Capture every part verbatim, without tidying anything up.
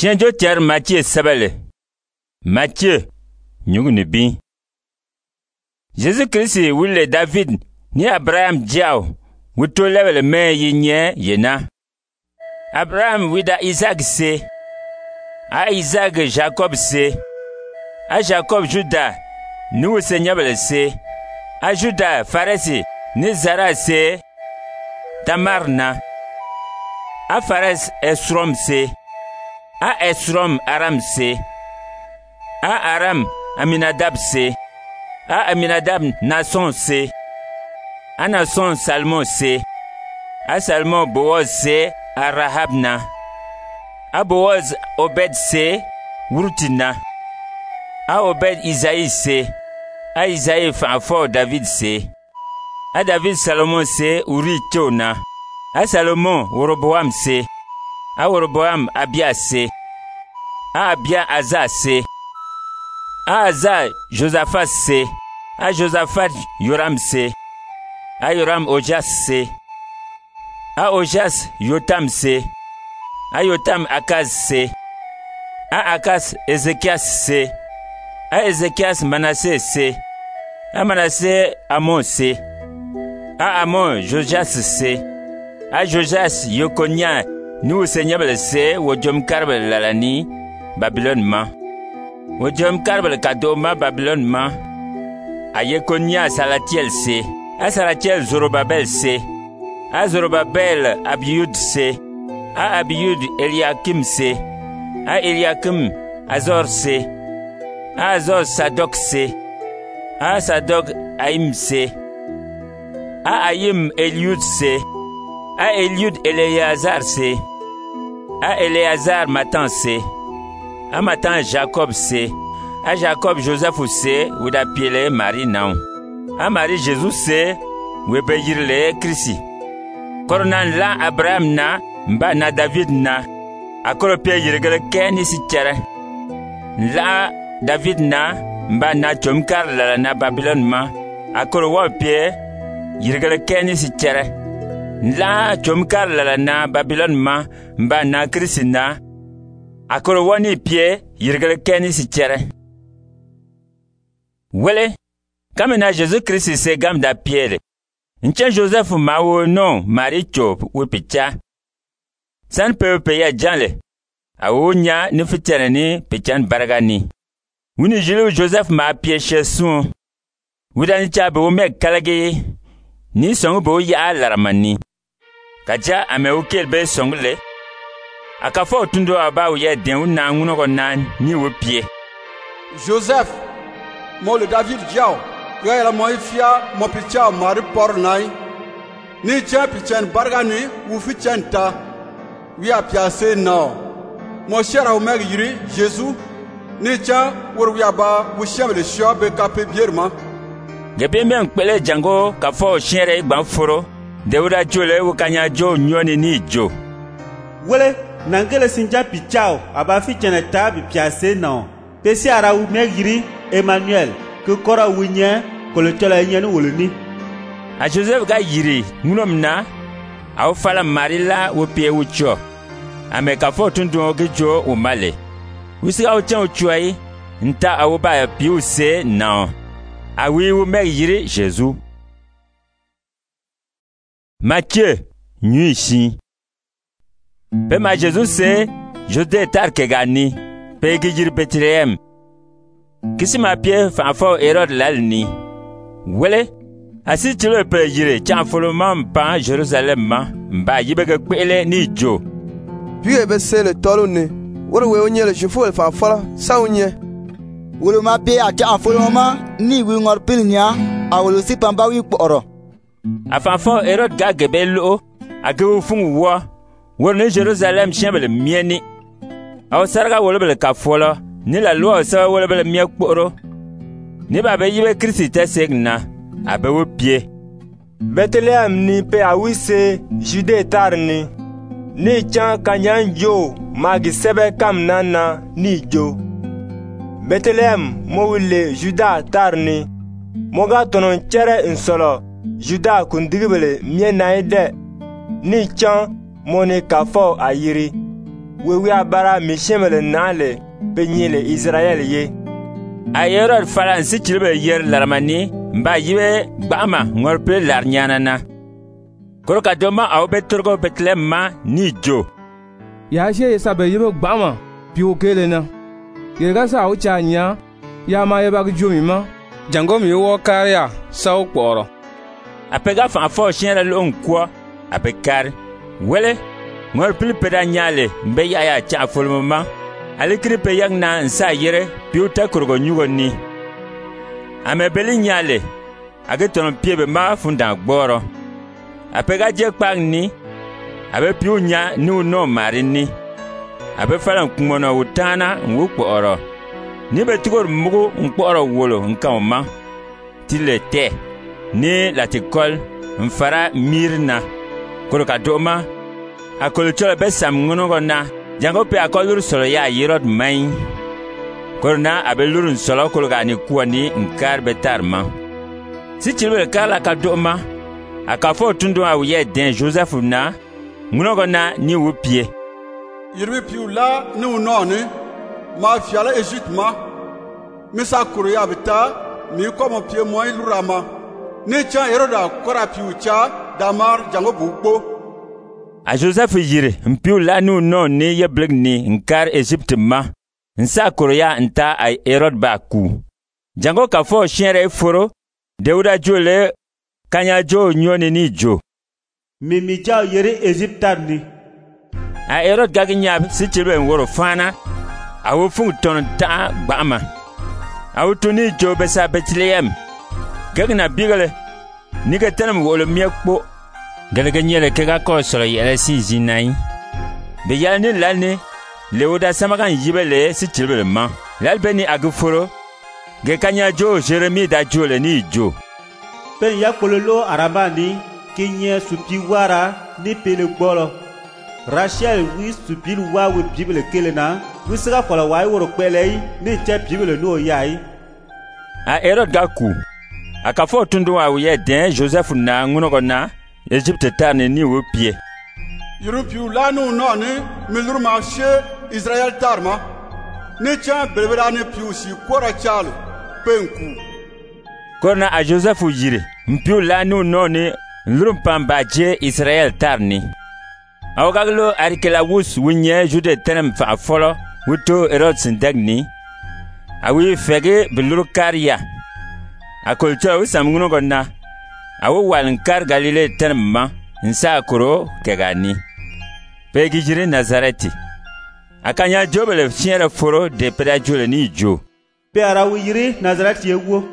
Tiens tier Matthieu sabale. Matthieu, nyugu ni bin. Jésus Christ wule David ni Abraham diao. Wuto level me yinye yena. Abraham wida Isaac se. A Isaac Jacob se. A Jacob Juda ni senyabele se. A Juda Faresi ni Zara se. Tamar na. A Fares Esrom se. A Esrom Aram se. A Aram Aminadab se. A Aminadab Nason se. A Nason Salmon se. A Salmon Boaz se. A Rahab na. A Boaz Obed se. Wurtina. A Obed Isaïe se. A Isaïe fanfort David se. A David Salomon se. Uri Tona. A Salomon Woroboam se. A Woroboam Abia se. A Abia Asa se. A Asa Josaphat se. A Josaphat Yoram se. A Yoram Ojas se. A Ojas Yotam se. A Yotam Akaz se. A Akaz Ezekias se. A Ezekias Manasseh se. A Manasseh Amon se. A Amon Jojas se. A Jojas Yokonia nous seigneur se wojom karbel lalani Babylone ma. Wojom karbel kadoma Babylone ma. A Yekonia Salatiel se. A Salatiel Zorobabel se. A Zorobabel Abiud se. A Abiud Eliakim se. A Eliakim Azor se. A Azor Sadok se. A Sadok Aim se. A Aim Eliud se. A Eliud Eleazar se. A Eleazar Matan se. A Matan Jacob se. A Jacob Joseph se. Ou da piele Marie naon. A Marie Jésus se. Ou be yirle Christi. Koronan la Abraham na. Mba na David na. A koro pie yirgele keni si tere. La David na. Mba na chomkar la na Babylone ma. A koro wa pie yirgele keni si tere. La chomkar la na Babylone ma. Mba na Christi na. A koro wani pie yirgele keni si tere. Wele, kame na Jésus Christ se gam da pierre. Nchen Joseph ma wo non Marie chop wo picha. San pe pe ya janle. A wo nya ni fitere ni pichan baragani. Wuni jilu Joseph ma pie chesun. Wudan cha be wo me kalage. Ni songu bo ya laramani. Kaja ame ukel be songle. Akafo tundo aba wo ye den wuna nguno ko nan ni wo pie. Joseph mo le David diao ya la mo ifia mo picha mari por nai ni cha pichen bargani wu fichenta wi apiase no mo shera o meg yiri Jesus ni cha wor wi aba wu shemle sho be kape bierma gebe men pele jango ka fo shere igban foro dewura jole wu kanya jo nyoni ni jo wele nangele sinja pichao aba fichene tabi piase no pesi ara wu meg yiri Emmanuel que kora winye ko le tola nyane woloni a Joseph ga yiri ngunom na aw fala marila wo pie wucho ame ka fo tundu ge jo o male wisi aw chen ochuai nta aw ba piu se na awi wo me yiri Jésus. Matthieu nyuishi pe ma Jésus se jode tar ke gani pe ge yiri Bethlehem. Kisi ma pie fanfo Herod lalni. Wele, asi tilo pe yire chanfolo man pa Jérusalem ma mba yibege kwele ni jo. Puis ebe se le tolo ne. Wore we onye le jefo le fanfola sa onye. Wolo ma pe a chanfolo ma ni wi ngor pilnya a wolo si pamba wi poro. A fanfo Herod ga gebelo a gewu fungu wo. Wore ne Jérusalem chembele mieni. Aw sarga wolo bele kafola. Ni la loi sa wala bele miak poro. Ni ba be yibe Christ te segna abe wo pie. Bethlehem ni pe awise Jude tarni. Ni chan kanyan jo magi sebe kam nana ni jo. Bethlehem mo wile Juda tarni. Moga tonon chere insolo Juda kundigibele mie naide. Ni chan mo ni kafo ayiri. we wi abara mi shemele nale pe nyele Israel ye. A Herod fala n si chilbe yer larmani mba yibe gbama ngorpe larnyanana. Koroka doma au beturgo Bethlehem ma ni jo. Ya she sabe yibe gbama piu kele na. Ye ga sa o cha nya ya ma ye ba jo mi ma. Jango mi wo karia sa o kporo. Apega fa fo shen la nkwo apekar. Wele ngorpe peda nyale mbe ya ya cha folmama. Alikri pe yang na nsa yere piu ta kurgo nyugo ni. Ame beli nyale age tono piebe ma funda gboro. Apega je kpang ni abe piu nya ni no mari ni. Abe fala nkumono utana nwukpo oro. Ni betigor mugu nkporo wolo nkaoma. Tile te ni latikol mfara mirna. Koroka doma akolochola besam ngono na. Jango pe akolur solo ya Herod main. Korna abelurun solo kologa ni kuani nkar betarma. Si chilwe kala kadoma akafo tundo awye den Joseph na ngunogo na ni wupie. Yirbi piu la ni unoni ma fiala Egypte ma. Misa kuruya bita mi komo pie moi lurama. Ni chan Heroda kora piu cha damar jango bukbo. A Joseph yire mpiu la nu no ni yebleg ni nkar Egypte ma. Nsa kuruya nta ay Herod ba ku. Jango kafo shenre foro Deuda jole kanya jo nyoni ni jo. Mimi jao yere Egypte ni. A Herod gaginya si chilbe nworo fana. Awo fung ton ta gbama. Awo tuni jo besa Bethlehem. Gagina bigale. Niga tanam wolo miekpo. Galga nyele kega ko solo yele si zinai. Be yalni lalni Leuda samagan yibele si chilbe ma. Lalbeni aguforo. Ge kanya jo Jeremy da jole ni jo. Pen ya kololo arabani kinye supi wara ni pele gbolo. Rachel wi supi wa wi bibele kelena. Wi sira fola wa woro kwelei ni che bibele no yai. A Herod gaku. Akafo tundu wa ye den Joseph na ngunogo na Egypte tarne ni wo pie. Yurupiu lanu no ni milur marché Israël tarma. Ni chan belbera ni piu si kwara chalo penku. Korna a Joseph yire mpiu lanu no ni lurum pambaje Israël tarni. Awagaglo arikela wus wunye jude tenem fa folo wuto Herod sindagni. Awi fege biluru karia. Akolcha wisam ngunogo na. Awo walinkar Galile tenem ma nsa kuro kegani. Pegi jire Nazareti. Akanya jobele fiere foro de peda jole ni jo. Pe ara wiri Nazareti yewo.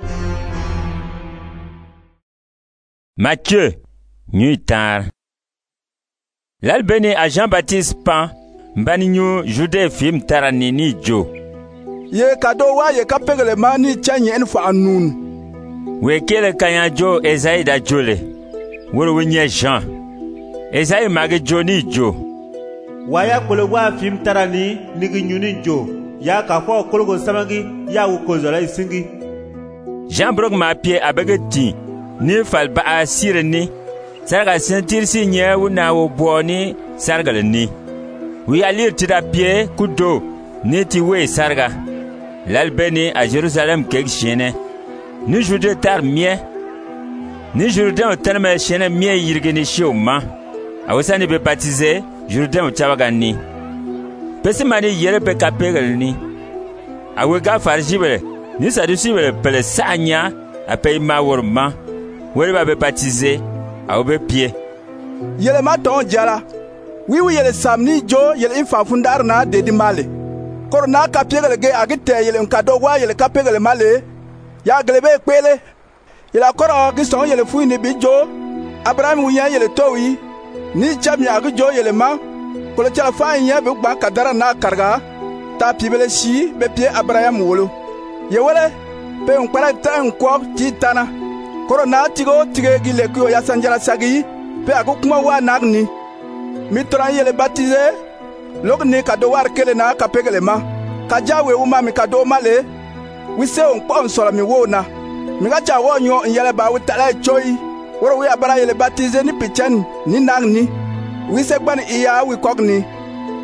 Matthieu, nuit tard. L'albeni à Jean-Baptiste Pan, mbaninu jude film tarani ni jo. Ye kado wa ye kapegele mani chanye en fa anun. Wekele kanya jo Esaïe da jole. Woro wenye Jean. Esaïe mage jo ni jo. Waya kole wa film tarani nigi nyuni jo. Ya kafo kologo samagi ya wukozola isingi. Jean brok ma pie abegeti. Ni falba a sire ni. Sarga sentir si nye wuna wo buoni sarga ni. Wi alir tida pie kudo ni ti we sarga. L'albeni a Jerusalem kek shene. Ni jude tar mie. Ni Jourdain otanme shene mie yirgeni shioma. Awasani be baptisé Jourdain ochabagani. Pesi mani yere pe kapegel ni. Awega farjibele. Ni sadusibele pele sanya ape ma worma. Wele ba be baptisé a obe pied. Yele ma ton jala. Oui oui yele samni jo yele infa fundar na de di male. Korona kapegel ge agite yele nkado wa yele kapegel male. Ya glebe kwele. Yele akoro ki son yele fu ni bi jo. Abraham wuya yele towi. Ni chami agi jo yele ma. Kolo chala fa nya be gba kadara na karga. Ta pibele shi be pie Abraham wolo. Ye wele pe nkpara ta nkwo ti tana. Korona tigo tige gile ku ya sanjala sagi pe agu kuma wa nagni. Mitran yele baptisé. Lok ni kado war kele na kapegele ma. Kajawe uma mi kado male. Wise on pon sola mi wona. Mi ga cha wo nyo yele ba wi tala choi. Woro wi abara yele baptisé ni pichen ni nagni. Wise gban iya wi kogni.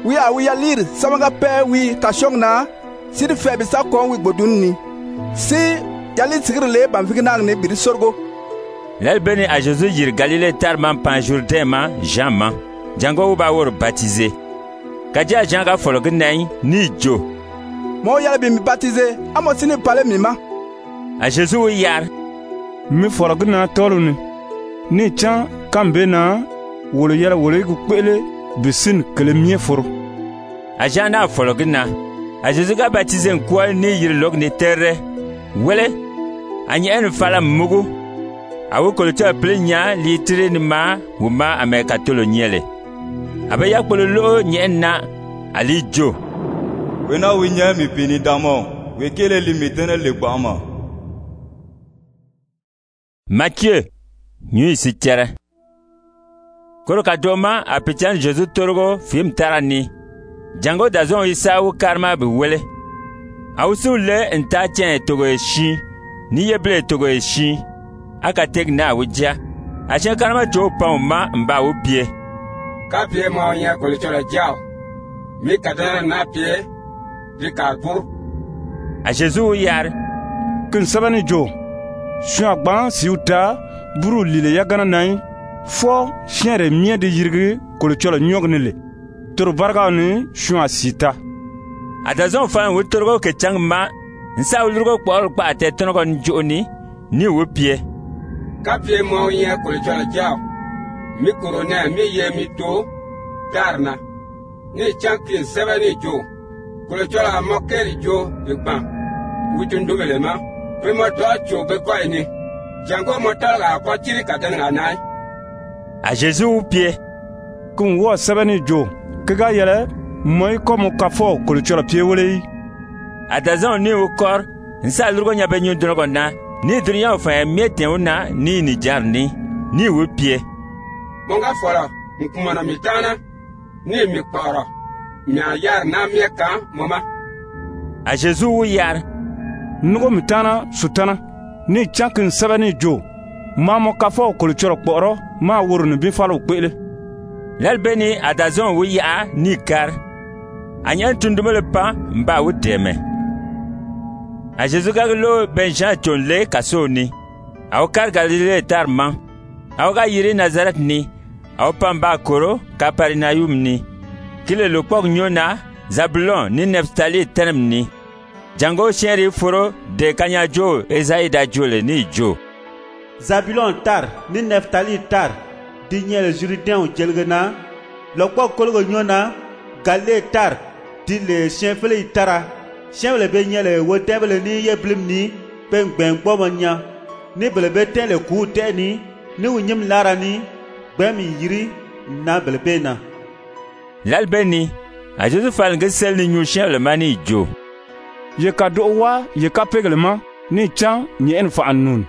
wi a wi ya lir samanga pe wi ka shong na sid fe bi sa kon wi bodun ni si yali sigir le ban fignang ne bir sorgo. Lel beni a Jésus yir Galilée tar man pan Jourdain ma Jean ma jango u ba wor baptisé kaja Jean ga folo gnay ni jo mo yala bi mi baptisé amo sini pale mi ma a Jésus wi yar mi folo gna toluni ni chan kambe na wolo yala wolo ku kwele bisin kelemie foro a Jean na folo gna a Jésus ga baptisé ko ni yir log ni terre wele anya en fala mugu awo kolota plenya litre ni ma wuma ameka tolo nyele abe yakpolo lo nyena ali jo wena winya mi pini damo we kele limitene le gbama. Matthieu nyi sitere koro kadoma apitan Jésus torgo film tarani jango dazon isawu karma be wele awsu le enta chen togo eshi ni yeble togo eshi aka tek na wujia a chen karma jo pa ma mba wo pie ka pie mo nya ko le chola jao mi kadana na pie di ka bur a Jésus yar kun sabani jo shu agban siuta buru lile yagana nai fo chere mie de yirgi ko le chola nyognele tur barga ni shu asita adazon fa wutorgo ke changma nsa ulurgo kwa kwa te tonogo njoni ni wo pie ka pie mo nya ko le chola jao mi korona mi ye mi to darna ni chankin seveni jo ko le chola mo keri jo de ban wutun dogele ma pe mo to cho be ko ni jango mo tala ko chiri ka dan nai a Jésus pie kun wo seveni jo kaga yele moy ko mo kafo ko le chola pie wole adazon ni wo kor nsa lurgo nya be nyu drogo na ni dunya fa miete una ni ni jarni ni wo pie monga fora nkumana mitana ni mi kpara nya yar na mieka mama a Jésus wu yar nugo mitana sutana ni chankin sabani jo mamo kafo ko le choro kporo ma woro ni bi falo kwele lalbeni adazon wu ya ni kar anyan tundumele pa mba wu deme a Jésus gaglo benja tonle kasoni aw kar Galilée tarman aw ga yiri Nazareth ni aw pamba koro Kapernaum ni kile lokok nyona Zabulon ni Neftali term ni jango chéri foro de kanyajo Ezaïda jole ni jo Zabulon tar ni Neftali tar dinyel Jourdain jelgena lokok kolgo nyona Galilée tar di le chefle tara chefle be nyele wotebele ni yeblim ni pengben bomonya ni belebe tele ku teni ni wunyim lara ni gbemi yiri na belebena lalbeni a Jésus fal ngesel ni nyu chefle mani jo ye ka do wa ye ka pegelema ni chan ni en fa annun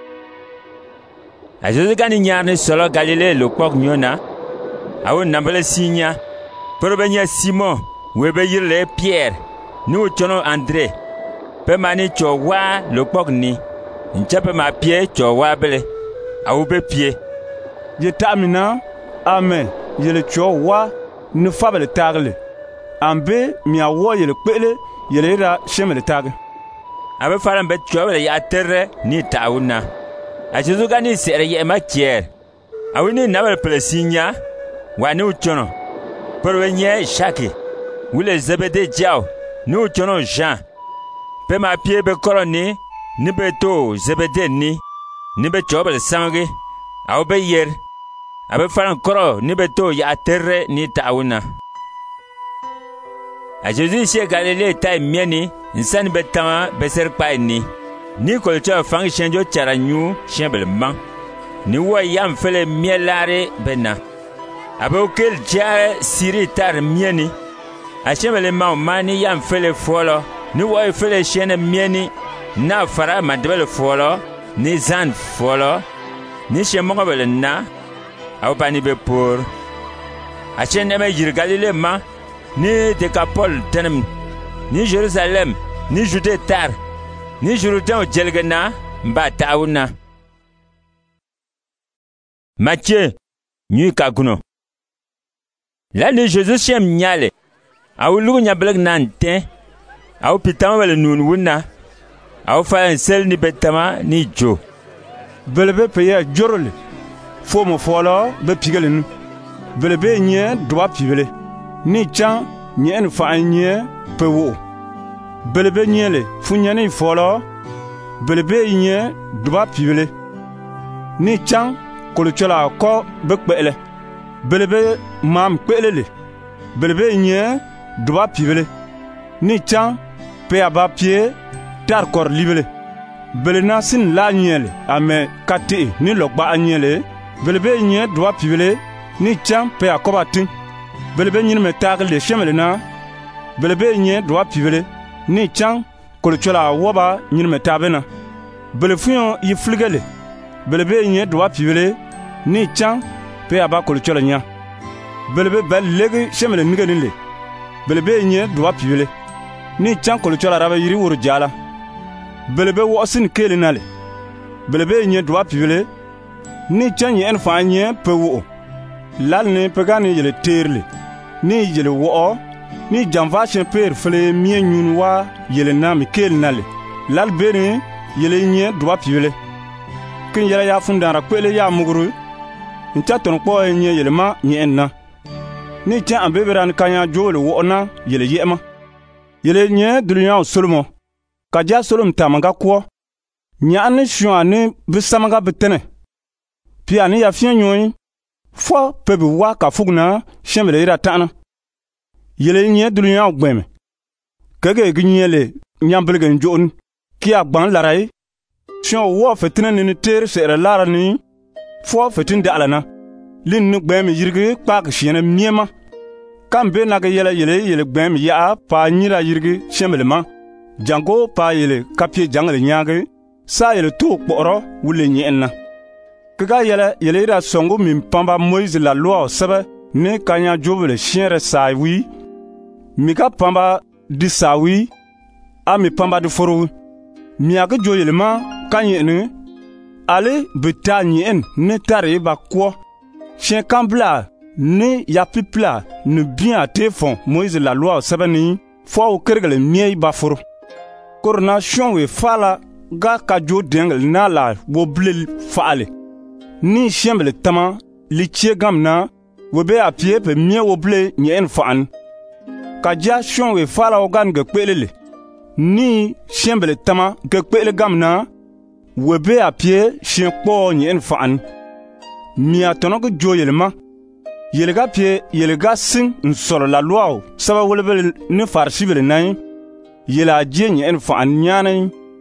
a Jésus gani nyar ni solo Galilée lokok nyona awu nambele sinya probenya Simon webe yirle Pierre ni uchono André pe mani cho wa lokok ni nchape ma pie cho wa bele awu be pie ye tamina amen yele cho wa ni fabele tagle ambe mi awo yele kwele yele ra shemele tag abe faran be cho bele ya terre ni tauna a Jésus gani sere ye ma Pierre awu ni nabel plesinya wa ni uchono porwenye Jacques wule Zebede jiao ni uchono Jean pe ma pie be koroni ni be to Zebede ni ni be chobel sangi aw be yer abe faran koro ni be to ya terre ni tauna a Jésus che Galilée tai mieni insan be tama be ser pai ni ni kolcha fang chenjo charanyu chembel man ni wa yam fele mielare bena abe okel ja siri tar mieni a chembele man mani yam fele folo ni wa fele chene mieni na fara madbele folo ni zan folo ni chemongo bele na aw pani be por a chene me yir Galilée ma ni Décapole tenem ni Jérusalem ni Judée tar ni Jourdain jelgena mba tauna Matthieu nyi kaguno la ni Jésus chem nyale a wu lugu nyabeleg nan tẽ a wu pitama wala nuun wunna a wu fa sel ni betama ni jo belebe pe ya jorole fo mo folo be pigele nu belebe nye doba pibele ni chan nye en fa nye pe wo belebe nye le funya ni folo belebe nye doba pibele ni chan kolo chola ko be kpele belebe mam kpele le belebe nye doba pibele ni chan pe aba pie tar kor libele belena sin la nyele ame kate ni lokba anyele belebe nye doba pibele ni chan pe akoba tin belebe nyin me tagle shemele na belebe nye doba pibele ni chan kolo chola woba nyin me tabena belefuyo yi fligele belebe nye doba pibele ni chan pe aba kolo chola nya belebe bel legi shemele nigani le belebe nye doba pibele ni chan kolo chola raba yiri wuru jala belebe wosin kele nale belebe nye doba pibele ni chan yen fa nye pe wo lal ne pegani yele terle ni yele wo ni jamva chen per fele mie nyun wa yele na mi kele nale lal bene yele nye doba pibele kin yele ya fundara kwele ya muguru ncha ton ko nye yele ma nye enna ni chan ambeberan kanya jole wo na yele yema yele nye dunya solomo kaja solom tamanga ko nya ne shwa ne bisamaga betene pia ne ya fien nyoy fo pebi wa ka fugna shemele ira tana yele nye dunya gbeme kage gnyele nyambelgen jon ki agban larai shon wo fetene ne ter sere lara ni fo fetin da alana lin ne gbeme yirge pak shiene miema kambe naga yele yele yele gbeme ya pa nyira yirge shemele ma jango pa yele kapie jangle nyaage sa yele to kporo wule nyenna kaga yele yele ira songo min pamba Moïse la loi sebe ne kanya jobele chienre sawi mika pamba di sawi a mi pamba di foro mi aga jo yele ma kanye ne ale beta nyen ne tare ba ko chien kambla ne ya pipla ne bien a téfon Moïse la loi sebe ni fo o kergele miei ba foro coronation we fala ga ka jo dengel na la wo blel faale ni shembele tama li chie gamna wo be apie pe mie wo ble nyen faan ka ja shon we fala o gan ge kpelele ni shembele tama ge kpele gamna wo be apie shen kpo nyen faan mi atono ge jo yelma yelega pie yelega sin nsolo la loi saba wolbe ne farsibele nay yela jenye en fa anyana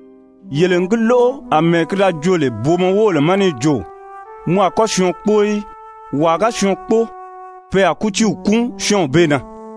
yele nglo amekra jole bomo wole mani jo mo akoshon poi waga shon po pe akuchi ukun shon bena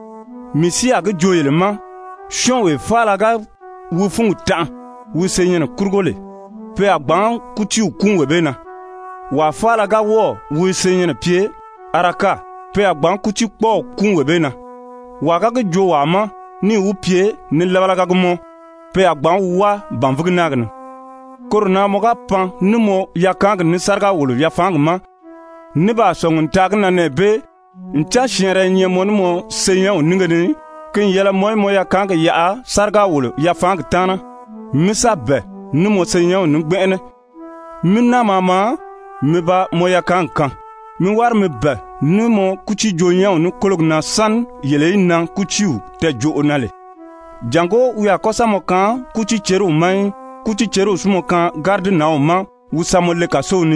misi aga joyele ma shon we fala ga wu fun ta wu senyen kurgole pe agban kuchi ukun we bena wa fala ga wo wu senyen pie araka pe agban kuchi po kun we bena waga ga jo wa ma ni wu pie ni labalaga gumo pe agban wa banvug nagn korna moga pan ni mo yakang ni sarga wulu ya fangma ni ba songun tagna ne be ncha shere nye mo mo senya oningani kin yela moy mo yakang ya sarga wulu ya fang tana misa be ni mo senya oningbe minna mama mi ba mo yakang kan mi war mi be ni mo kuchi jonya onu kologna san yele nan kuchiu te jo onale jango uya kosa mo kan kuchi cheru mai kuchi cheru sumo kan garde na o ma usamo le kasoni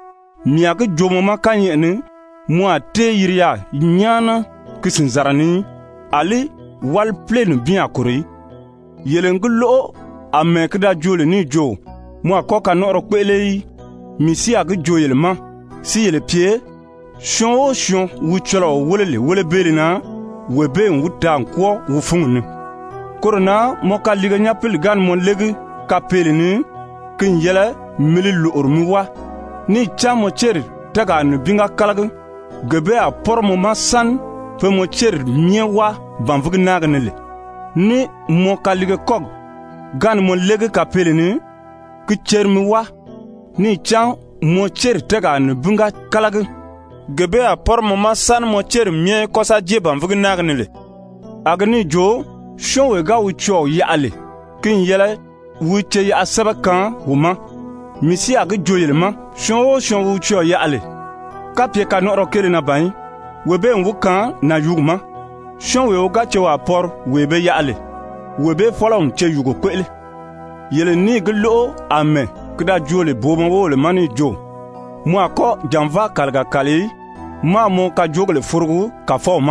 miage jomo ma kanye ne mo ate yiria nyana kisin zarani ali wal plein bien akori yele ngulo amekda jole ni jo mo akoka noro pele misi age joyele ma si yele pie shon o shon wucholo wolele wole belina webe wuta nko wufungni korona moka liga nyapel gan mon legi kapelini kin yele mili lormiwa ni chamo cher taga no binga kalag gebe a pormo masan pe mo cher miewa banvug nagnele ni moka liga kog gan mon legi kapelini ki cher miwa ni chan mo cher taga no binga kalag gebe a pormo masan mo cher mie kosa je banvug nagnele agni jo shonwe ga wu cho ya ale kin yele wu che ya sabakan wuma misi ag jo yelma shonwo shon wu cho ya ale kapye ka no rokele na ban webe nwukan na yugma shonwe o ga che wa por webe ya ale webe folom che yugo kwele yele ni glo ame kda jole bomo wo le mani jo mo ako janva kalga kali ma mo ka jogle furgu ka foma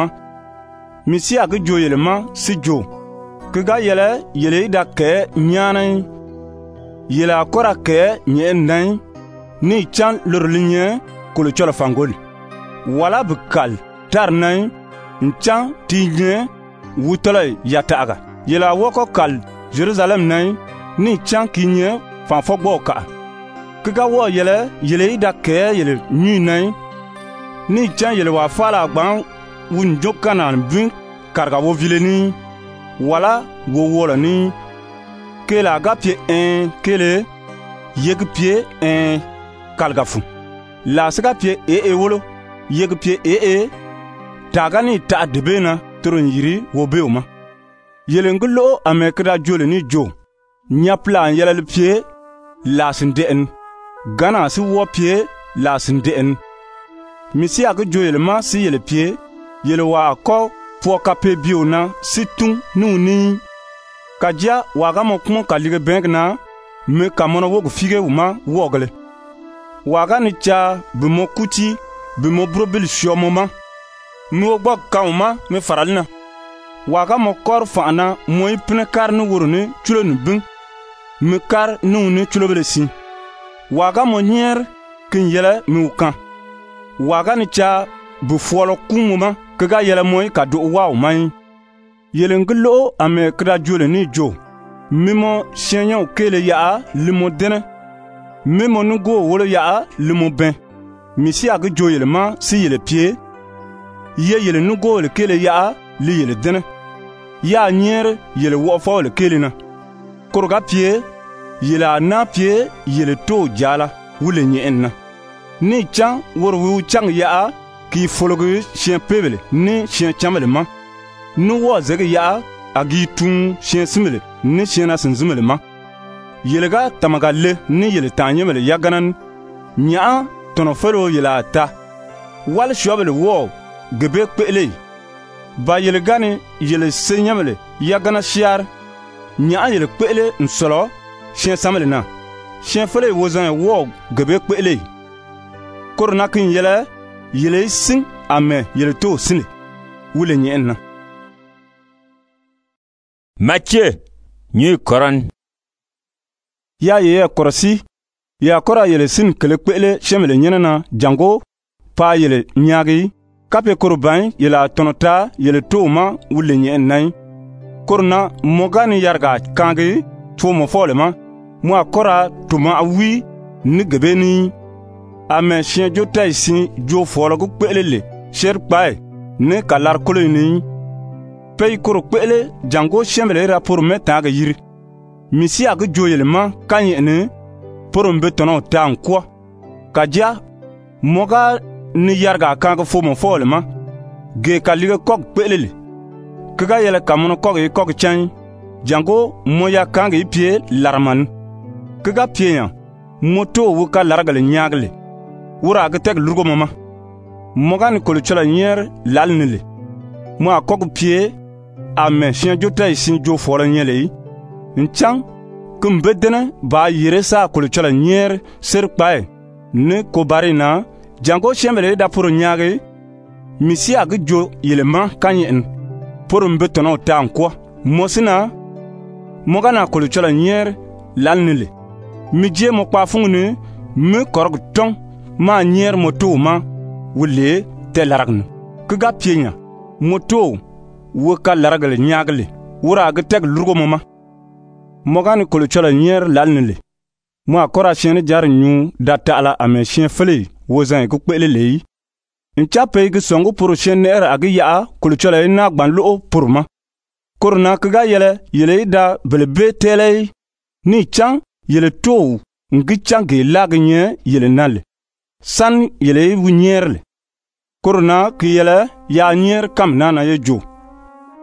misi ag jo yele ma si jo kga yele yele da ke nyana yele akora ke nyen ni chan lorlinye ko le chola fangol wala bukal tarnay nchan tinye wutolay yataga yela woko kal Jerusalem nay ni chan kinye fan fogbo ka kga wo yele yele ida ke yele nyi nay ni chan yele wa fala gban wun jokana bin karga wo vileni wala wo wola ni kela gapie en kele yeg pie en kalgafu la sga pie e e wolo yeg pie e e tagani ta debena turun yiri wo beuma yelengulo amekra jole ni jo nyapla yelal pie la sindeen gana si wo pie la sindeen misi ag joyelma si yele pie yele wa ko po kape biona situn nuni kajia waga mo kumo kalige bengna me kamono wo fige uma wogle waga ni cha bimo kuti bimo brobil shomoma mi wo gbog kauma me faralna waga mo kor faana moy pne kar nu wurne chulo nu bin mi kar nu ne chulo belesi waga mo nyer kin yele mi ukan waga ni cha bu folo kumuma kaga yele moy ka do wa umai yele nglo ame kra jole ni jo mimo shenya ukele ya limo dene mimo nugo wolo ya limo ben misi ag jo yele ma si yele pie ye yele nugo le kele ya li yele dene ya nyer yele wo fo le kele na korga pie yele na pie yele to jala wule nyi enna ni chan wor wu chang ya ki fologu chien pebele ni chien chamele ma nu wo zeg ya agi tun chien simele ni chien na sinzimele ma yele ga tamagalle ni yele tanyemele yaganan nya tono fero yele ata wal shobele wo gebe pele ba yele gani yele senyamele yagana shiar nya yele pele nsolo chien samele na chien fele wozan wo gebe pele korna kin yele yele sin ame yele to sine wule nyenna Matthieu nyi koran ya ye korosi ya kora yele sin kele kwele shemele nyenna jango pa yele nyagi kape korban yele tonota yele toma wule nyenna korna mogani yarga kangi tumo folema mo akora tuma awi ni gebeni ame chien jota ici jo folo ku pelele cher pai ne kalar koloni pay koro pele jango chemele ra pour meta ga yiri misi ag joyelma kanye ne pour mbe tono tan kwa kaja moga ni yarga kan ko fo mo folema ge kaliga kok pelele kaga yele kamono kok e kok chan jango moya kan ga pie larman kaga pie moto wuka largal nyagle wura ga tek lurgo mama mogan ko chola nyer lalnile mo akok pie ame chien jota isin jo fola nyele nchang kumbedena ba yiresa ko chola nyer ser pae ne ko barina jango chemele da pour nyaage misi ag jo yelema kanyen pour mbetono tan ko mosina mogana ko chola nyer lalnile mi je mo kwa fungni me korg tong ma nyer moto ma wule te laragnu kga pienya moto wo ka laragal nyagle wura ga teg lurgo mama mogani ko chola nyer lalnile mo akora chene jar nyu data ala ame chien fele wo zan ko pelele ncha pe ga songo pour chien er agi ya ko chola na gban lo pour ma korna kga yele yele da belbe tele ni chang yele to ngi change lagnye yele nale san yele wunyerle korna ki yele ya nyer kam nana ye jo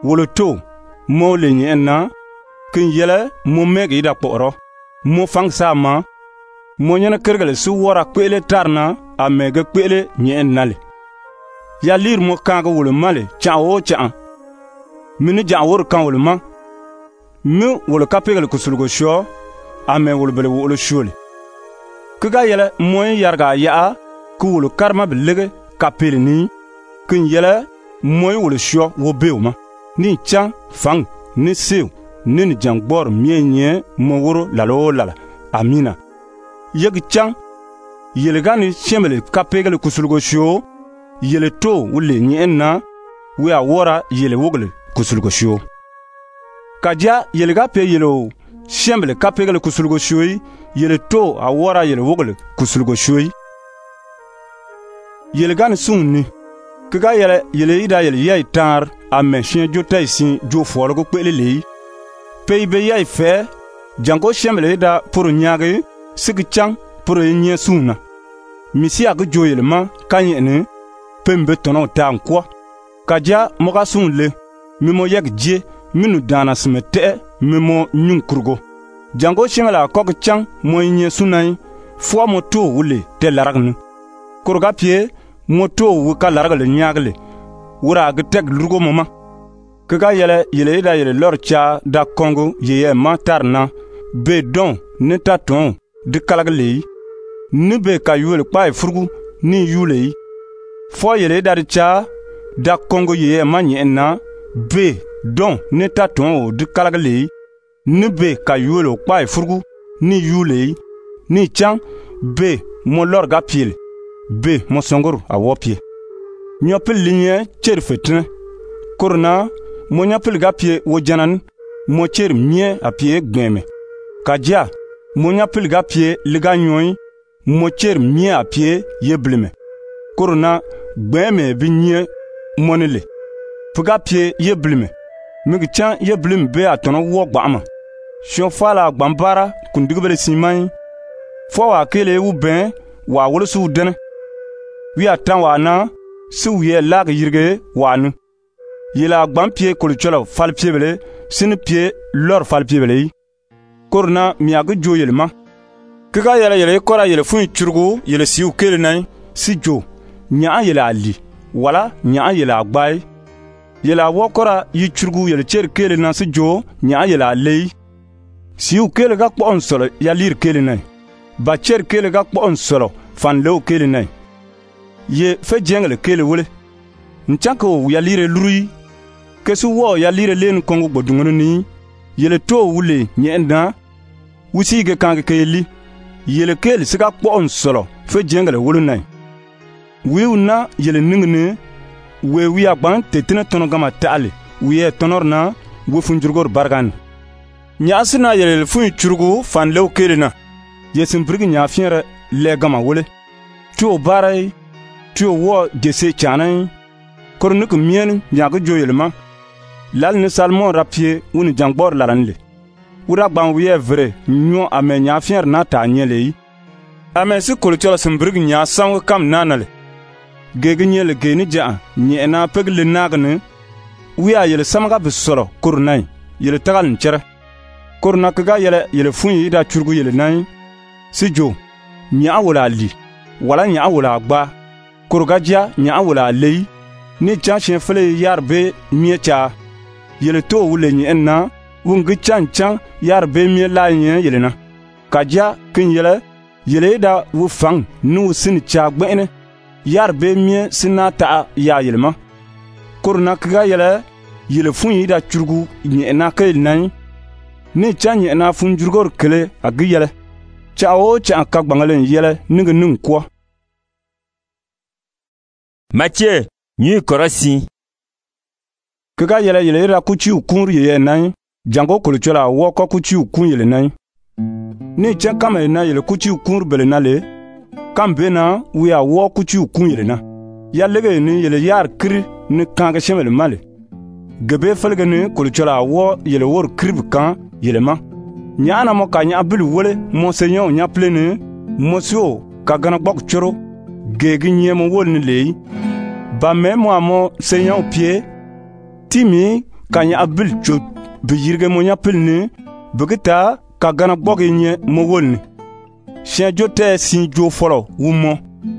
wolo to mo le nyen na kin yele mo megi da poro mo fang sa ma mo nyana kergale su wora kwele tarna a mega kwele nyen nale ya lir mo kanga wolo male cha o cha mini ja wor kan wolo ma mi wolo kapegale kusulgo sho a me wolo bele wolo shole kiga yele mo yarga ya ku wolo karma belege kapele ni kin yele mo wolo sho wo beuma ni chan fang ni sew ni ni jangbor mienye mo woro lalo lala amina yeg chan yele gani shemele kapegale kusulgo sho yele to wule nyenna we a wora yele wogle kusulgo sho kaja yele ga pe yelo shemele kapegale kusulgo shoyi yele to a wora yele wogle kusulgo shoyi yele gani sunni kiga yele yele ida yele yai tar a me chien jotay sin jo folgo pelele peibe yai fe jango shemele da pour nyaage sigi chang pour nye sunna misi ag joyele ma kanyene pembe tono tan kwa kaja moga sunle mimo yeg je minu dana smete mimo nyun kurgo jango shemela kok chang mo nye sunai fo moto wule te laragnu kurga pie moto wuka laragle nyagle wura ag teg lurgo mama kaga yele yele da yele lor cha da kongo yeye ma tarna be don ne taton de kalagle ni be ka yule pa furgu ni yule fo yele da cha da kongo yeye ma nyena be don ne taton de kalagle ni be ka yule pa furgu ni yule ni chan be mo lor ga piel be mo songoro a wopie nyopel linye cherfetre korna mo nyapel ga pie wo janan mo cher mie a pie gbeme kaja mo nyapel ga pie liga nyoy mo cher mie a pie yebleme korna gbeme bi nye monele puga pie yebleme migi chan yebleme be atono wo gbama sho fala gbambara kundigbele simai fo wa kele u ben wa wulsu dene wi atan wa na su ye lag yirge wanu yela gbampie kolchola falpie bele sin pie lor falpie bele korna miagu joyelma kiga yela yele kora yele fun churgu yele siu kele nay si jo nya yela ali wala nya yela agbai yela wokora yi churgu yele cher kele na si jo nya yela lei siu kele ga kpon solo ya lir kele nay ba cher kele ga kpon solo fan lew kele nay ye fe jengle kele wole nchanko ya lire luri kesu wo ya lire len kongo bodungunu ni yele to wule nyenda wusi ge kange keli yele kele siga kpon solo fe jengle wole nay wiuna yele ningne we wi agban tetina tono gama tale wiye tonorna wo funjurgor bargan nyasina yele fun churgu fan lew kele na yesim brigi nya fiere le gama wole to barai to wo gese chanai kornuk mien nyaga joyelma lal ne salmon rapie woni jangbor laranle wura gban wiye vre nyo amenya fier na ta nyele ame si kulchola simbrig nya sang kam nanale gege nyele geni ja nyena pegle nagne wiya yele samga bisoro kurnai yele tagal nchere kurna kaga yele yele funyi da churgu yele nai si jo nya wala li wala nya wala gba kurgaja nya wala lei ni chan chen fele yarbe miecha yele to wule ni enna wungi chan chan yarbe mie la yen yele na kaja kin yele yele da wu fang nu sin cha gbene yarbe mie sinata ya yele ma kurna kaga yele yele fun yi da churgu ni enna kay nan ni chan ni enna fun jurgor kele agi yele cha o cha ka gbangalen yele ninga nin kwa Mathieu nyi korosi kaga yele yele ra kuchi ukun ye nan jango kulchola wo ko kuchi ukun yele nan ni chen kama na yele kuchi ukun bele na le kambe na wi a wo kuchi ukun yele na ya lege ni yele yar kri ni kanga shemele male gebe felge ni kulchola wo yele wor krib kan yele ma nyana mo ka nya bulu wole mo senyo nya plene mo sio ka gana bok choro gegi nyemo wol ni lei ba me mo amo senyo pie timi ka nya abil chot bi yirge mo nya pil ni bugita ka gana gbogi nye mo wolni shen jote sin jo folo wumo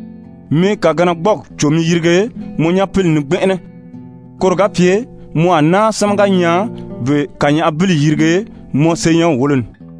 mi ka gana gbog chomi yirge mo nya pil ni gbene korga pie mo ana samga nya be ka nya abil yirge mo seyan wolun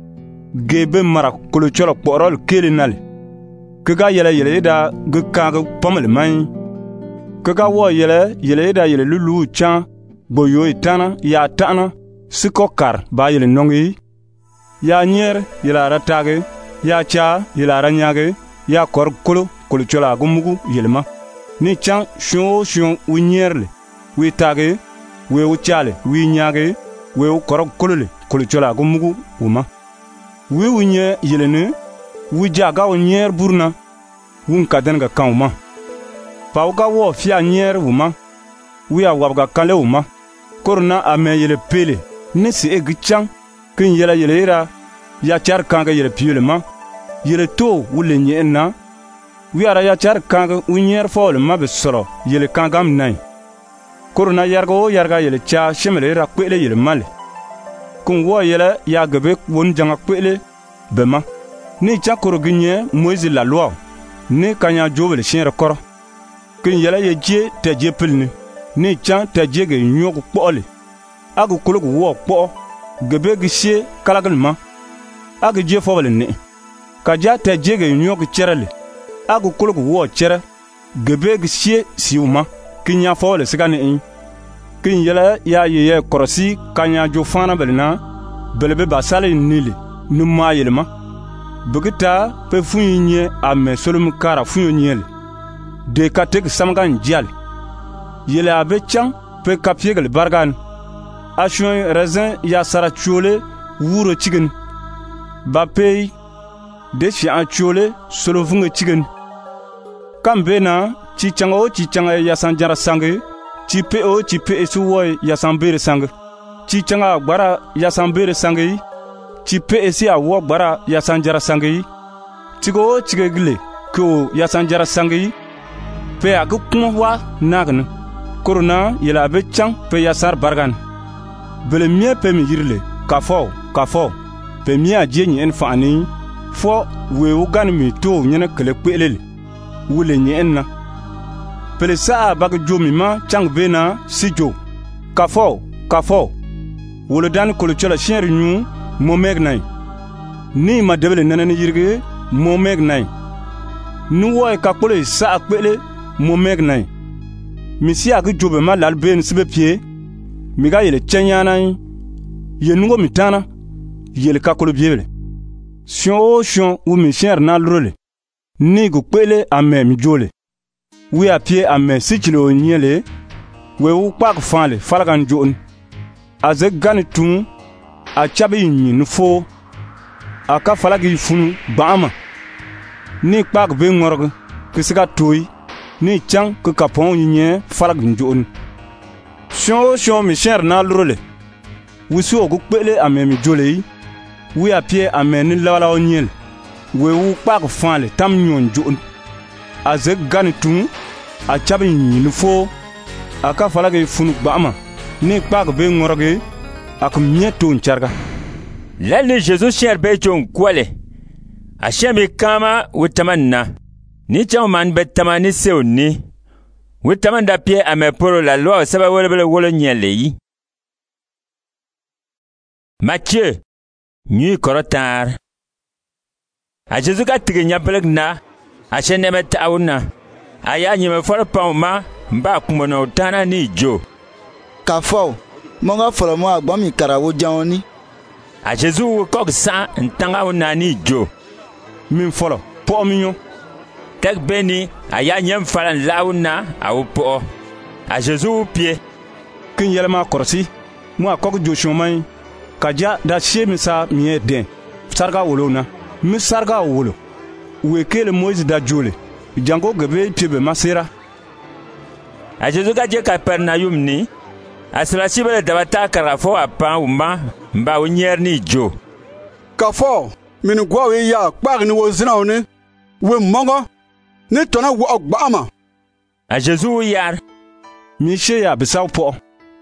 gebe mara kolo cholo porol kele nale kega yele yele da ge kaga pamel mai kega wo yele yele da yele lulu chan boyo itana ya tana sikokar ba yele nongi ya nyer yela ratage ya cha yela ranyage ya kor kolo kolo chola gumugu yelma ni chan shon shon unyerle wi tage we u chale wi nyage we u kor kolole kolo chola gumugu uma wi unye yelene wi jaga unyer burna wun kadenga kanuma pauga wo fia nyer uma wi awabga kale uma korna ame yele pele nisi egichan kin yela yele ira ya char kanga yele piulema yele to wule nyena wi ara ya char kanga unyer fol ma be soro yele kangam nai korna yargo yarga yele cha shemele ra kwele yele male kun wo yele ya gabe won janga kwele bema ni cha koroginye moizi la loi ni kanya jobel shin rekor kin yele ye je te je pilni ni cha te je ge nyogo kpole agu kulugu wo kpo gebe gishe kalagalma agu je fobele ni kaja te je ge nyogo cherele agu kulugu wo chere gebe gishe siuma kinya fobele sigane in kin yele ya ye korosi kanya jo fana belna belebe basale nile numa yelma bugita pe funye ame solum kara funye de katek samgan jal yele abe chang pe kapiegal bargan ashon rezin ya sara chole wuro chigen ba pay de chi an chole solo funga chigen kambe na chi chango chi changa ya sanjara sange chi pe o chi pe su woy ya sambere sange chi changa gbara ya sambere sange chi pe esi a wo gbara ya sanjara sange tigo chigegle ko ya sanjara sange pe a ku kuma wa nagn korona yela be chang pe ya sar bargan bele mie pe mi yirle kafo kafo pe mi a je nyen fani fo we u gan mi to nyene kele kwelele wule nyen pele sa bag jomi ma chang bena sijo kafo kafo wole dan kolo chola shenri nyu mo megnay ni ma debele nanani yirge mo megnay nu woy ka kolo sa kwele mo megnay misi ag jobe ma lal ben sibe pie mi ga yele chenyana ye nungo mitana yele ka kolo biele sion o sion u mi sher na lrole ni go kwele ame mi jole wi a pie ame sikilo nyele we u pak fanle falgan jon aze gani tun a chabe yin nfo aka falagi funu bama ni pak be ngorg kisiga toy ni chang ke kapon yin falag njon sion sion mi sher na lrole wusu ogu kwele ame mi jole wi a pie ame ni lawala onyel we u pak fanle tam nyon jon aze gani tun a chabe yin nfo aka falagi funu bama ni pak be ngorge ak mieto ncharga lalle Jesus cher be jon kwale a shemi kama wutamanna ni chaman betamani seuni wutamanda pie ame poro la loi saba wole bele wole nyele yi Matthieu nyi korotar a Jesus ka tige nyabeleg na a shene meta awna aya nyime for pawma mba kumono tana ni jo kafo monga folo mo agbon mi karawo jawoni a Jesus ko sa ntanga wona ni jo min folo po minyo tek beni aya nyem falan launa awu po a Jesus pie kin yelma korsi mo akok jo shomai kaja da shemi sa mi den sarga wolona mi sarga wolo we kele Moise da jole jango gebe piebe masera a Jesus ka je Capernaum ni asila sibele dabata karafo apa umba mba unyer ni jo kafo min gwa we ya kpag ni wo zina oni we mongo ni tona wo ogbama a Jesus yar mi she ya bisaw po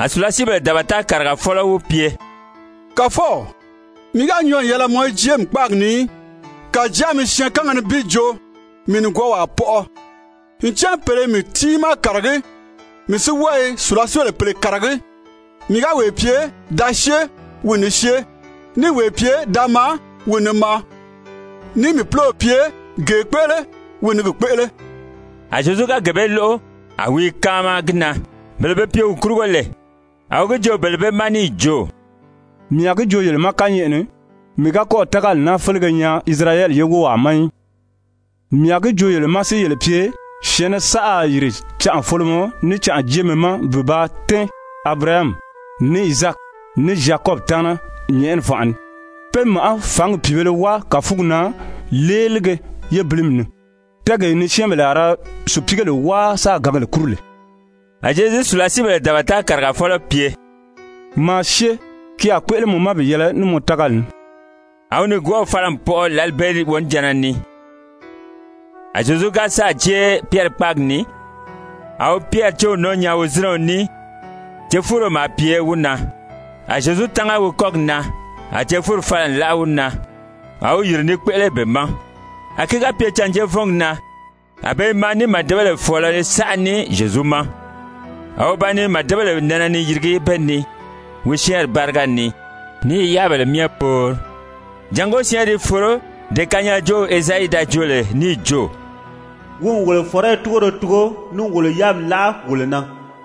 A sulasi bele dabata karga fɔlɔ wu pie. Ka fɔ mi ga ɲɔ yɛlɛ mɔ jem kpag ni ka ja mi siɲɛ kaŋa ni bi jo mi ni gɔ wa pɔɔ n chɛn pele mi tiima kargi mi si wɔi sulasi bele pele kargi mi ga we pie da she wini she ni we pie da ma wini ma ni mi plo pie ge kpele wini ge kpele. A Jesu ka gebe lo a wi kama gina bele be pie ukurugo le a ge jo bele be mani jo. Mi ag jo yel makanye ne mi ga ko tagal na fulga nya Israel yego wa mai. Mi ag jo yel masi yel pie shene sa yiri cha folmo ni cha jemema buba ten Abraham ni Isaac ni Jacob tana nyen fan pen ma fang pibele wa ka fugna lelge ye blimne tage ni shemelara su pigele wa sa gagal kurle. A Jesu sulasi bele dabata karga fɔlɔ pie. Ma she ki a kwele mo mabe yele ni mo tagal. A woni go falam po lalberi won janani. A Jesu ga sa je Pierre pagni. A o Pierre cho no nya o zro ni. Je furo ma pie wuna. A Jesu tanga wo kogna. A je furo falan la wuna. A o yirni kwele be ma. A kiga pie chanje fongna. A be mani ma debele fola le sani Jesu ma. A o bani ma debele nanani yirgi benni. Wisher bargani ni yabele mia por jango siari foro de kanya jo ezaida jole ni jo won wole fore tugo tugo nu wole yam la wole na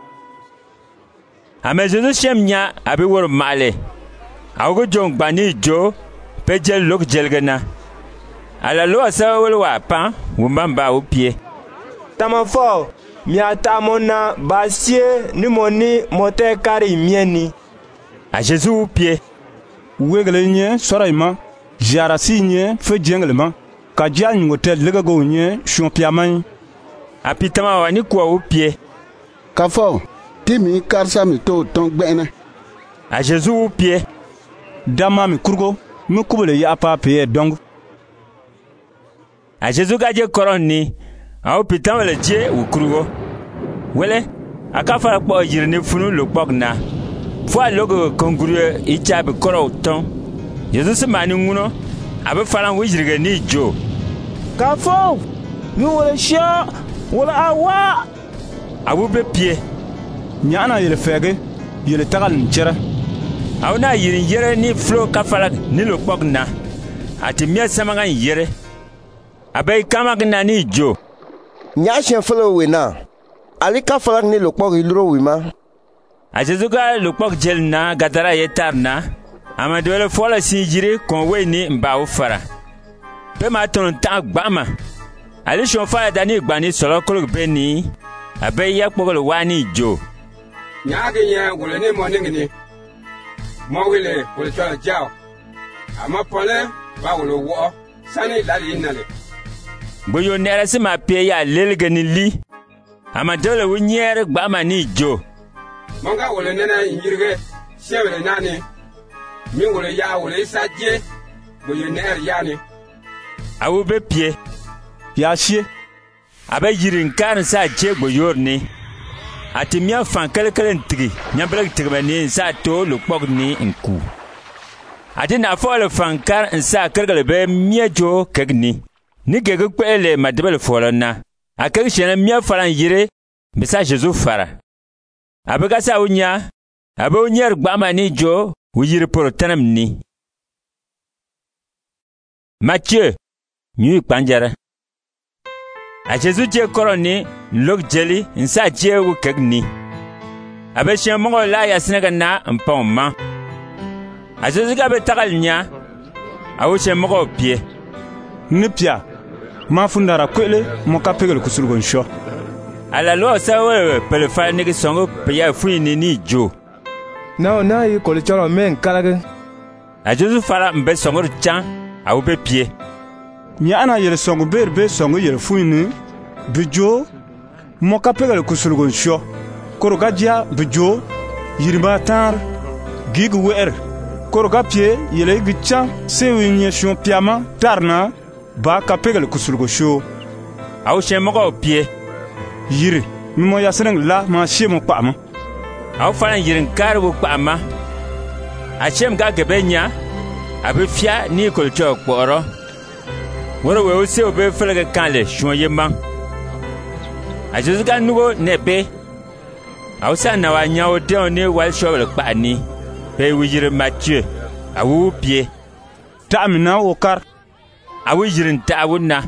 ame Jesu shemnya abi wor male awgo jong bani jo pejel lok jelgana ala lo asa wole wa pa wumbamba o pie tamafo mi atamona basie ni moni mote kari mieni. A Jesu pie wegele nye soraima jara si nye fe jenglema ka ja ngotel lega go nye shon piamai a pitama wani kwa u pie ka fo timi karsa mi to ton gbene. A Jesu pie dama mi kurgo mi kubele ya pa pie dong. A Jesu gaje koroni a u pitama le je u kurgo wele akafa kpo yirni funu lo pogna fwa logo konguru ichabe koro ton Yesu mani nguno abe falan wujirge ni jo ka fo mi wala sha wala awa abu be pie nyana yele fege yele tagal nchere awna yirin yere ni flo kafala ni lo pogna ati mie samanga yere abe kama gna ni jo nya shen flo we na ali kafala ni lo pog ilro we ma. A Jesu ga lukpok jel na gadara yetarna ama dole fola sinjiri kon weni mba ufara pe ma ton ta gbama ali shon fa dani gbani solo kolog beni abe ya kpogol wani jo nyaage nya wole ne mo ningini mo wile wole chola jao ama pole ba wole wo sani lali inale boyo nera sima pe ya lelgani li ama dole wunyer gbama ni jo monga wole nena yirge shewele nani mi wole ya wole saje boyo ner yani awu be pie ya shie abe yirin kan sa je boyor ni ati mia fan kele kele ntigi nyambele tigba ni sa to lo pok ni nku ati na fo le fan kar nsa kergele be mia jo kegni ni gege kwele madebele folona akeg shena mia falan yire bisa Jesu fara abe gasa unya abe unyer gbama ni jo uyir por tanam ni. Matthieu nyu panjara a Jesu je koroni lok jeli nsa je wu kegni abe shen mongo la ya sinega na mpomma a Jesu ga be tagal nya a wo shen mongo pie ni pia ma fundara kwele mo kapegel kusulgon sho ala lo sa we pele fa ni songo pe ya fu ni ni jo na na yi ko le choro men kalage a Jesu fara mbe songo chan a wo be pie nyana yele songo ber be songo yele fu ni bijo mo kapegel kusulgon sho korogadia bijo yirma tar gig wer koroga pie yele gicha sewi nye shon piama tarna ba kapegel kusulgo sho a wo shen mongo pie yiri mimo yasreng la ma shemo pama Au faran yirin kar wu kpama. A shem ga gebe nya. Abe fia ni kulcho kporo. Woro we ose obe felge kanle shonye man. A Jésus ga nugo nebe. Au sa na wa nya o de oni wal shovel kpa ni. Pe wijire Matthieu. Awu pie. Ta mina o kar. Awu yirin ta wuna.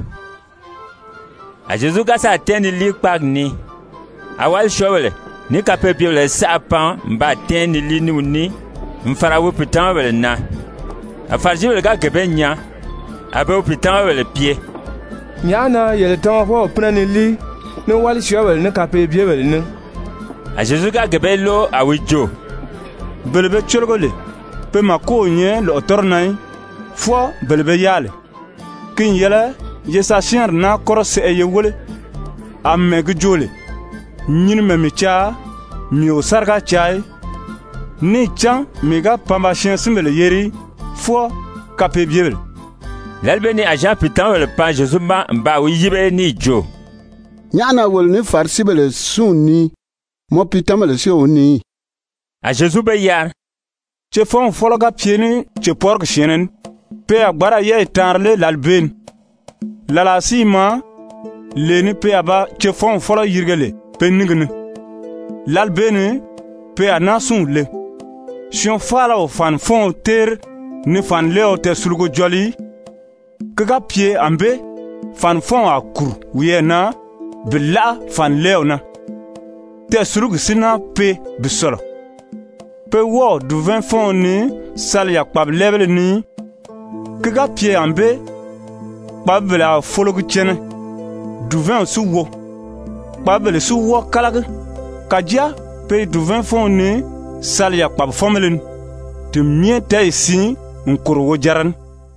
A Jésus ga sa teni li kpak ni. Awal shovel ni ka pe bible sa pan mba teni li ni ni. Mfara wu pitan wele na. A farji wele ga gebe nya. Abe wu pitan wele pie. Nyana yele ton fo prene li ni wal shovel ni ka pe bible ni. A Jésus ga gebe lo awi jo. Belebe chorgole. Pe ma ko nye lo tornai. Fo belebe yale. Kin yele yesa shinr na korose e yewole. Amme gujole. Nyin me micha mi o sarga chai. Ni chan mega pamba chien simbele yeri. Fo kape bible. Lalbe ni ajan pitan wele pan Jésus ma mba wi yibe ni jo. Nyana wol ni farsibele sunni. Mo pitan mele si oni. A Jésus be yar. Che fon fologa pieni che pork shienen. Pe agbara ye tarle lalben. Lala sima leni pe aba che fon folo yirgele pe ningene. Lalbene pe anasun le. Shion fala o fan fon ter ni fan leo te sulgo joli. Kaga pie ambe fan fon akur wiena billa fan leo na. Te sulgo sina pe bisolo. Pe wo du vin fon ni sal ya kpab lebele ni. Kaga pie ambe kpab la fologu chene. Du vin su wo. Kpab le su wo kalag. Kadia pe du vin fon ni sal ya kpab fomelen. Te mien te isi nkuru wo jaran.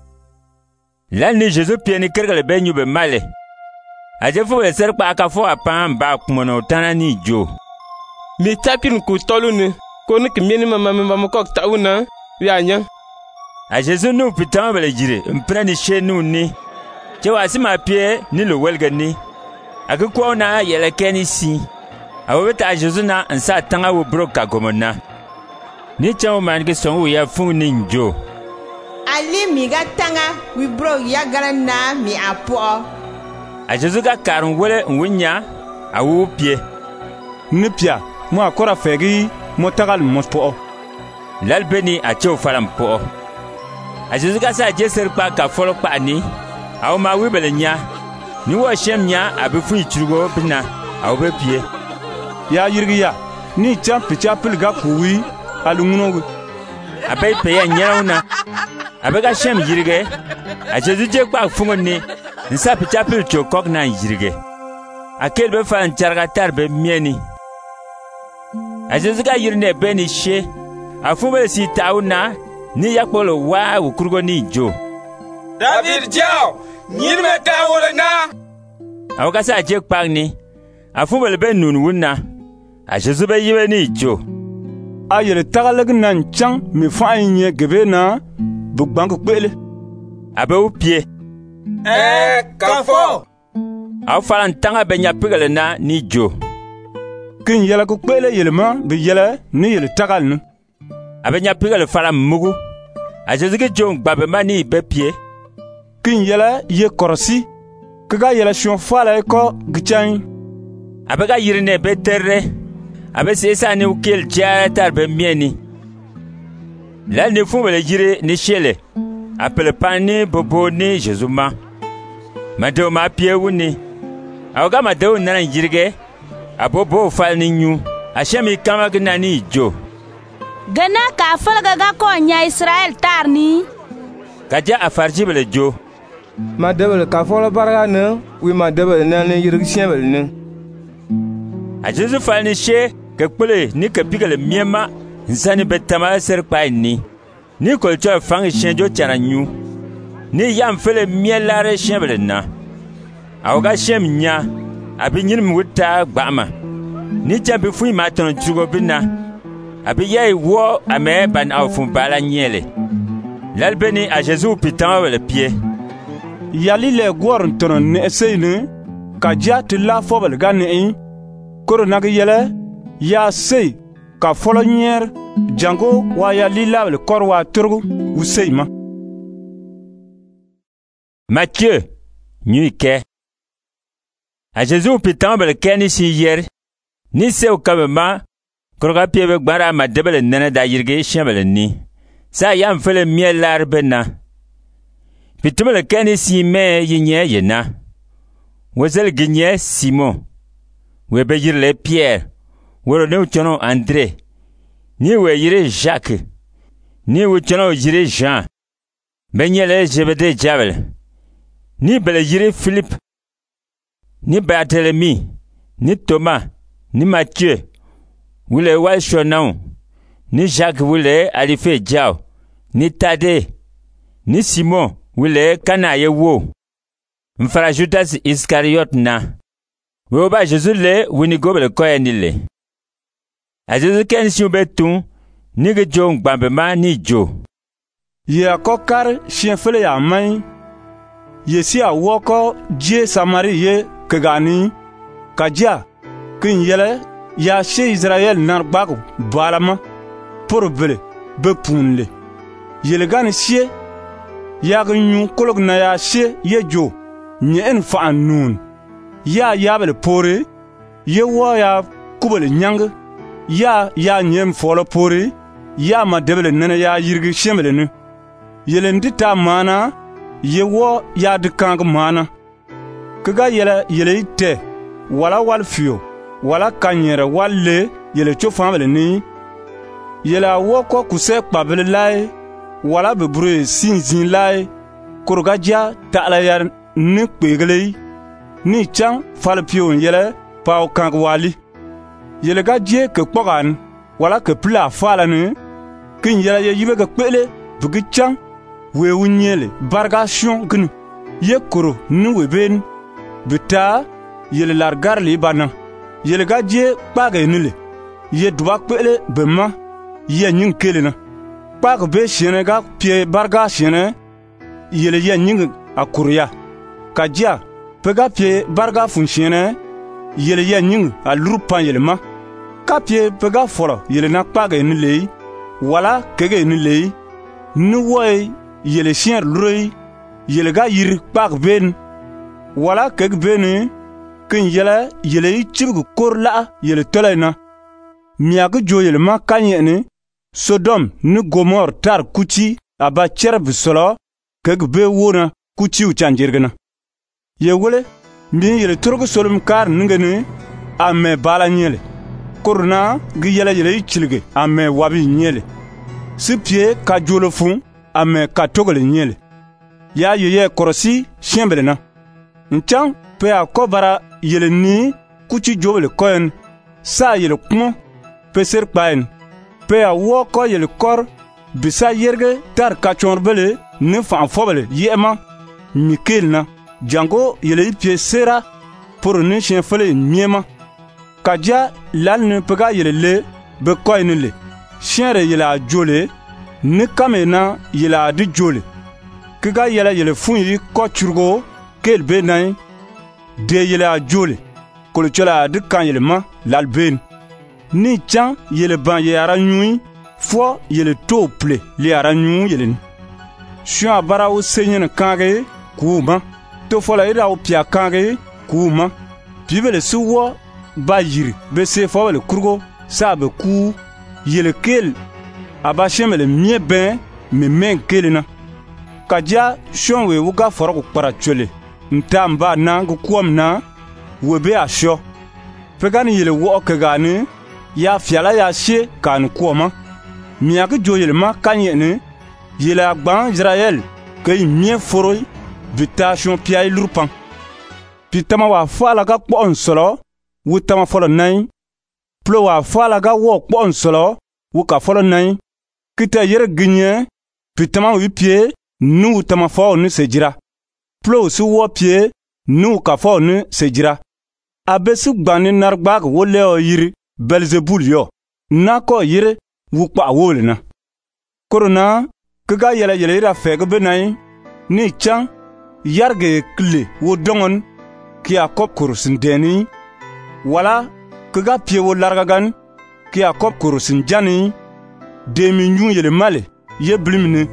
Lan ni Jésus pie ni kergale be nyube male. Aje fo le ser pa ka fo apan ba kumono tana ni jo. Mi tapin ku tolu ni. Koni ki mieni mama mama mokok tauna wianya. A Jésus nu pitan bele jire mpreni she nu ni. Che wasi ma pie ni lo welga ni. Ake kwa na yele keni si. Awe ta Jésus na nsa tanga wo broka gomona. Ni chawo man ke songu ya fun ni njo. Ali mi ga tanga wi bro ya garana mi apo. A Jésus ga karun wele nwunya awu pie. Ni pia mo akora fegi mo tagal mo po. Lalbeni a chew falam po. A Jésus ga sa jeser pa ka folo pa ni. Aw ma wi bele nya. Ni wo shem nya abe fu ichugo bina. Aw be pie. Ya yirgi ya. Ni champ chapel ga kuwi alunguno wi. Abe pe ya nyauna. Abe ga shem yirge. A Jésus je pa fungo ni. Nsa chapel chokok na yirge. Akel be fa ncharga tarbe mieni. A Jésus ga yirne beni she. Afubele si tauna ni yakpolo wa ukurugo ni jo. David Jao, nyir me tawole na. Awaka sa jek pang ni. Afubele ben nun wuna. A Jésus be yibe ni jo. A yele tagaleg nan chang mi fa nye gebe na bugbank kwele. Abe u pie. Eh, kafo. Aw falan tanga be nya pigele na ni jo. Kin yele ko kwele yele ma be yele ni yele tagal nu. Abe nya pigele fala mugu. A Jésus ke jo ngbabe mani be pie. Kin yele ye korosi. Kaga yele shion fala ko gichan. Abe ga yirine be terre. Abe se sa ni ukel jara tarbe mieni. La ne fu bele jire ni shele. Apele pani bobo ni Jésus ma. Mado ma pie wuni. Awga mado nana jirge. Abobo fal ni nyu. Ashemi kama gna ni jo. Gana ka falga ga ko nya Israel tarni. Kaja afarji bele jo. Ma debele ka folo barga ne, wi ma debele na ne yirg shebele ne. A Jésus fal ni she ke kpele ni ke bigale miema nsani betama ser pa ni. Ni ko cho fang shenjo chana nyu. Ni yam fele mielare shebele na. Awga shem nya abi nyin muta gbama. Ni jambe fu ma ton chugo bina. Abi yai wo ame ban au fun bala nyele. Lalbeni a Jésus pitan le pied. Yali le gwor ton ne esene ka jati la fobal gane in. Koro nag yele ya sei ka folo nyer jango wa ya lila le kor wa turgu useima. Matthieu nyuike. A Jésus pitan bel keni si yer ni se o kabema kroga piebe gbara ma debele nene da yirge shembele ni sa yam fele miel larbe na pitumele keni si me yinye yena wozel ginye Simon webe yirle Pierre woro ne uchono André ni we yire Jacques ni uchono yire Jean benyele Jebede jabel ni bele yire Philippe ni Barthélemy ni Thomas ni Matthieu wule Walshonau ni Jacques wule Alife Diao ni Tade ni Simon wule Kana yewo mfara Judas Iscariot na we ba Jésus le wini gobele koye ni le a Jésus ken si obetu ni ge jo ngbambe ma ni jo ye akokar chien fele ya mai ye si awoko die Samari ye kegani kajia kin yele ya she Israel nar bagu balama pour bele be punle yele gani sie ya gnyu kolog na ya she ye jo nye en fa nun ya ya bele pore ye wo ya kubele nyang ya ya nyem folo pore ya ma debele nene ya yirgi shemele nu yele ndita mana ye wo ya de kang mana kaga yele yele ite wala wal fio wala kanyere walle yele chofamele ni yele woko kuse kpabele lai wala bebure sinzin lai kurgaja ta'ala yar ni kpegele ni chang falpio yele pao kang wali yele gaje ke kpogan wala ke pla fala ni kin yele ye yibe ke kpele bugi chang we wunyele bargation gnu ye kuro ni weben bita yele largar li bana yele gaje kpage nile ye duba kpele bema ye nyin kelena kpage be shene ga pie barga shene yele ye nyin akuria kajia pega pie barga funshene yele ye nyin a lurupan yele ma ka pie pega folo yele na kpage nile wala kege nile ni woy yele chien luroi yele ga yir kpage ben wala kege beni kin yele yele yi chibgu kor la yele tolena miyagu jo yele ma kanyene Sodom ni Gomor tar kuchi aba cherb solo keg be wona kuchi u chanjirgna ye wole mi yele turgu solum kar ngene ame bala nyele korna gi yele yele yi chilge ame wabi nyele sipie ka jolo fun ame ka togole nyele ya yeye korosi shembele na nchang pe akobara yele ni kuchi jobele koyen sa yele kumo peser kpaen pe a woko yele kor bisa yerge tar kachonbele ne fan fobele yema mikel na jango yele ipie sera pour ne chien fele miema kaja lal ne pega yele le be koyen le chien re yele a jole ne kamena yele a di jole kiga yele yele fun yi ko churgo kel be nay de yele a jole kolo chola de kan yele ma lalben ni chan yele ban ye ara nyui fo yele to ple li ara nyu yele shua bara o senyen kage kuma to fola ira o pia kage kuma bibele suwo ba yiri be se fo le kurgo sa be ku yele kel aba shemele mie ben me men kelina kaja shonwe wuga foro para chole ntamba na ku kuom na webe asho pegani yele wo kagani ya fiala ya she kan kuoma miyaga joyele ma kanyene yele agban Israël kay mie foroi bitation piay lurpan pitama wa fala ga kpon solo wutama folo nai plo wa fala ga wo kpon solo wuka folo nai kita yere ginye pitama wi pie nu tama fo ni sejira plo su wo pie nu ka fo ni sejira abesu gbani nargbag wole o yiri Belzebul yo nako yire wukpa wolena korona kaga yele yele ira fege benai ni chan yarge kle wo dongon ki akop kurusindeni wala kaga pie wo largagan ki a kop kurusin jani de mi nyu yele male ye blimne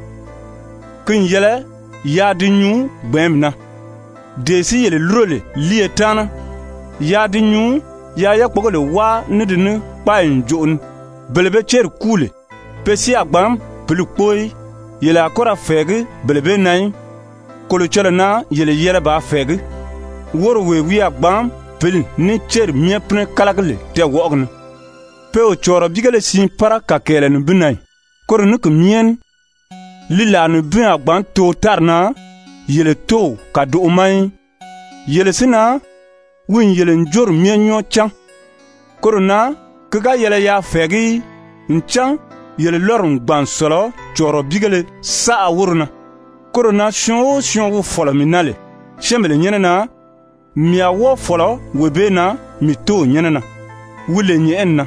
kin yele ya di nyu gbemna de si yele lurole liye tana ya di nyu ya ya kpogole wa nidini kpayin jo'un belebe cher kule pesi agbam pelu kpoi yele akora fegi belebe nai kolo chole na yele yele ba fegi woro we wi agbam peli ni cher miepne kalagle te wogna pe o choro bigale sin para kakele nu binai koro nu kumien lila nu bin agbam to tarna yele to ka do mai yele sina win yele njor mienyo chang korona kaga yele ya fegi nchang yele lorun gban solo choro bigale sa awurna korona shon shon wo folo minale shemele nyenena mia wo folo webena mito nyenena wule nyenna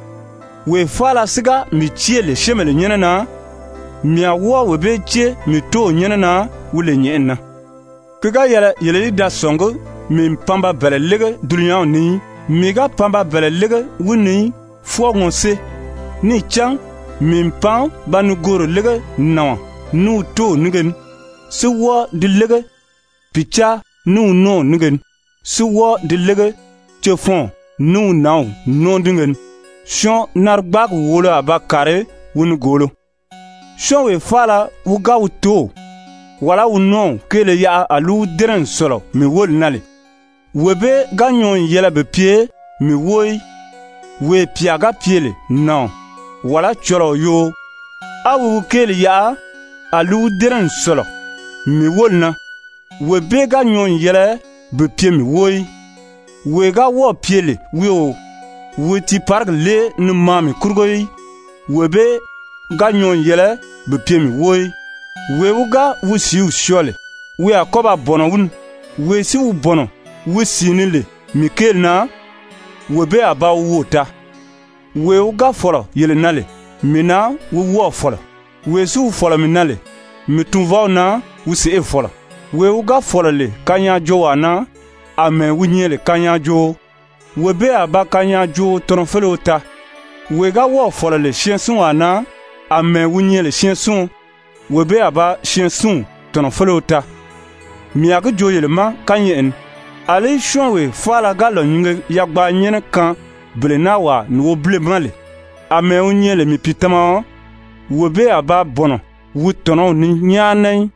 we fala siga mi chiele shemele nyenena mia wo webe che mito nyenena wule nyenna kaga yele yele da songo min pamba bele lege dunya ni miga pamba bele lege wuni fo ngonse ni chang min pan banu goro lege nawa nu to nigen suwa de lege picha nu no nigen suwa de lege chefon nu naw no dingen shon narbak wolo abakare wuni golo shon we fala wuga wuto wala wuno kele ya alu deren solo mi wol nale webe ganyon yela be pie mi woi we piaga piele non wala choro yo awu kele ya alu deren solo mi wolna webe ganyon yela be pie mi woi we ga wo piele wio we ti park le nu mami kurgoyi webe ganyon yela be pie mi woi we uga wusiu shole we akoba bono wun we si u bono we sinile mikel na webe aba wota we uga folo yele nale mina we wo folo we su folo minale mitunva na usi e folo we uga folo le kanya jowana ame wunyele kanya jo webe aba kanya jo tonfelo ta we ga wo folo le chiensun ana ame wunyele chiensun webe aba chiensun tonfelo ta miaga jo yele ma kanyen ale shonwe fala galo nyinge yagba nyene kan blenawa no blemale ame onyele mi pitama wobe aba bono wutono ni nyanai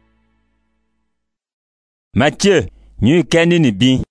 Mathieu nyu kendi ni bi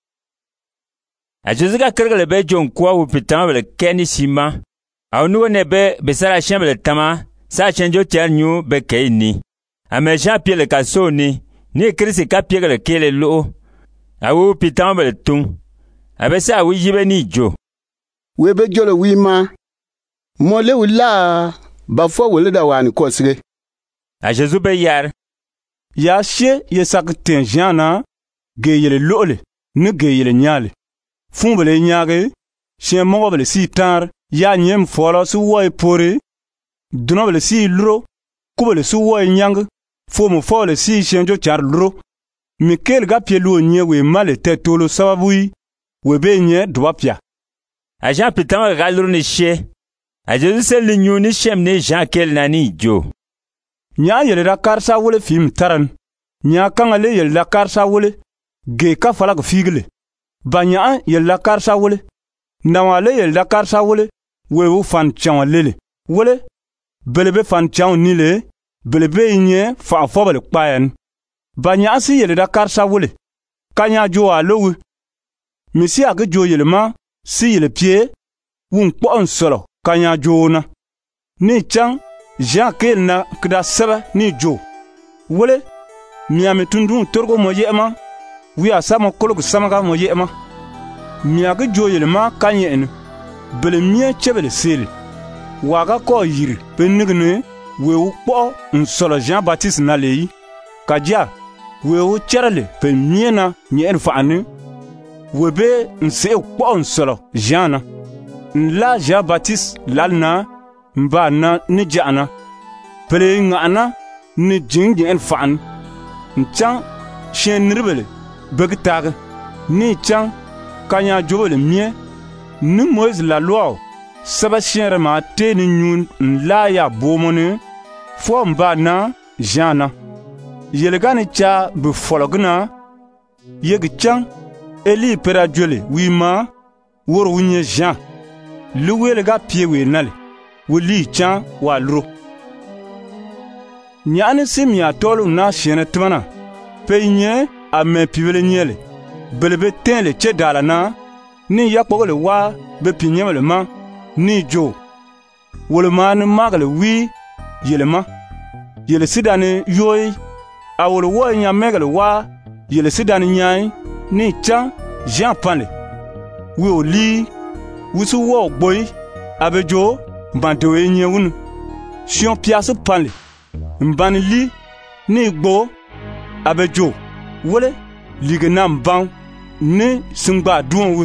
a Jessica kergele be jon kwa wu pitama le kendi sima a nu ne be be sara chemele tama sa chenjo tel nyu be keini ame Jean Pierre le kasoni ni Christ ka Pierre le kele lo awu pitan bele tung abesa awu yibe ni jo webe jolo wima mole wula ba fo wole da wani kosre a Jésus be yar ya she ye sak ten jana ge yele lole ne ge yele nyale fun bele nyaage she mo bele si tar ya nyem folo su woy pore duno bele si luro ku bele su woy nyang fo mo fo le si shenjo char luro Mikel ga pielu nye we male te tolo sababui we be nye dwapia. A Jean pitama galuru ni she. A Jésus se linyu ni shem ni Jean kel nani jo. Nya yele da karsa wole film taran. Nya kangale yele da karsa wole. Ge ka falag figle. Banya yele da karsa wole. Nawale yele da karsa wole. We wu fan chan lele. Wole. Belebe fan chan nile. Belebe inye fa afobale kpayan. Banya si yele da karsa wole kanya jo alowu misi age jo yele ma si yele pie wun kpo nsolo kanya jo na ni chang Jean kel na kda seba ni jo wole miame tundun torgo mo yema wi asama kolog samaga mo yema mi age jo yele ma kanya en bele mie chebele sel waga ko yiri penigne we wu kpo nsolo Jean Baptiste na leyi kaja wewo cherale pe miena nyen faani webe nse kpo nsolo jana nla Jean Baptiste lalna mba na ni jana pele ngana ni jing nyen faan nchang shen nirbele begtag ni chang kanya jobele mie ni Moïse la loi saba shẽere ma tee ne yũun n la a yaa boomo ne fo n ba na Jean-na. Yelga ne ca bɩ folgna yeg cãng Eli pera jole wi ma wor wunye Jean. Lu welga pie we nale wuli cãng wa luro. Nyãne simya tolu na shẽene tɩmana pe yẽ a me pibele nyele belbe tẽele ce daala na ne yakpogele wa be pinyemele ma ni jo wolma ne magale wi yelema yele sidane yoy a wol wo nya megale wa yele sidane nyai ni chan Jean panle wi oli wusu wo boy abejo bandewe nyewun sion piasu panle mbani li ni gbo abejo wole ligenam ban ne singba duonwe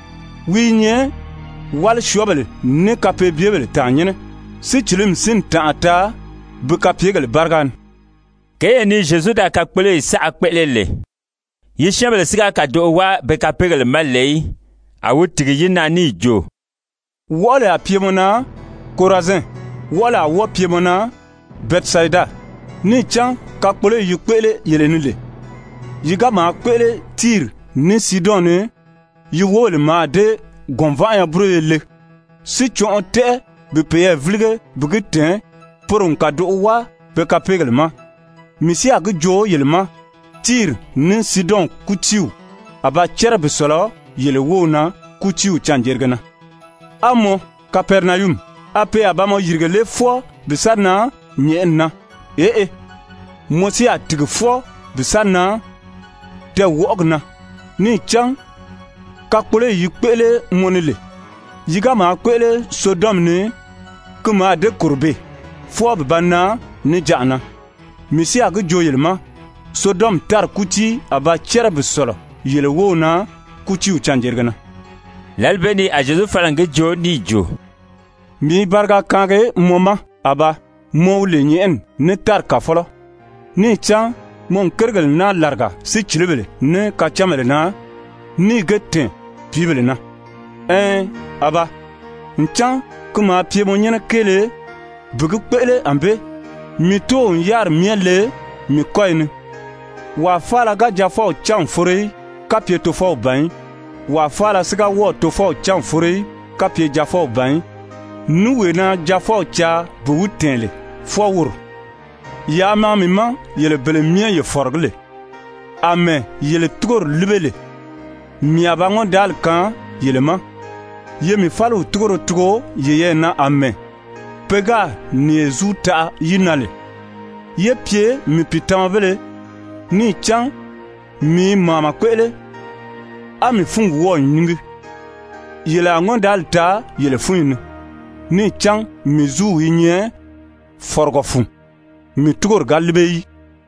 wi nye wal shobele ne kape biebele tanyene si chilim sin taata bu kapiegele bargan kaya ni Jésus da ka kpele sa akpelele yi shebele siga ka do wa be kapegele malei awu tigi yina ni jo wala piemona Corazin wala wo piemona Bethsaida ni chan ka kpele yi kpele yelenile yiga ma kpele Tir ni Sidon ne yi wole ma de gonva ya bruyele si chon te be peye vlige bugiten porun ka do wa be ka pegelma misi ag jo yelma Tir ni Sidon kutiu aba chere be solo yele wona kutiu chanjergana amo Capernaum ape abamo yirgele fo be sana nyenna eh eh mosi atig fo be sana te wogna ni chang ka kpole yi kpele monile yiga ma kpele Sodom ne kuma de kurbe fo banna ni jana misi ag joyelma Sodom tar kuti aba cherbe solo yele wona kuti u chanjergana lalbeni a Jésus falange jo ni jo mi barga kange moma aba mowle nyen ne tar ka folo ni chan mon kergel na larga si chilebele ne ka chamele na ni gette pibele na eh aba nchan kuma piemo nyene kele bugu pele ambe mi to yar miele mi koyne wa fala ga jafo chan fure kapie to fo ban wa fala siga wo to fo chan fure kapie jafo ban nuwe na jafo cha bu tenle fo wur ya ma mi ma yele bele mie ye forgle ame yele tugur libele mi abango dal kan yele ma ye mi falu tugoro tugo ye ye na ame pega ni ezuta yinale ye pie mi pitamvele ni chan mi mama kwele ami fungu wo nyingi yele ango dal ta yele funine ni chan mi zu yinye forgo fun mi tugor galibei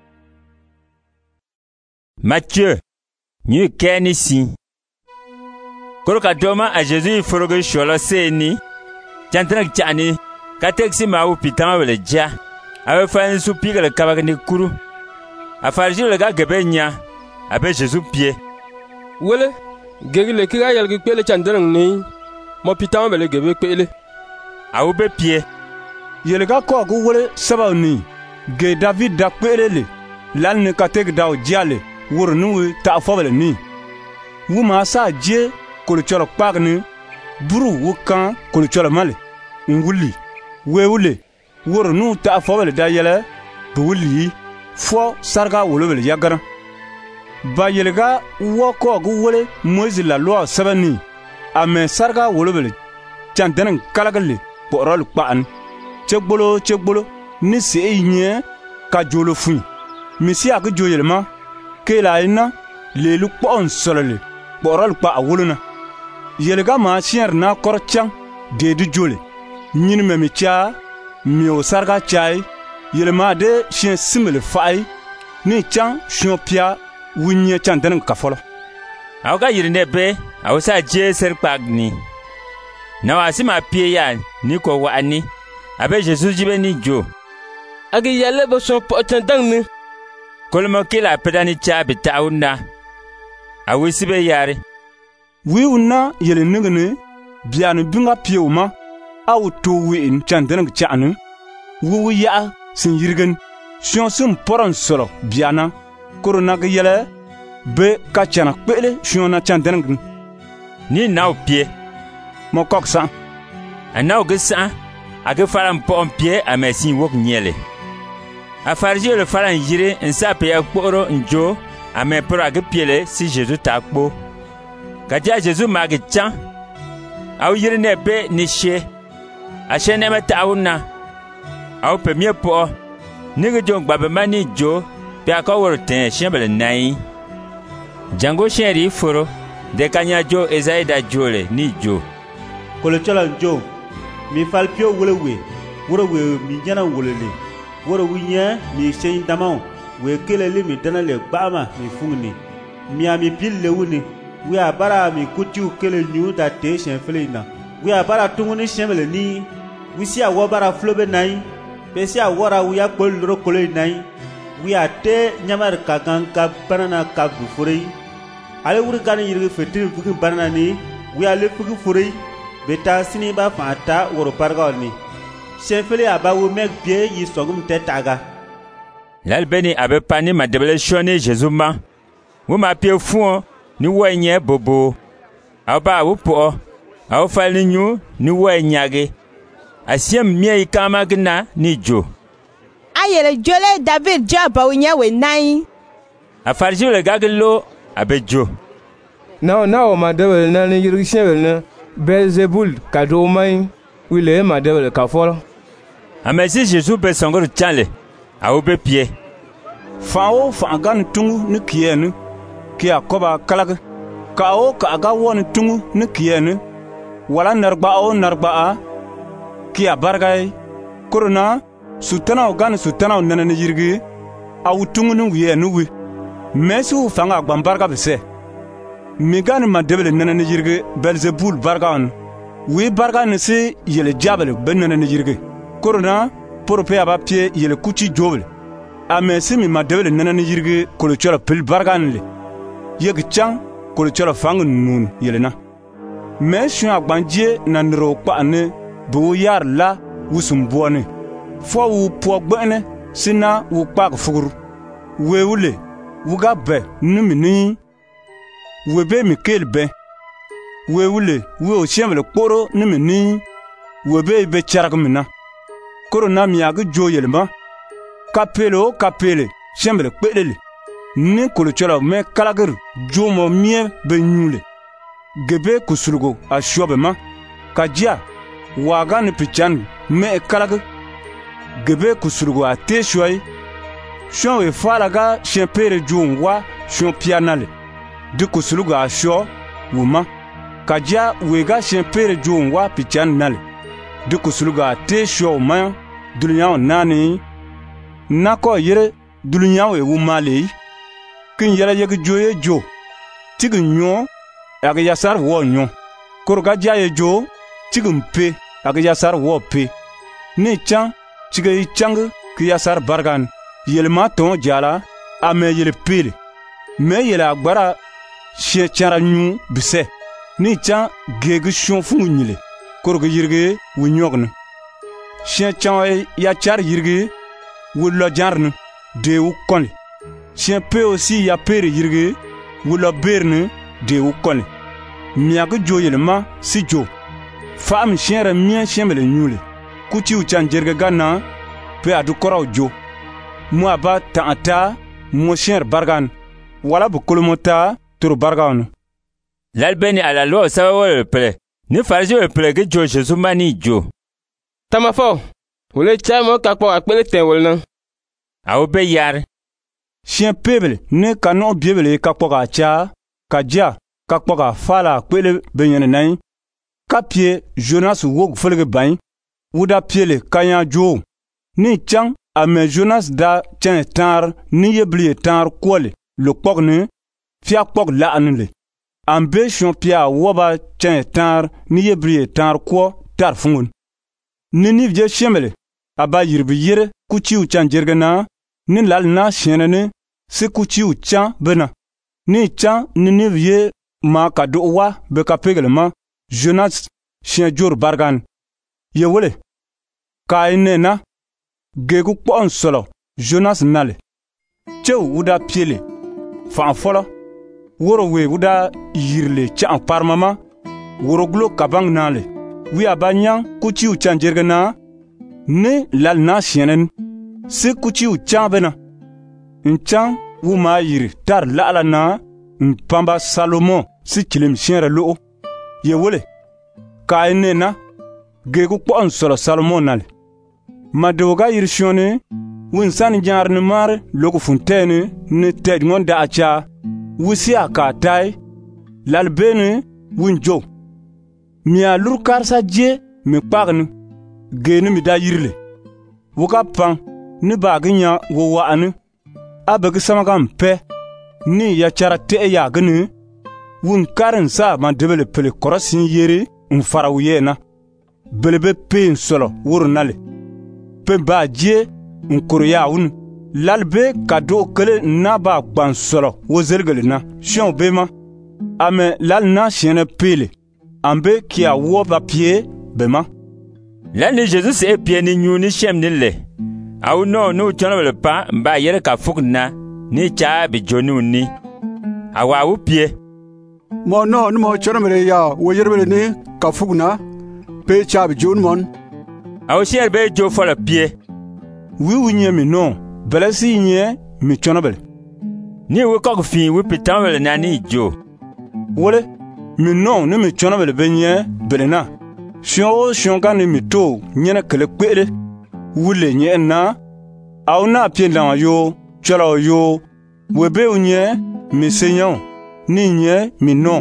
Matthieu ni keni si koroka doma a Jésus foroge sholo seni chantrak chani kateksi ma u pitama wele ja awe fan su pigale kabagni kuru a farji le ga gebenya abe Jésus pie wele gegile kiga yalgi pele chandrang ni mo pitama wele gebe pele a u be pie yele ga ko gu wele sabawni ge David da pele lan ne kateg daw jale wur nuwe ta fobele ni wuma sa je ko cholo pagni buru wukan ko cholo male nguli wewule wur nu ta fobele da yele buwuli fo sarga wolobele yagara ba yelega wo ko gu wole Moise la loi sabani ame sarga wolobele chandan kalagale porol paan chegbolo chegbolo ni se yin ka jolo fun misi ag joyelma kela ina lelu pon solole porol pa awuluna yelega ma chier na korchang de du jole nyin memi cha mi o sarga chai yelma de chien simele fai ni chang chiopia wunye chandan kafolo awga yirne be awsa je ser pagni na wasima pie ya ni ko wani abe Jésus jibe ni jo agi yale bo so po chandang ni kolmo kila pedani cha bitauna awisibe yare wi unna yele ningene bianu binga piewma a wu to wi'in chandanang cha'nu wu ya sin yirgen sion sum poron solo biana korona ga yele be ka chana kwele sion na chandanang ni naw pie mo koksa anaw ga sa aga faram pom pie a mesin wok nyele a farje le faran yire en sa pe ya kporo njo a me pro aga piele si Jésus ta kpo ka ja Jésus ma ga chan aw yire ne be ni she a she ne meta awna aw pe mie po ni ga jong ba be mani jo pe aka wor ten shembele nai jango sheri foro de kanya jo ezaida jole ni jo kolo chola jo mi falpio wolewe worowe mi jana wolele woro winya mi sein damao we kelele mi dana le gbama mi fungni mi ami pille wuni we abara mi kutiu kele nyu da te shen felina we abara tunguni shemele ni we si awo bara flobe nai pe si awora we ya kol ro kole nai we ate nyamar kagan ka banana ka gufuri ale wuri kan yirge fetin fuki banana ni we ale fuki furi beta sini ba fata woro parga ni sefele abawo mek pie yi sogum tetaga lalbeni abe pani ma debele shoni Jésus ma wo ma pie fuon ni wenye bobo aba wo po aw fali nyu ni wenyage asiem mie kama gna ni jo ayele jole David jaba winya we nai afarji le gaglo abe jo na na o ma debele na ni yirgi shebele na Belzebul kado mai wile ma debele ka folo amesi Jésus be songor chale aw be pie fawo fa gan tungu ni kiyenu ki akoba kalag ka o ka ga won tungu ni kiyenu wala narba o narba a ki abargay korona sutana o gan sutana o nana ni yirgi aw tungu ni wiyenu wi mesu fanga gbambarga bese mi gan ma debele nana ni yirgi Belzebul bargan wi barga ni si yele jabele ben nana ni yirgi korona porope aba pie yele kuchi jobel amesi mi ma debele nana ni yirgi kolo chola pil bargan le yeg chang kolo chola fang nun yele na me shu agbanje na nro pa ne bu yar la wusum buone fo wu po gbene sina wu pa fuguru we wule wuga be numi ni we be mi kel be we wule we o chemele kporo numi ni we be be charag mina korona mi ag jo yelma kapelo kapele chemele kpedele ni kolo chola me kalagir jomo mie be nyule gebe kusulgo a shobe ma kajia waga ni pichan me kalag gebe kusulgo a te shoy shon we falaga chempere jom wa shon pianale de kusulgo a sho wuma kajia wega chempere jom wa pichan nale de kusulgo a te sho ma dunya nani nako yere dunya we wumale kin yela yeg joye jo tigi nyo ag yasar wo nyo korga jaye jo tigi mpe ag yasar wo pe ni chan tigi chang ki yasar bargan yelma ton jala ame yele pele me yela agbara she chara nyu bise ni chan gege shon fu nyile korga yirge wu nyogna she chan ya char yirge wu lo jarne de wu konle chien peut aussi ya pere yirge wula berne de ukole miaga joyelma si jo fam chien re mien chien mele nyule kuti uchan jerga gana pe adu koro jo mo aba taata mo chien bargan wala bu kolomota tur bargan lalbeni ala lo sawo ple ni farjo ple ge jo Jésus mani jo tamafo wole chamo kakpo akpele ten wolna aw be yar chien pebele ne kanon biebele kakpoka cha kaja kakpoka fala kwele benyane nai kapie Jonas wog folge bain wuda piele kanya jo ni chang ame Jonas da chen tar ni yebli tar kwole lo pokne fia pok la anle ambe chon pia woba chen tar ni yebli tar kwo tar fungun ni ni je chemele aba yirbi yire kuchi u chan jergana ni lal na shenene se kuchi u chan bena ni chan ni ni vie ma ka do wa be ka pegelma Jonas chien jor bargan ye wole ka ine na ge ku kpɔn sɔlɔ Jonas nale cew wuda piele fa fɔlɔ woro we wuda yirle cha parmama woro glo kabang nale wi abanyang ku ciu chanjerga na ne lal na sienen se ku ciu chabena nchang wu ma yiri tar lala na mpamba Salomo si kilim sienre lo ye wole ka ine na ge ku kpɔn sɔlɔ Salomo nale madoga yiri sione winsan jarne mar loku funtene ne ted ngon da acha wusi akatai lalbene winjo mia lurkar sa je me pagnu gene mi da yirle wuka pan ne baginya wo waanu abagi samagam pe ni ya charate ya gnu wun karin sa man debele pele korosin yere un farawuyena belebe pe solo wurnale pe ba je nkuru ya wun lalbe kado kele na ba gban solo wo zelgele na shion bema ame lal na shiene pele ambe kia wo ba pie bema lan ni Jesus e pie ni nyu ni shem ni le awu no no chono le pa mba yere ka fukna ni cha bi jonu ni awa wu pie mo no no mo chono mere ya wo yere ni ka fukna pe cha bi jon mon awu sher be jo fo le pie wi wunye mi no belasi nye mi chonobele ni wo kok fi wi pitanwele na ni jo wole mi no ni mi chonobele benye belena shion shion kan ni mi to nyene kele kwede wule nye na au na pienda yo chola yo webe unye mi senyon ni nye mi no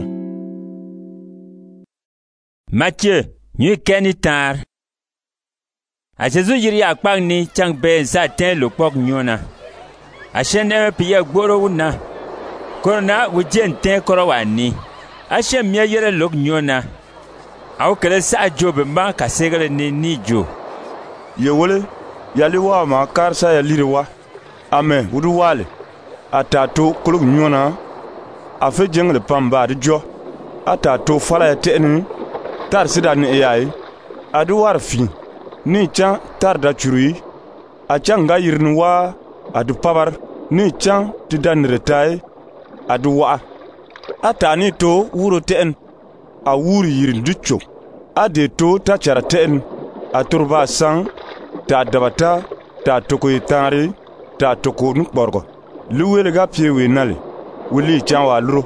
Mathieu ni kenitar a Jésus yiri ya kpang ni chang be sa ten lo pok nyona a shene piye gboro wuna korona wujen ten koro wani a shem mye yere lok nyona au kele sa jobe ma ka segale ni ni jo ye wole yali wa ma kar sa ya lire wa amen wudu wale atato kolok nyona a fe jengle pamba de jo atato fala ya tenu tar sida ni yayi adu war fi ni chan tarda churui a chan ga yirnu wa adu pabar ni chan tidan retai adu wa ata ni to wuro ten a wuri yirin ducho ade to ta chara ten a turba sang ta dabata ta toko yitari ta toko nu borgo luwele ga piewe nale wuli chan wa luro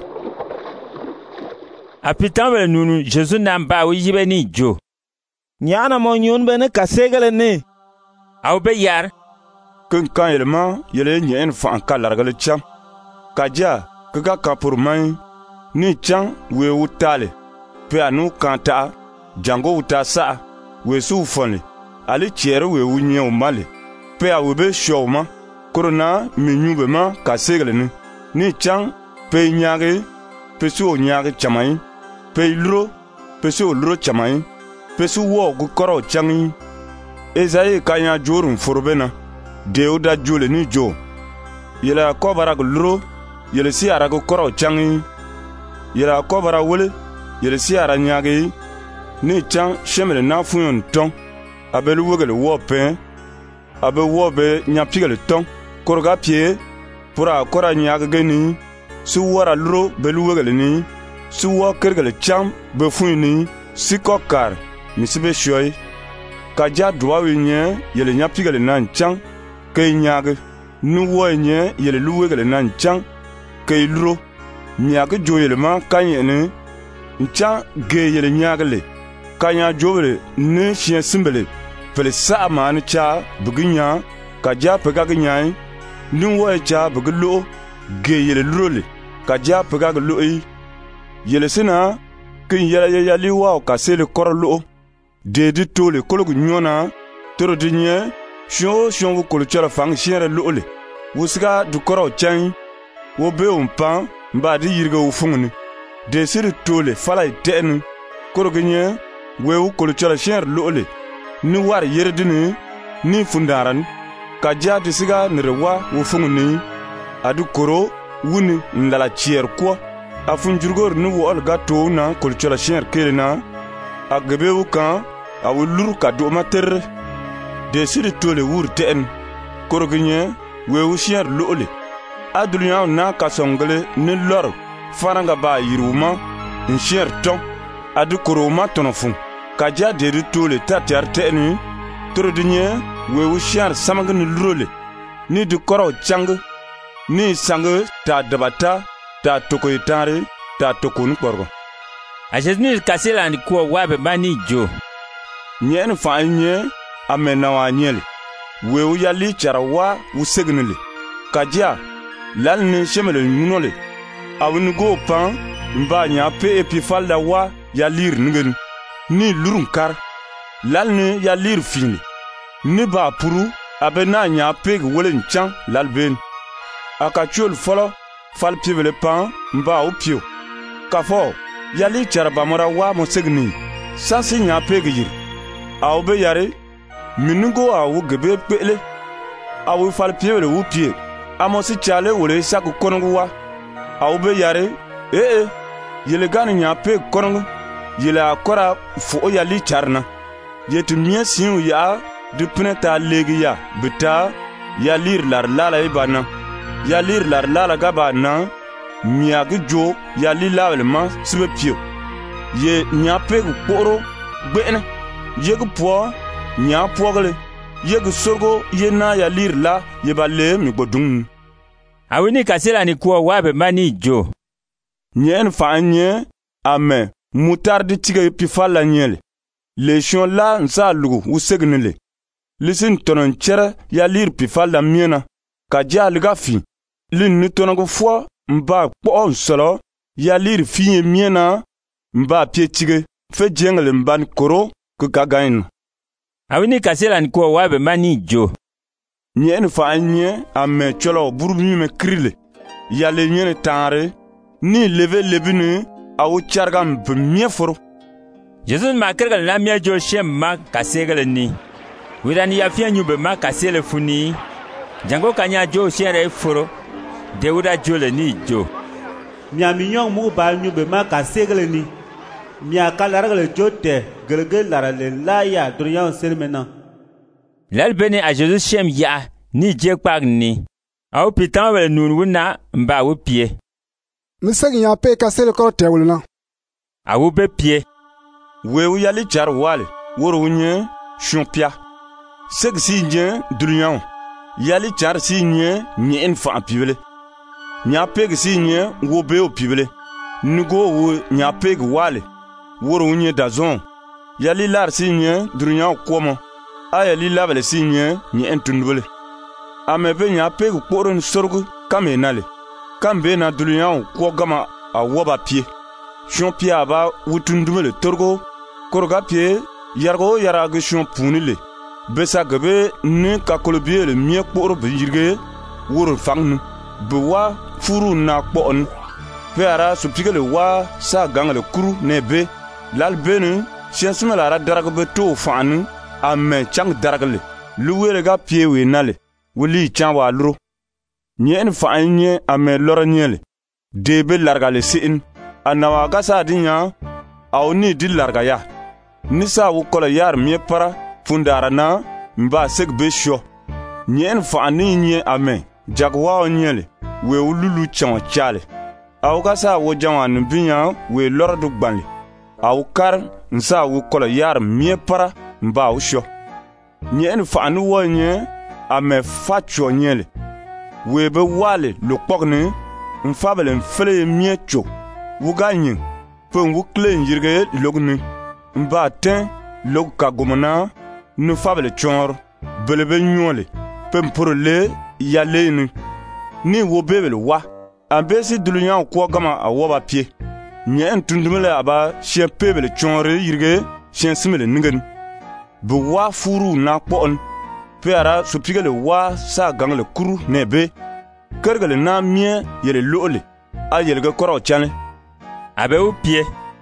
a pitambe nunu Jesus namba wi yibe ni jo nyana mo nyun bene ka segale ne aw be yar kun kan yelma yele nyen fa kan largal cham kaja kaga kapur mai ni cham we wutale pe anu kanta jango wuta sa we su fone ali chere we wunye o male pe a we be showma korona minyube ma ka segale ni ni cham pe nyaage pe su nyaage chamai pe lro pe su lro chamai pesu wo gu koro changi Ezayi kanya jorun forobena Deuda jole ni jo yela kobara gulro yele si ara gu koro changi yela kobara wole yele si ara nyagi ni chang shemele na fuyon ton abelu wogele wo pen abe wo be nyapigele ton korga pie pura kora nyaga geni su wara lro belu wogele ni su wo kergele cham be fuyni sikokar misibe shoy kaja duwawe nye yele nyapigele nan chang kay nyage nu wo nye yele luwegele nan chang kay lro nyage joyele ma kanyene nchang ge yele nyagele kanya jobele ne chien simbele pele sa man cha buginya kaja pegag nyai nu wo cha buglo ge yele lrole kaja pegag loi yele sina kin yele yali wa ka sele korlo de tole kologu nyona toro dinye shon shon wo kolo chara fang shere lole wusga du koro chan wo be umpan mba di yirga wo fungni de sir tole fala ten kologu nye we wo kolo chara shere lole ni war yerdini ni fundaran kaja de siga nrewa wo fungni adu koro wuni ndala chier kwa afunjurgor ni wo olga to na kolo chara shere kelena agabe wo kan a wu lur ka do mater de sidi tole wur ten korginye we wu shier lo'le adulnya na ka songle ne lor faranga ba yiruma in shier ton adu koroma tonofun ka ja de tole tatar ten trodinye we wu shier samagni lurole ni du koro chang ni sang ta dabata ta tokoytare ta tokon korgo a Jésus kasela ni ko wabe mani jo nyen fa nye amena wa nyele wewu yali charawa wusegnele kajia lal ni shemele nunole awni go pan mba nya pe epifalda wa yalir ngen ni lurunkar lal ni yalir fini ni ba puru abena nya pe wolen chan lalben akachul folo fal pivele pan mba opio kafo yali charaba mora wa mosegni sansi nya pe gir awbe yare minugo awu gebe pele awu fal pivele wu pie amosi chale wole saku konongu wa awbe yare eh eh yele gani nya pe konongu yele akora fo yali charna yetu mie siu ya du pneta legi ya bita ya lir lar lala ibana ya lir lar lala gabana miagi jo ya li lawelma sibe pio ye nya pe kporo gbene ye gpo nya pogle ye sorgo ye na ya lir la ye balle mi gbodun awini kasela ni ko wabe mani jo nyen fa nye ame mutardi tige pifala nyele le chon la nsa lugu usegnele lisin tonon chere ya lir pifala miena ka ja liga fi lin ni tonon go fo mba kpo solo ya lir fi miena mba pie tige fe jengle mban koro ku kagain awini kasela ni ko wabe mani jo nyen fa nye ame cholo burumi me krile ya le nyene tare ni leve lebinu awu chargam bmie foro Jesus ma kergal na mia jo shem ma kasegale ni wirani ya fia nyube ma kasele funi jango kanya jo shere foro deuda jole ni jo mia minyon mu bal nyube ma kasegale ni mia kalaragale jote gelgel larale la ya duriyan selmena lal bene a Jesus shem ya ni je kpag ni awu pitan wele nun wuna mba wu pie miseg ya pe kasele ko tewulna awu be pie wewu yali char wale woro wunye chumpia seg si nye dulyan yali char si nye nye en fa pibele nya peg si nye wo be o pibele nugo wo nya peg wale woro wunye dazon yali lar si nye dulyan komo ayali labele si nye nye en tundule amebe nya peg poron sorgu kame nale kambe na dulyan ko gama a woba pie chumpia ba wutundumele torgo korga pie yargo yaraga shon punile besa gabe ne ka kolobie le mie kporo bijirge woro fangnu bewa furu na kpon peara supigele wa sa gangale kuru nebe lalbenu chensumela ra daraga be to fanu ame chang daragle luwele ga pie we nale wuli chanwa luro nyen fa nye ame loranyele debe largale sin anawa gasa dinya awni di larga ya nisa wu kola yar mie para fundara na mba sek besho nyen fa ni nye ame jagwa nyele we ululu chan chale aw gasa wo jawan binya we lordu gbanle aw kar nsa wu kola yar mie para mba usho nyen fa ni wo nye ame facho nyele we be wale lo pokne mfabele mfele mie cho wuga nyin pon wu klen yirge logni mba ten log ka gomana nu fable chor belebe nyole pem porle ya leni ni wo bebel wa ambesi dulunya ko gama awoba pie nyen tundumele aba chien pebel chor yirge chien simele ningen bu wa furu na kpon peara supigele wa sa gangle kuru nebe kergele na mie yele lole a yelge koro chane abe u pie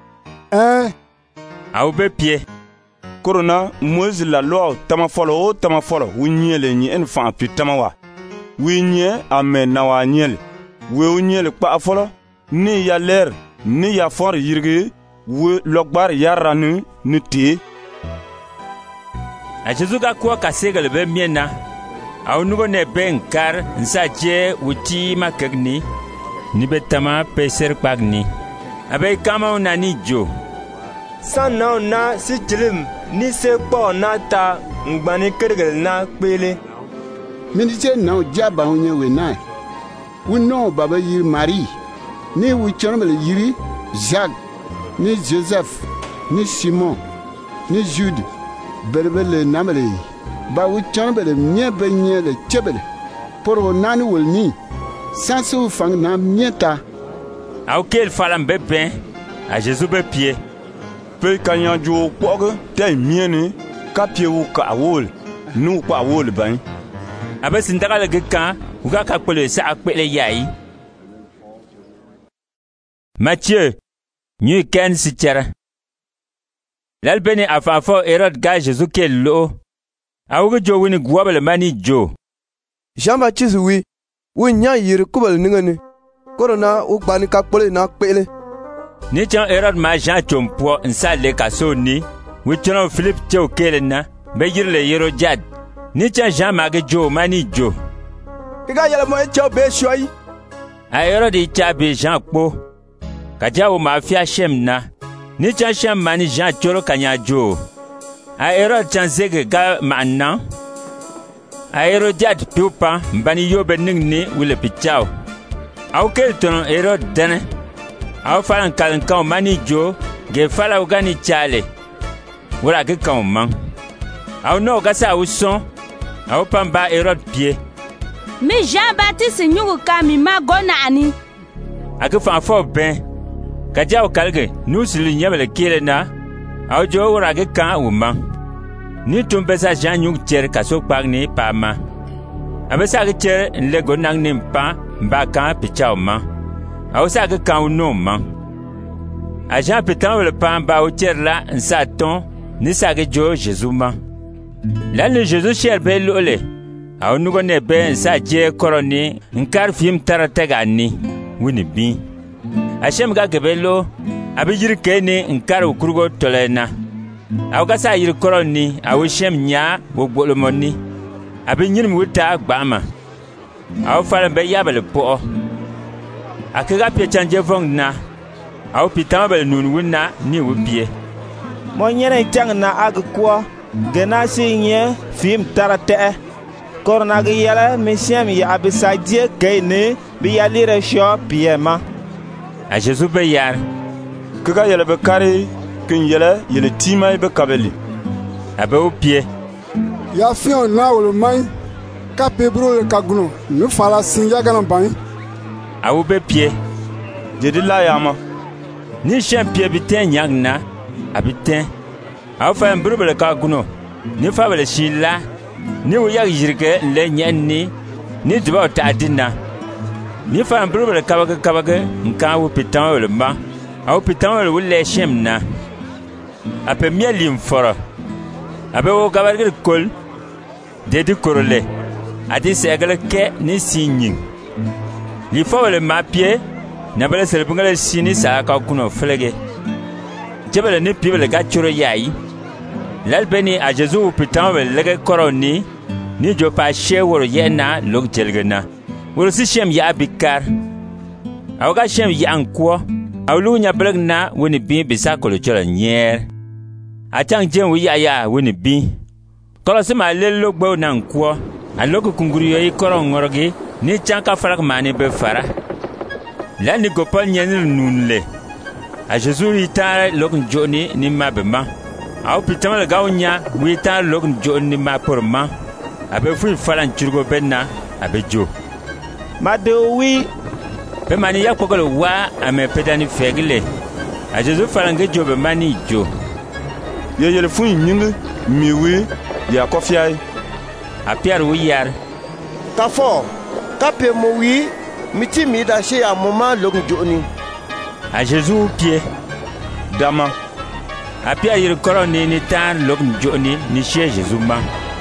eh awu be pie korona moise la loi tama folo tama folo wunyele nyi en fa pi tama wa winye amen na wa nyele we wunyele pa folo ni ya ler ni ya for yirge we logbar yaranu ni ti A Jésus ga kuwa ka segel be miena. A unugo ne be nkar nsa je wuti makagni. Ni betama peser pagni. Abe kama na ni jo. San na na si tilim ni se po na ta ngbani kergel na pele. Minite na jaba onye we na. We know baba yiri Marie. Ni we chonbele yiri Jacques, ni Joseph, ni Simon, ni Jude. Berbele namele. Ba we chonbele mie be nye le chebele. Poro nani wol ni. Sansu fang na mieta. A auquel falam bébé, a Jésus be pied. Pe kanyan jo kwog tay miene ka pie wu ka wol nu kwa wol ban. Abe sindaka le gekan u ga ka pele sa akpele yayi. Matthieu nyu ken si tera. L'albeni afafo Herod ga Jésus ke lo. A wugo jo wini gwabele mani jo. Jean-Baptiste wi wi nya yiri kubal ningani. Korona u gbani ka pole na pele. Ni chan Herod ma Jean chompo nsa le kasoni. Wi chono Philippe teo kele na be yirle yero jad. Ni chan Jean ma ge jo mani jo. Kiga yele mo echo be shoyi. A Herod i cha be Jean kpo. Kaja wo ma fia shem na. Ni chan shem mani Jean choro kanya jo. A Herod chan zege ga manna. A Herod jad piupa mbani yobe ningni wile pichao. Au kel ton Herod dene. Au falan kalin kan mani jo ge fala ugani chale. Wala ge kan man. Au no gasa uson. Au pamba Herod pie. Mi Jean-Baptiste nyugu kami magona ani. Ake fan fo ben. Kaja o kalge nusili nyabele kile na. Au jo wala ge kan uman. Ni tumbesa Jean nyug cher kaso pagni pa ma. Abesa ge cher nle gonang nimpa mba kan pichao ma. Au sa ge kan no ma. A Jean petan le pan ba o cher la nsa ton ni sa ge jo Jésus ma. La le Jésus cher be lole. Au nugo ne be nsa je koroni nkar film taratega ni wini bi. A shem ga ge be lo abijir kene nkar ukurugo tolena. Au ga sa yir koroni au shem nya wo gbolomoni. Abi nyin wuta gbama. Au fala be yabele po. Akiga pie chanje vong na. Au pitan bel nun wina ni wubie. Mo nyene tang na ag kwa. Gena si nye film tarate. Korna ge yala mesiem ya abisadie kene bi yalire sho piema. A Jésus be yar. Kiga yele be kare kin yele yele tima be kabeli. Abe o pie. Ya fion na wolo mai ka pebro le kaguno nu fala sinja gana ban. A wo be pie. Jedi la yama. Ni shem pie biten nyagna abiten. A fa mbru le kaguno. Ni fa bele shila. Ni wo yag jirge le nyenni ni duba ta adina. Ni fa mbru le kabaga kabaga nka wo pitan le ma. A wo pitan le wule shem na. Ape mielim foro. Abe wo gabargir kol dedi korole adi segale ke ni sinyin li fawle mapie na bele selbungale sini sa ka kuno flege jebele ni pibele ga choro yayi lalbeni a Jésus pitan we lege koroni ni jo pa she woro yena log jelgena woro si shem ya bikar awga shem ya anko awlu nya blegna woni bi bisa kolo chora nyer atang jen wi ya ya woni bi kolo se ma lelo gbo na nko aloko kunguru yo ikoro ngorogi ni chanka farak mani be fara la ni gopal nyen nunle a Jésus ita lokun joni ni mabema aw pitama ga wonya wi ta lokun joni ma porma abe fu falan churgo benna abe jo Mado wi be mani yakogolo wa ame pedani fegle a Jésus falan ge jo be mani jo ye yele fu nyingi miwi ya kofiai a Pierre wi yar Kafo kape mo wi miti mi da she ya moma lokun joni a Jésus pied dama a Pierre yir koroni ni tan lokun joni ni she Jésus ma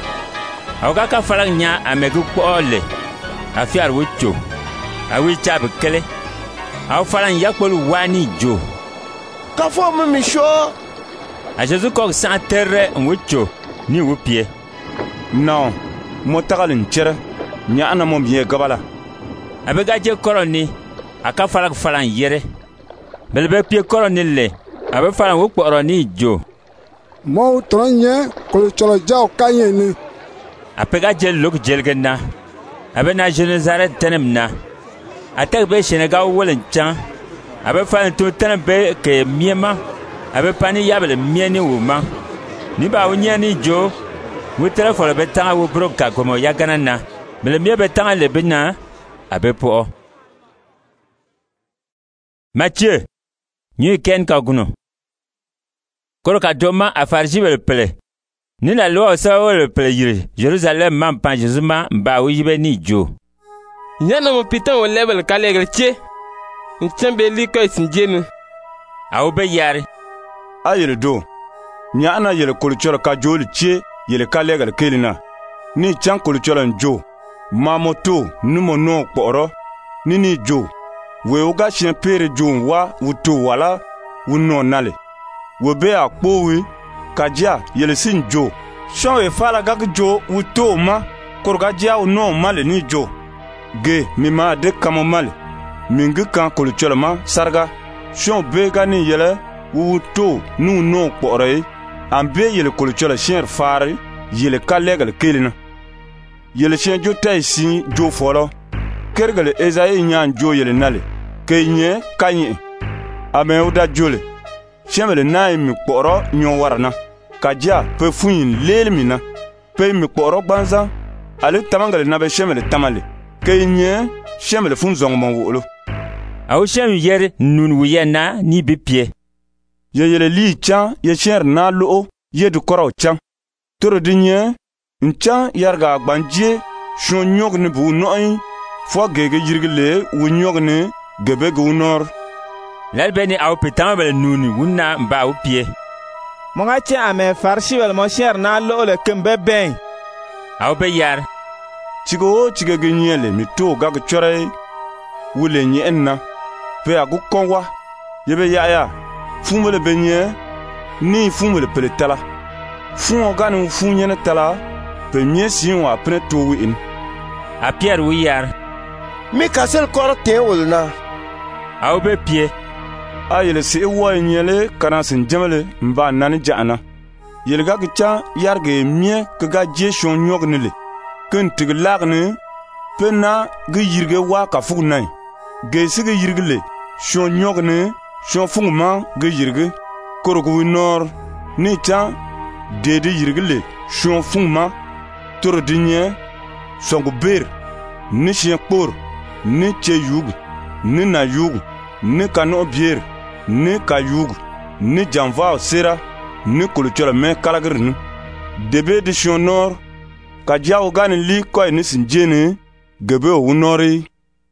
awga ka falan nya amegu pole a fiar wucho a wi chab kele aw falan yakol wani jo Kafo mo mi sho a Jésus ko san terre wucho ni wu pie. Non, mo tagal n chɛrɛ nyã'ana mo bɩɛ gaba la. A bɛ ga je kɔrɔ ni a ka falg falan yɛrɛ. Bɛl bɛ pie kɔrɔ ni le a bɛ falan wu kpɔrɔ ni jo. Mo tɔrɔ nyɛ kolo chɔlɔ jaw ka yɛ ni. A pɛ ga je lok jelge na. A bɛ na Genesaret tɛnɛm na. A tɛg bɛ Senegal wɛlɛn can. A bɛ falan to tɛnɛm bɛ kɛ miɛ ma. A bɛ pa ni yabɛl miɛ ni wu ma. Ni ba wu nyɛ ni jo. Wu tɛrɛ fɔlɔ bɛ taŋa wu bro ka gɔmɔ ya gana na. Bɛl miɛ bɛ taŋa le bɛ na. A bɛ pɔɔ. Matthieu, nyu ken ka guno. Koro ka doma a farji bel pele. Ni la loi sa le pele yiri. Jerusalem man pan Jésus ma ba wu yibe ni jo. Nyana mo pitan o level ka legre che. Nchembe li ko sinjenu. A be yari. A yele do. Nyana yele kulchora ka joli che yele ka legal kelina. Ni chan kulchora njo. Mamoto numo no kporo. Ni ni jo. We uga chien pere jo wa wuto wala wuno nale. We be a kpowi kajia yele sin jo. Shon we fala gag jo wuto ma korgajia uno male ni jo. Ge mi ma de kamo male. Mingi kan kuluchola ma sarga. Shon be gani yele wuto nu no kpore. Ambe yele kuluchola chien fari yele ka legal kelina. Yele chien jo tay sin jo folo. Kergale Ezaïe nyan jo yele nale. Kenye kanye ame uda jole chemele nai mi kporo nyon warana kajia pe fuyin lelmina pe mi kporo gbanza ale tamangale na be chemele tamale kenye chemele fun zongmo wolo awu shem yer nun wuyena ni bipie ye yele li chan ye cher na lo ye du koro chan toro dinye nchan yarga gbanje shon nyog ne bu noy fo gege yirgele wu nyog ne gebe gunor lalbeni au pitan bel nuni wunna mba u pie monga che ame farshi bel mo cher na lo le kembe ben au be yar tigo tiga gnyele mi to gag chore wule nyi enna pe agu konwa yebe ya ya fumele benye ni fumele pele tala fun oganu funyene tala pe miesi wa pre to win a pierre wi yar mi kasel kor te wolna aw be pie a yele si wo nyele kana sin jamale mba nan jaana yele ga gicha yarge mie ke ga je shon nyognele ken tig lagne pena ge yirge wa ka fugnay ge sig yirgle shon nyogne shon fungma ge yirge korogu nor ni cha de de yirgle shon fungma toro dinye songu ber ni chien por ni che yug ni na yug ni kano bier ni kayug ni janva sera ni kuluchola me kalagirnu debe de shonor ka jawo gani li koy ni sinjene gebe o nori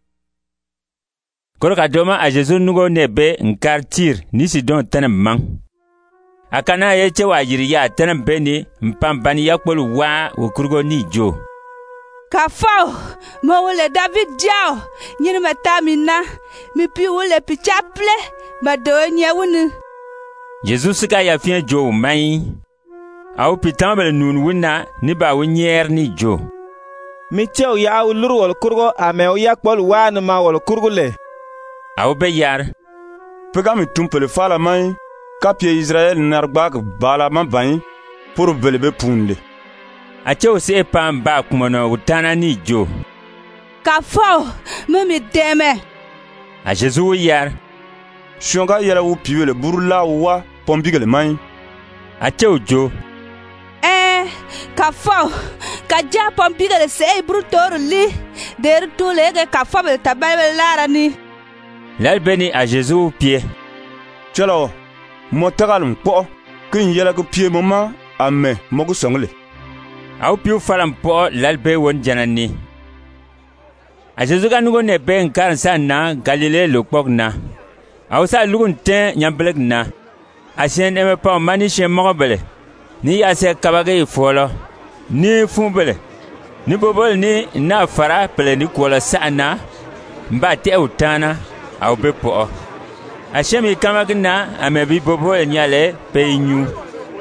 koro ka doma a Jesu nugo nebe nkartir ni sidon tanem man akana ye che wa yiri ya tanem beni mpambani yakpol wa wokurgo ni jo ka fao mo wole David diao nyini matamina mi pi wole pi chaple ma do nyawunu Jesus ka ya fien jo mai au pitambel nun wuna ni ba wunyer ni jo mi tew ya ulur wol kurgo ame o yakpol wan ma wol kurgule au be yar pegami tumpele fala mai kapie Israel narbag bala man bain pour belebe punle a che o se pam ba kumono utana ni jo ka fo mami deme a Jesu yar shonga yela wu piwele burla wa pombigele mai a che o jo eh ka fo ka ja pombigele se brutor li der tole ge ka fo be tabale lara ni lalbeni a Jesu pie chalo mo tagalum po kin yela ko pie mama ame mogu songle au piu falam po lalbe won janani a Jesu ga nugo ne ben kan sana Galile lokpok na au sa lugun ten nyamblek na a shen eme pa mani shen mogobele ni ya se kabage folo ni fumbele ni bobol ni na fara pele ni kola sana mba te utana au be po a shemi kamagna ame bi bobol nyale pe nyu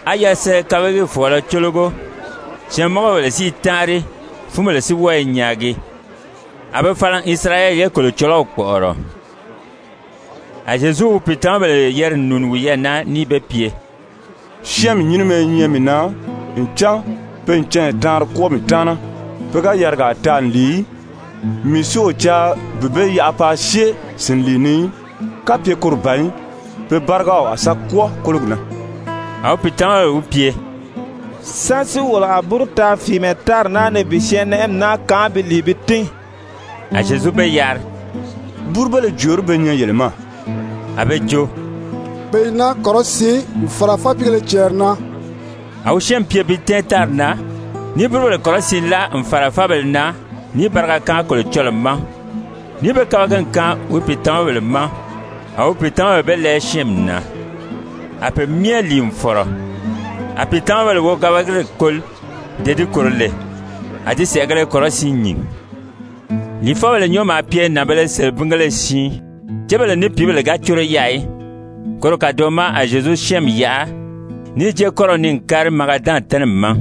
ayase kabege fola chologo chemogo le si tare fumo le si wa nyagi abe falan Israël ye ko le cholo kporo a Jésus pitan bele yer nun wiyana ni be pie shem nyinme nyemina ncha penchen tar ko mitana pega yarga tan li miso cha bebe ya pa she sin lini kapie kurban pe barga asa ko kolugna au pitan u pie sansi wala burta fi metar na ne bishen em na kan bi libitin a Jésus be yar burbele jor be nya yelma abe jo be na korosi farafa pigele cherna au shem pie bitin tarna ni burbele korosi la mfarafa belna ni barga kan ko le cholma ni be kawagan kan u pitan belma au pitan be le shemna ape mieli mforo apitan bele wo gabagre kol dedi korle adi segre korosi nyi li fa bele nyoma pie na bele se bungale si jebele ne pibele ga choro yai koro ka doma a Jésus shem ya ni je koro nin kar magadan tanma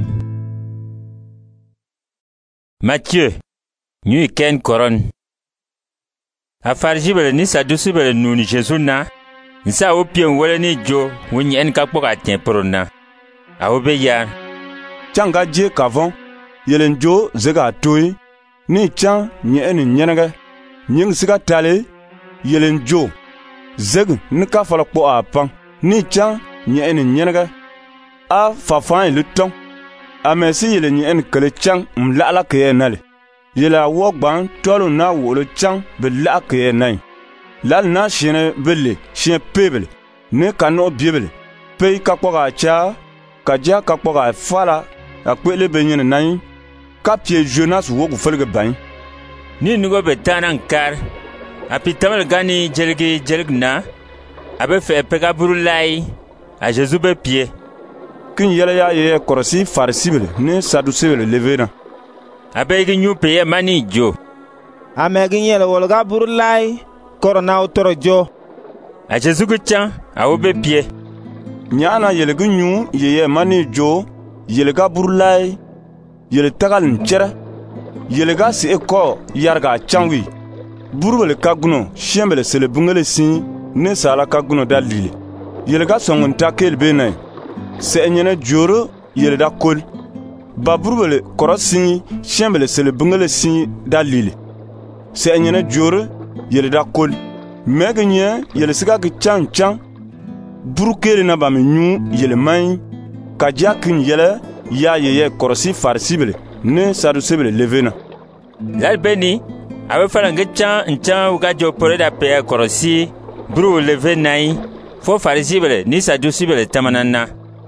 Matthieu nyi ken koron a farji bele ni sadusi bele nuni Jésus na nsa o pien wole ni jo wonyen ka kpoka temporona awo be ya changa je kavon yelen jo zega toy ni chan nye en nyenega nying siga tale yelen jo zeg nika fala kpo apan ni chan nye en nyenega a fafan le ton a mesi yelen nye en kele chan mlala ke nale yela wogban tolo na wolo chan be la ke nai lal na shine bele shine pebele ne kano biebele pei ka kpo ga cha kaja ka kpoga fala akwele benyen nai kapie Jonas wogu felge bain ni nugo betanan kar apitamel gani jelgi jelgna abe fe pega burulai a Jésus be pie kin yele ya ye korosi farisible ne sadusebele levena abe gi nyu peye mani jo amegi yele wolga burulai korona utoro jo a Jésus gchan a obe pie nyana yele gunyu yeye mani jo yele ga burlai yele tagal nchera yele ga si eko yarga changwi burbele kaguno shembele sele bungele sin ne sala kaguno dalile yele ga songon takel benai se enyene joro yele da kol ba burbele korosin shembele sele bungele sin dalile se enyene joro yele da kol megenye yele siga gi chang chang burukere na ba menyu yele mai ka jakin yele ya yeye korosi farsibele ne sadusebele levena lalbeni abe falange chan nchan uga jo pore da pe korosi buru levenai fo farisibele ni sadusibele tamanana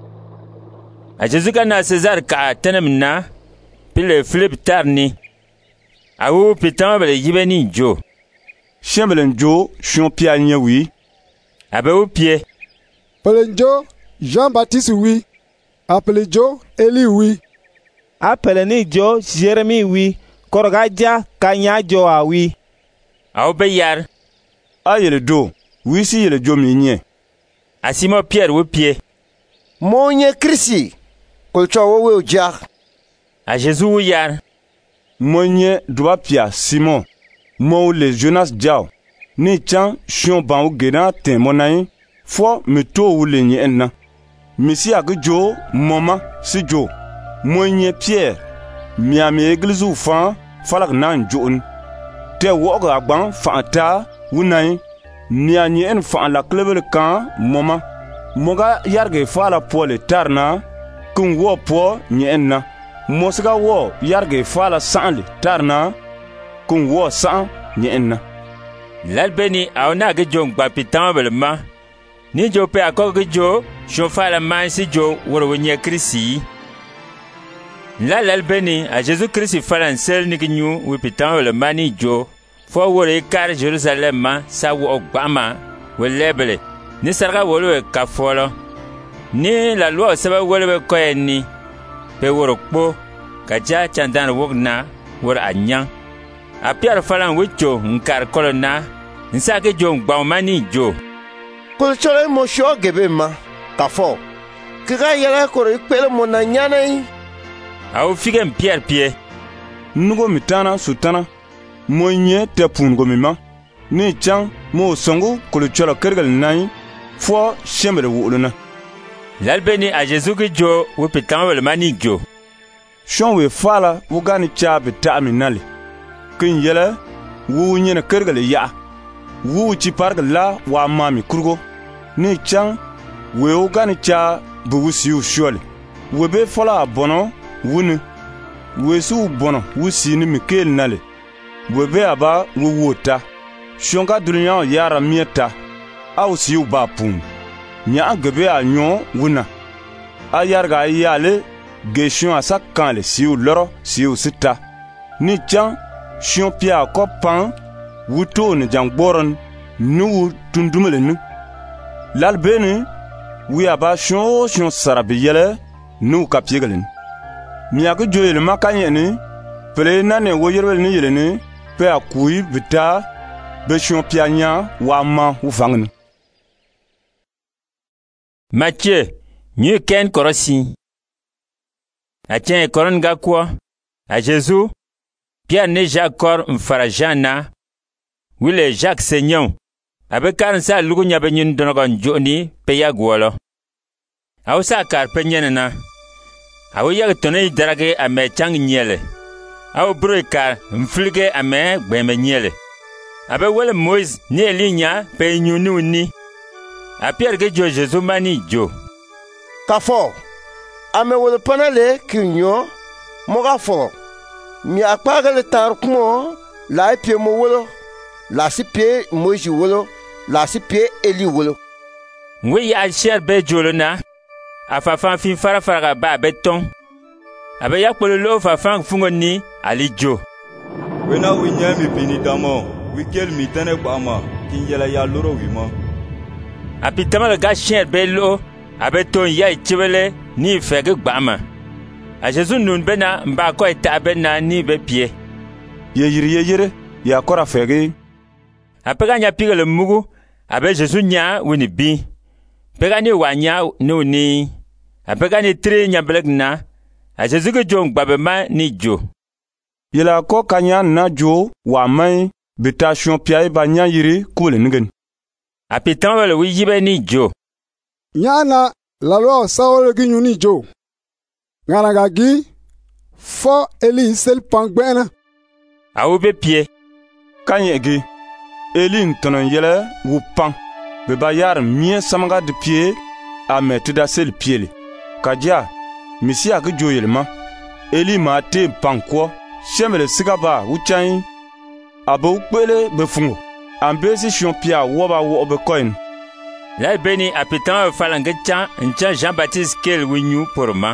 a Jésus kana César ka tenemna pile Philippe tarni awu pitan bele yibeni jo shembele jo shion pia nyewi abe u pie Appelez Jo Jean-Baptiste oui. Appelez Jo Élie oui. Appelez ni Jo Jérémie oui. Korgaja kanya Jo a oui. Aw be yar. Ayele do. Oui si yele Jo minye. Asimo Pierre wo pie. Monye Christi. Kolcho wo we oja. A Jésus wo yar. Monye doa pia Simon. Mo le Jonas Diao. Ni chan shion ban ou gena ten monai. Fo me to wule nye enna. Misi ag jo mama si jo. Monye Pierre. Miami église ou fan falak nan joun. Te wog agban fa ta wunai. Miani en fa la klebel kan mama. Moga yarge fa la pole tarna. Kun wo po nye enna. Mosga wo yarge fa la sanle tarna. Kun wo san nye enna. Lalbeni auna ge jong bapitan belma. Ni jo pe akog jo shofa la mansi jo woro wenye Christi. La lalbeni a Jésus Christ falan sel ni gnyu wipitan le mani jo fo wore kar Jerusalem ma sa wo ogbama we lebele ni sarga wolo ka folo ni la loi saba wolo be ko ni pe woro kpo ka ja chandan wogna wor anyang a Pierre falan wicho nkar kolona nsake jo ngba mani jo Kul chole mo sho gebe ma ka fo kega yɛlɛ koro kpele mo na nyanai awo figem Pierre pie nugo mitana sutana mo nye te pungo mima ni chang mo songu kolo chola kergal nai fo shembe wuluna lalbeni a Jésus ki jo wo pitan wel mani jo shon we fala wo gani cha bita minali kin yele wu nyene kergal ya wu ci parga la wa mami kurgo ni chang we wo gani cha bu siu shole we be fola bono wuni we su bono wusi ni mikel nale we be aba wo wota shonga dunya yara mieta au siu ba pun nya gabe a nyo wuna a yarga yale gestion a sakkan siu loro siu sita ni chang shion pia ko pan wuto ni jangboron nu tundumele nu lalbeni wi aba shion shion sarabi yele nu kapiegelin miyaku joyel makanye ni pele nane wo yerbel ni yele ni pe akui bita be shion pia nya wa ma ufangni Matthieu nyu ken korosi a tien koron ga kwa a Jésus Pierre ne Jacques kor mfara Jean wile Jacques Seigneur abe karin sa lugu nyabe nyin donogon joni pe ya gwolo aw sa kar pe nyenena aw yag tonay darage ame chang nyele aw bro kar mflige ame gbeme nyele abe wele Moïse ni Elinya pe nyunu ni a Pierre ge jo Jésus mani jo kafo ame wole panale kinyo moga fo mi akpagale tar kumo la pie mo wolo la si pie Moïse wolo la si pie Eli wolo we ya cher be jolona afa fan fin fara fara ba beton abe yakpolo lo fa fan fungo ni ali jo we na we nyami bini damo we kel mi tane kwama kinjela ya loro wimo apitama ga cher be lo abe ton ya chibele ni fege gbama a Jésus nun bena mba ko eta bena ni be pie ye yiri ye yire ya kora fege apega nya pigele mugu abe Jésus nya woni bi pega ni wanya no ni apega ni tre nya belegna a Jésus ke jong babe ma ni jo yela ko kanya na jo wa mai bitation pia ba nya yiri kule ngen apitan wele wi yibe ni jo nyana la lo sawole gi nyuni jo ngana ga gi fo Eli sel pangbena awu be pie kanye gi Eli ntonon yele wu pan be ba yar mie samaga de pie a metida sel piele kaja misi ak joyelma Eli ma te pankwo shemele sigaba wuchan abo pele be fungo ambesi shion pia woba wo be coin la beni apitan falange chan ncha Jean-Baptiste kel winyu porma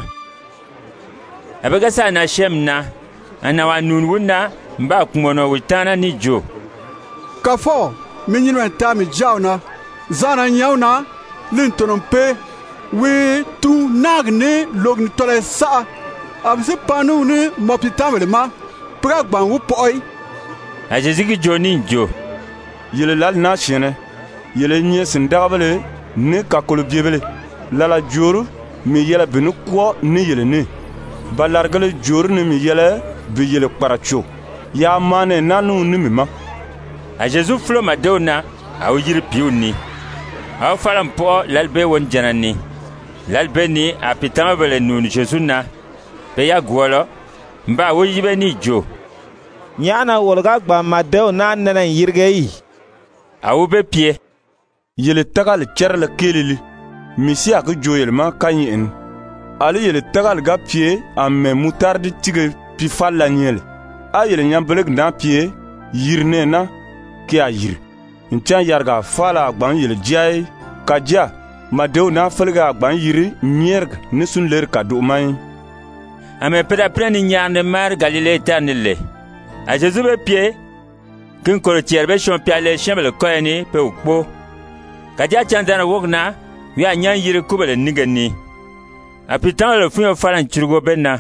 abega sa na shemna ana wa nun wuna mba kumono witana ni jo kafo minyin wen ta mi jauna zana nyauna lintonon pe we tu nagne logni tole sa abse panu ni mopitamele ma pra gban wu poi a Jésus joni jo yele lal na shene yele nye sindabele ne kakolo biebele lala joru mi yele benu ko ni yele ne balargale joru ni mi yele bi yele paracho ya mane nanu ni mi ma a Jésus flo madona a yiri piuni a falam po lalbe won janani lalbe ni a pitama bele nun Jésus na be ya gwolo mba wo yibe ni jo nyana wolga gba madeo na nana yirgei awu be pie yele tagal cerle kelili misi ak joyel ma kanyin ali yele tagal ga pie amme mutardi tige pi falla nyele a yele nyambeleg na pie yirne na ki a yir nchan yarga fala gban yele jai kaja madeo na falga gban yiri nyerg ne sun ler kadu mai ame peda preni nyane mar Galilée eternelle a Jésus be pie kin kolo tierbe chon piale chembele koyeni pe ukpo kaja chandana wogna wi anyan yiri kubele nigani apitan le funyo falan churgo benna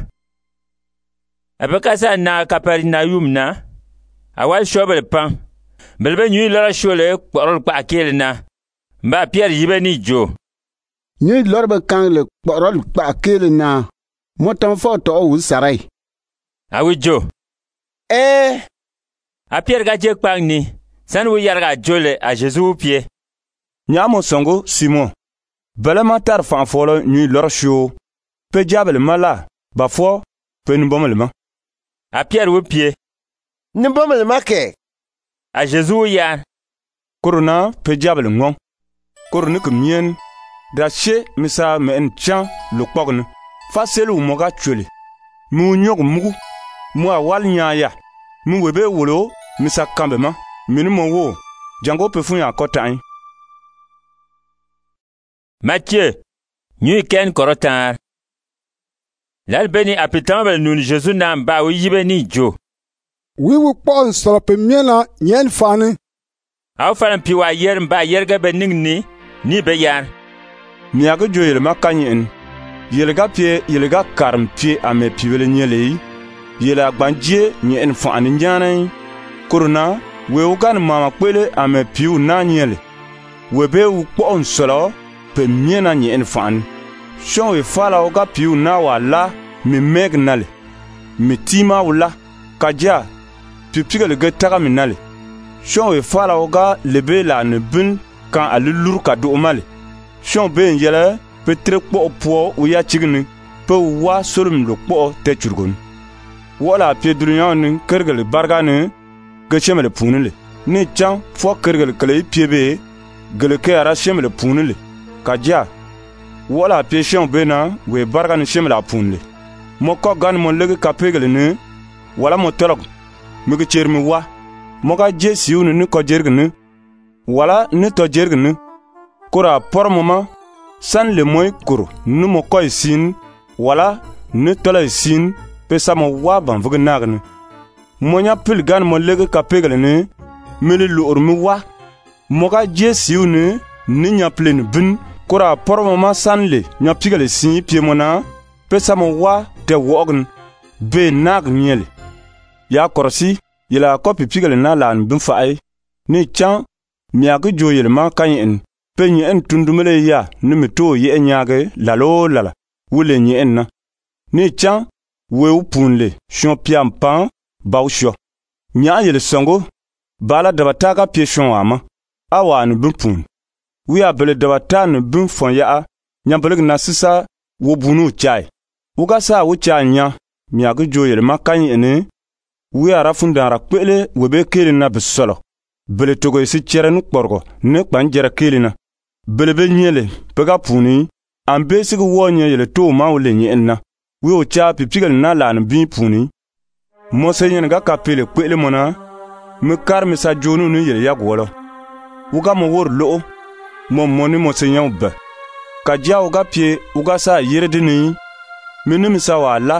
abekasa na Capernaum na awal shobele pan belbe nyi lara shole kporol pa akelna mba Pierre yibe ni jo Ni lorba kan le kporol kpa kele na. Motan fo to wu sarai. Awi jo. Eh. A Pierre ga je kpang ni. San wu yarga jole a Jésus pied. Nyamo songo Simon. Bele matar fan folo ni lor show. Pe diable mala. Ba fo pe nbomelma. A Pierre wu pied. Nbomelma ke. A Jésus yar. Corona pe diable ngong. Corona ke mien. Da che misa me en chan lo pogn. Fasel u moga chule. Mu nyog mugu. Mu awal nyaya. Mu webe wolo misa kambema. Minu mo wo. Jango pe fun ya kotain. Matthieu, nyu ken korotar. Lal beni apitan bel nun Jésus na ba wi yibe ni jo. Wi wu pon so pe miena nyen fani. Aw faran pi wa yer mba yerga be ning ni ni be yar. Miago jo yel makanyen. Yelga pie yelga karm pie ame piwele nyele. Yela gbanje nye en fani nyane. Corona we ugan mama kwele ame piu na nyele. Webe u pon solo pe miena nye en fani. Shon we fala oga piu na wala mi meg nale. Mi tima wala kaja pipiga le getaga mi nale. Shon we fala oga lebe la ne bin kan alulur ka do male. Shon ben yele petre po po u ya chigni pe wa solum lo po te churgon. Wala pedrian ni kergele bargane gechemele punile. Ni chan fo kergele kale piebe gele ke ara chemele punile. Kaja wala péchon bena we bargan shem la punle mo ko gan mo lege kapegele ne wala mo torok mi cher mi wa mo ga jesiu ne ko jergne wala ne to jergne kora por moma san le moy kuro nu mo ko sin wala ne tola sin pe sa mo wa ban vuga nagne mo nya pil gan mo lege kapegele ne mi le lu mi wa mo ga jesiu ne ni nya plen bin Kora por mama sanle nya pigale sin piemona pesa mo wa te wogn be nag nyele ya korsi yela ko pigale na lan bin faai ni chan miage joyel ma kanyen penye en tundumele ya ni mito ye nyage lalo lala wule nye enna ni chan we upunle shon piam pan bawsho nya yele songo bala dabataga piechon ama awan bin pun wi a bele dabatan bin fon ya nyambelig na sisa wo bunu chai wuga sa wo cha nya miago joyel makan ene wi ara funda ra kwele webe kele na bisolo bele togo isi chere nu kporgo ne kpanjera kele na bele be nyele pega puni ambe sig wonye yele to ma wole nye enna wi o cha pipigal na lan bi puni mo se yen ga kapele kwele mona me kar me sa jonu nu yele yagwolo wuga mo wor lo mo moni mo se nyaw ba ka ja uga pie uga sa yere dini minu misa wala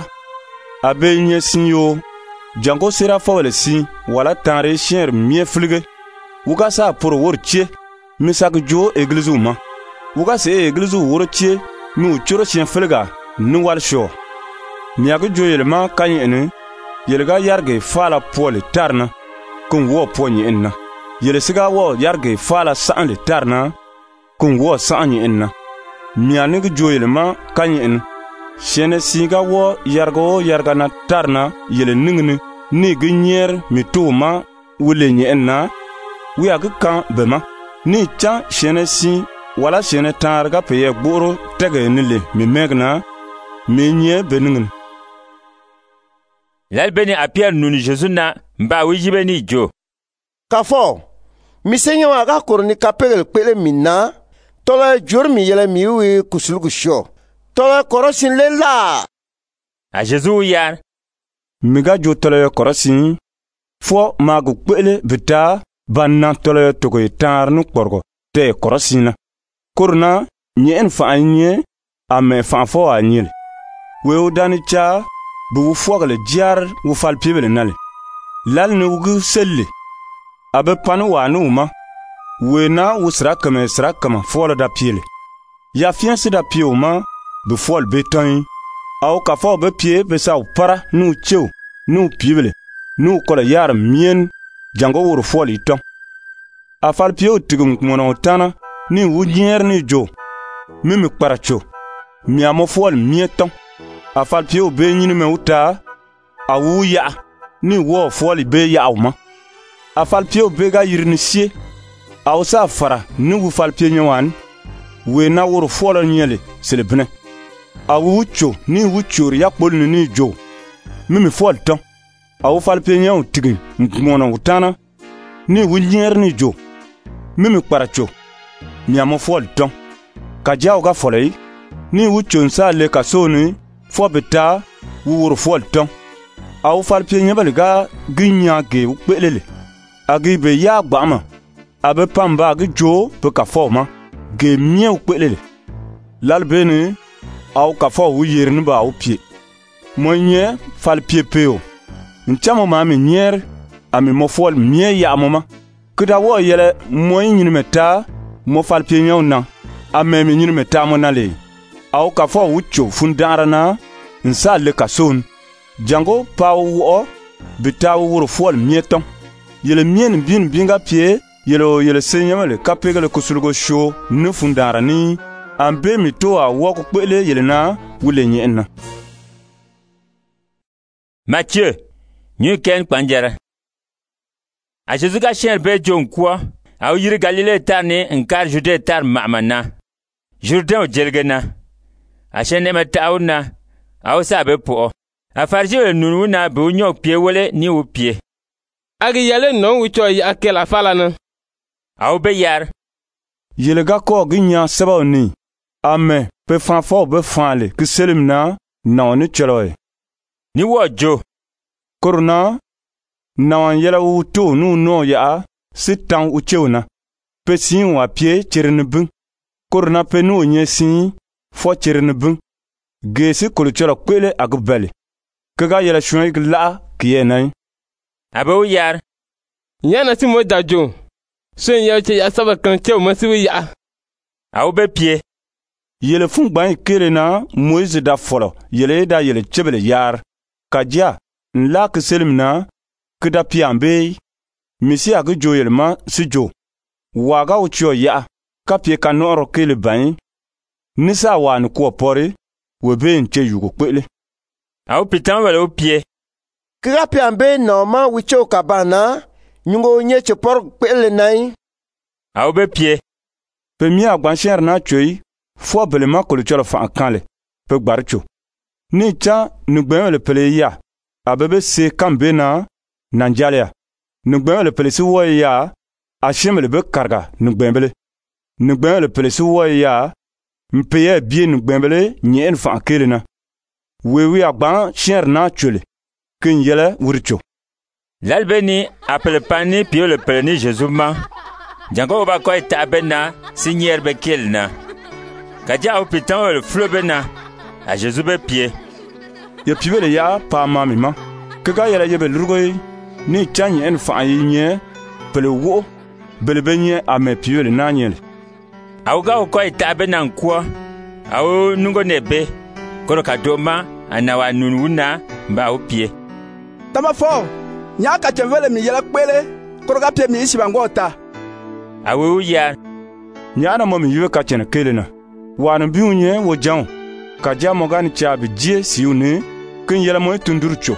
abe nye sinyo jango sera fawale si wala tanre sher mie flige uga sa por worche misa jo eglise uma uga se eglise worche mi uchoro shen fliga nu wal sho miago jo yelma kany ene yelga yarge fala pole tarna kun wo ponye enna yele siga wo yarge fala sa'an le tarna kun wo sa'an enna mianig jo yelma kany ene shene siga wo yargo yarga na tarna yele ningni ni gnyer mituma wule nye enna wiya kan bema ni cha shene si wala shene targa peye gboro tege nile mi megna mi nye beningin lal beni apia nuni Jésus na mba wijibe ni jo kafo mi senya wa ga korni kapel pele minna tola jormi yele mi wi kusulugu sho tola korosin lela a Jésus yar miga jo tola korosin fo magu pele vita banna tola togo tar nu porgo te korosina kurna nyen fa anye ame fa fo anyel we odani cha bu fogle jar wu fal pibele nale lal ne wugu selle abe panu wa numa we na wusra kame sra kama fo da pile ya fianse da pioma bu fol beton au ka fo be pie be sa para nu chew nu pibele nu kola yar mien jango wuro fol iton afal pio tigum mono tana ni wunyer ni jo mi mi kparacho mi amo fol mie ton a fal pie be nyini me uta a wu ya ni wo fol be ya ma a fal pie be ga yirni sie a usa fara ni wu fal pie nyawan we na wuro fol nyele selebne a wu cho ni wu chor ya kpol ni ni jo mi mi fol ton a wu fal pie nyaw tigi ngona utana ni wu nyer ni jo mi mi kparacho mi amo fol ton ka jaw ga folay ni wu chonsa le ka soni fo beta wu wur fol ton aw fal pie nyebal ga ginya ge wu pelele agi be ya gbama abe pamba gi jo pe ka fo ma ge mie wu pelele lal bene aw ka fo wu yirni ba wu pie mo nye fal pie peo nchamo ma mi nyer ami mo fol mie ya mama kuda wo yele mo nyini meta mo fal pie nyaw na ame mi nyini meta mo nale aw ka fo wucho fundara na nsa le ka son jango pa wo bita wuro fol mieton yele mien bin binga pie yele yele senyamale kapegale kusulgo sho ne fundara ni ambe mi to a wo ko pele yele na wule nyenna Matthieu nyu ken kpanjara a Jésus ga chen be jon kwa a yiri Galilée tar ni nkar Judée tar ma'mana Jourdain jelgena a chen ne matauna a sa be po a farje nunu na be nyo pie wole ni wo pie agi yale non wi to ya ke la falana a be yar yele ga ko ginya seba ni ame pe fan fo be fanle ki selimna na ni choloy ni wo jo korona nawan yela wu to nu no ya sitan u chewna pe sin wa pie chirnbun korona pe nu nye sin fo chirnbun gesi kolo cholo kwele agbele kaga yela shun la kiyenai abo yar yana ti mo dajo so yen che ya saba kan che o masiwi ya aw be pie yele fun gban kele na Moise da folo yele da yele chebele yar kaja nla ke selimna kida piambe misi ag joyelma sijo waga ucho ya kapie kanoro kele ban nisa wan ko pore webe nche yugo kwele aw pitan wala o pie kida piambe no ma wicho kabana nyungo nyeche por kwele nai aw be pie pe mi agban sher na choi fo belema ko le cholo fa kanle pe gbarcho ni cha nugben le pele ya abebe se kambe na nanjalia nugben le pele si wo ya ashim le be karga nugben bele nugben le pele si wo ya mpeye bie nugben bele nyen fa kelena wewi agban sher na chole kin yele wurcho lalbeni apele pani pio le pele ni Jésus ma jango ba ko tabena sinyer be kelna kaja opitan le flobena a Jésus be pie ya pibele ya pa mamima kaga yele yebe lurgoy ni chanyi en fa yinye pele wo belbenye ame pibele nanyele awga ko itabena nkwo aw nungo nebe koro kadoma anawa nununa mba opie tama fo nya ka chevele mi yele kpele koro ga pie mi isi bangota awu ya nya na mo mi yiwe ka chene kelena wan biunye wo jan ka jamo gani chabi die siune kin yele mo tundurcho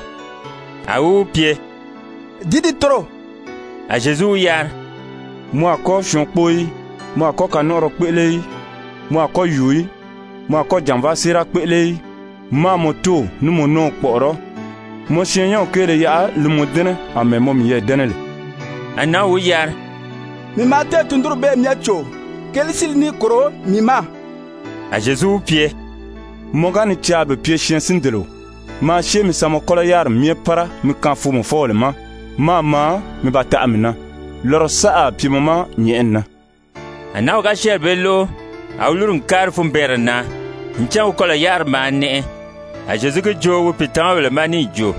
awu pie didi tro a Jésus yar mo akọ shonpoi mo akọ kanoro pele mo akọ yui mo akọ janva sira pele ma moto nu mo no poro mo shenyan kele ya lumodene ame mo mi ye denele ana wu yar mi mate tunduru be miacho kelisil ni koro mi ma a Jésus pie mo gani chabe pie shen sindelo ma she mi samo kola yar mi para mi kan fu mo fole ma ma ma mi bata amina lor saa pi mama nyenna ana ga sher bello awlurun kar fum berna ncha kola yar ma ne a Jésus ke jo wo pitan le mani jo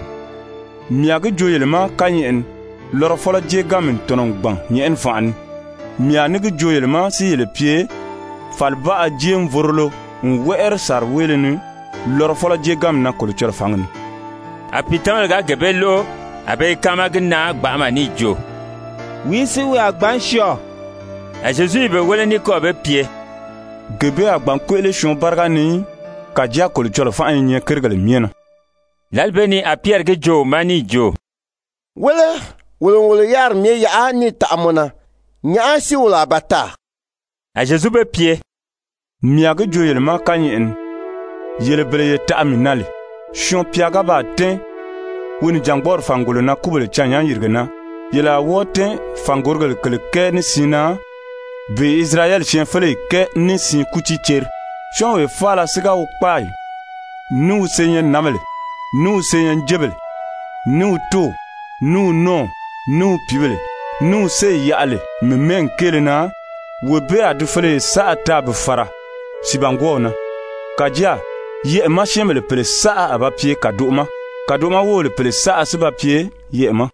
mi ag jo yele ma kanyen lor fola je gamin tonon gban nyen fan mi anig jo yele ma si yele pie falba a jem vorlo nwer sar welenu lor fola je gam na ko chor fangni a pitan ga gebello abe kamagna gba mani jo wi si wi agban sho a Jésus be wele ni ko be pie gebe a gban kwele shon barga ni ka ja kol chol fa en nye kergal miena lalbeni a Pierre ge jo mani jo wala wala wala yar me ya ni ta'amuna nya si wala bata a Jésus be pied miaga jo yel ma kanyen yel bele ta'aminale shon piaga ba ten woni jangbor fangolo na kubule chanya yirgena yela woten fangorgal kelke ni sina be Israël chien fele ke ni sin kuti cher shon we fala siga o pai nu senyen namele nu senyen jebel nu to nu no nu pibele nu se yale me men kelena we be adu fele sa ata be fara sibangona kajia ye ma shemele pele sa aba pie kadoma kadoma wo le pele sa asiba pie ye ma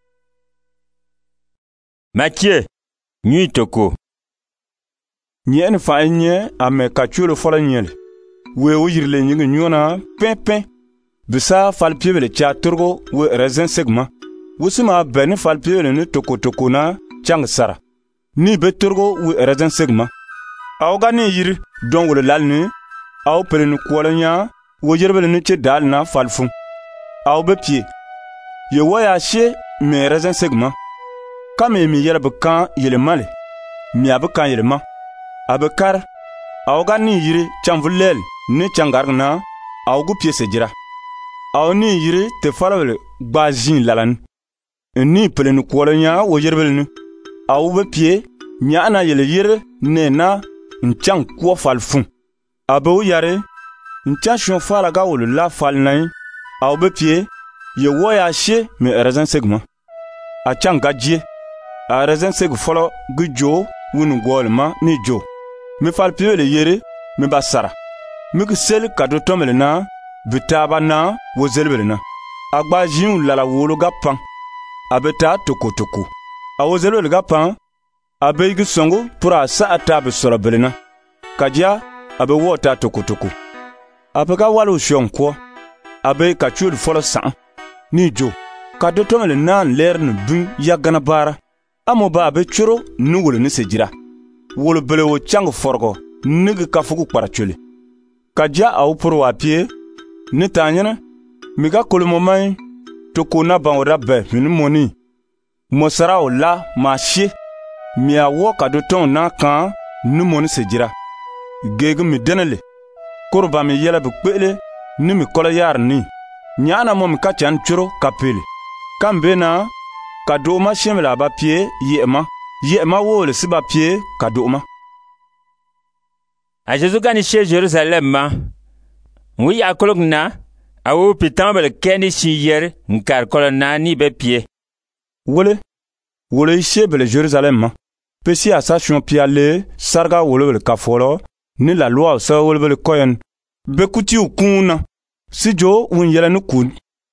Matthieu nuit toko nyen fa nye ame kachulo fola nyele we o yirle nyinga nyona pepe bisa falpie le cha turgo we rezen segma wusima ben falpie le ne toko toko na chang sara ni be turgo we rezen segma awga ni yiri don wole lalni aw pele ni kwolanya wo yerbele ni che dal na falfun aw be pie ye waya she me rezen segma kame mi yele bekan yele male mi abekan yele ma abekar awga ni yiri chanvulel ni changarna awgu piese jira aw ni yiri te falawle gbazin lalan ni pelen kwolanya wo yerbelni aw be pie nyaana yele yire ne na nchang kwo falfun abew yare ncha shon fala ga wol la falnai aw be pie ye woya she me rezen segma a changa jie a rezen seg folo gujo wunu golma ni jo me fal pie le yere me basara me ksel kado tomele na bitaba na wo zelbele na agba jin lala wolo gapan abeta toko toko a wo zelbele gapan abe igi songo pura sa atabe soro belena kajia abe wota toko toko abe ga walu shonkwo abe kachul folo san ni jo kado tomele na ler ne bun yagana bara amo ba be churo nuwul ni sejira wol bele wo chang forgo nig ka fugu parachule kaja au pro wa pie ni tanyana miga kolmo mai to kona ban wada be min moni mosara ola machi mi awo ka do ton na kan ni moni sejira gege mi denele korba mi yela be pele ni mi kola yar ni nyana mo mi ka chan churo kapele kambe na kadoma shemla ba pie yema yema wo le siba pie kadoma a Jésus gani chez Jérusalem ma wi akologna awo pitambel keni shiyer nkar kolona ni be pie wole wole shebele Jérusalem ma pesi a station piale sarga wole ka folo ni la loi sa wole koyen be kuti ukuna sijo wun yela nu kun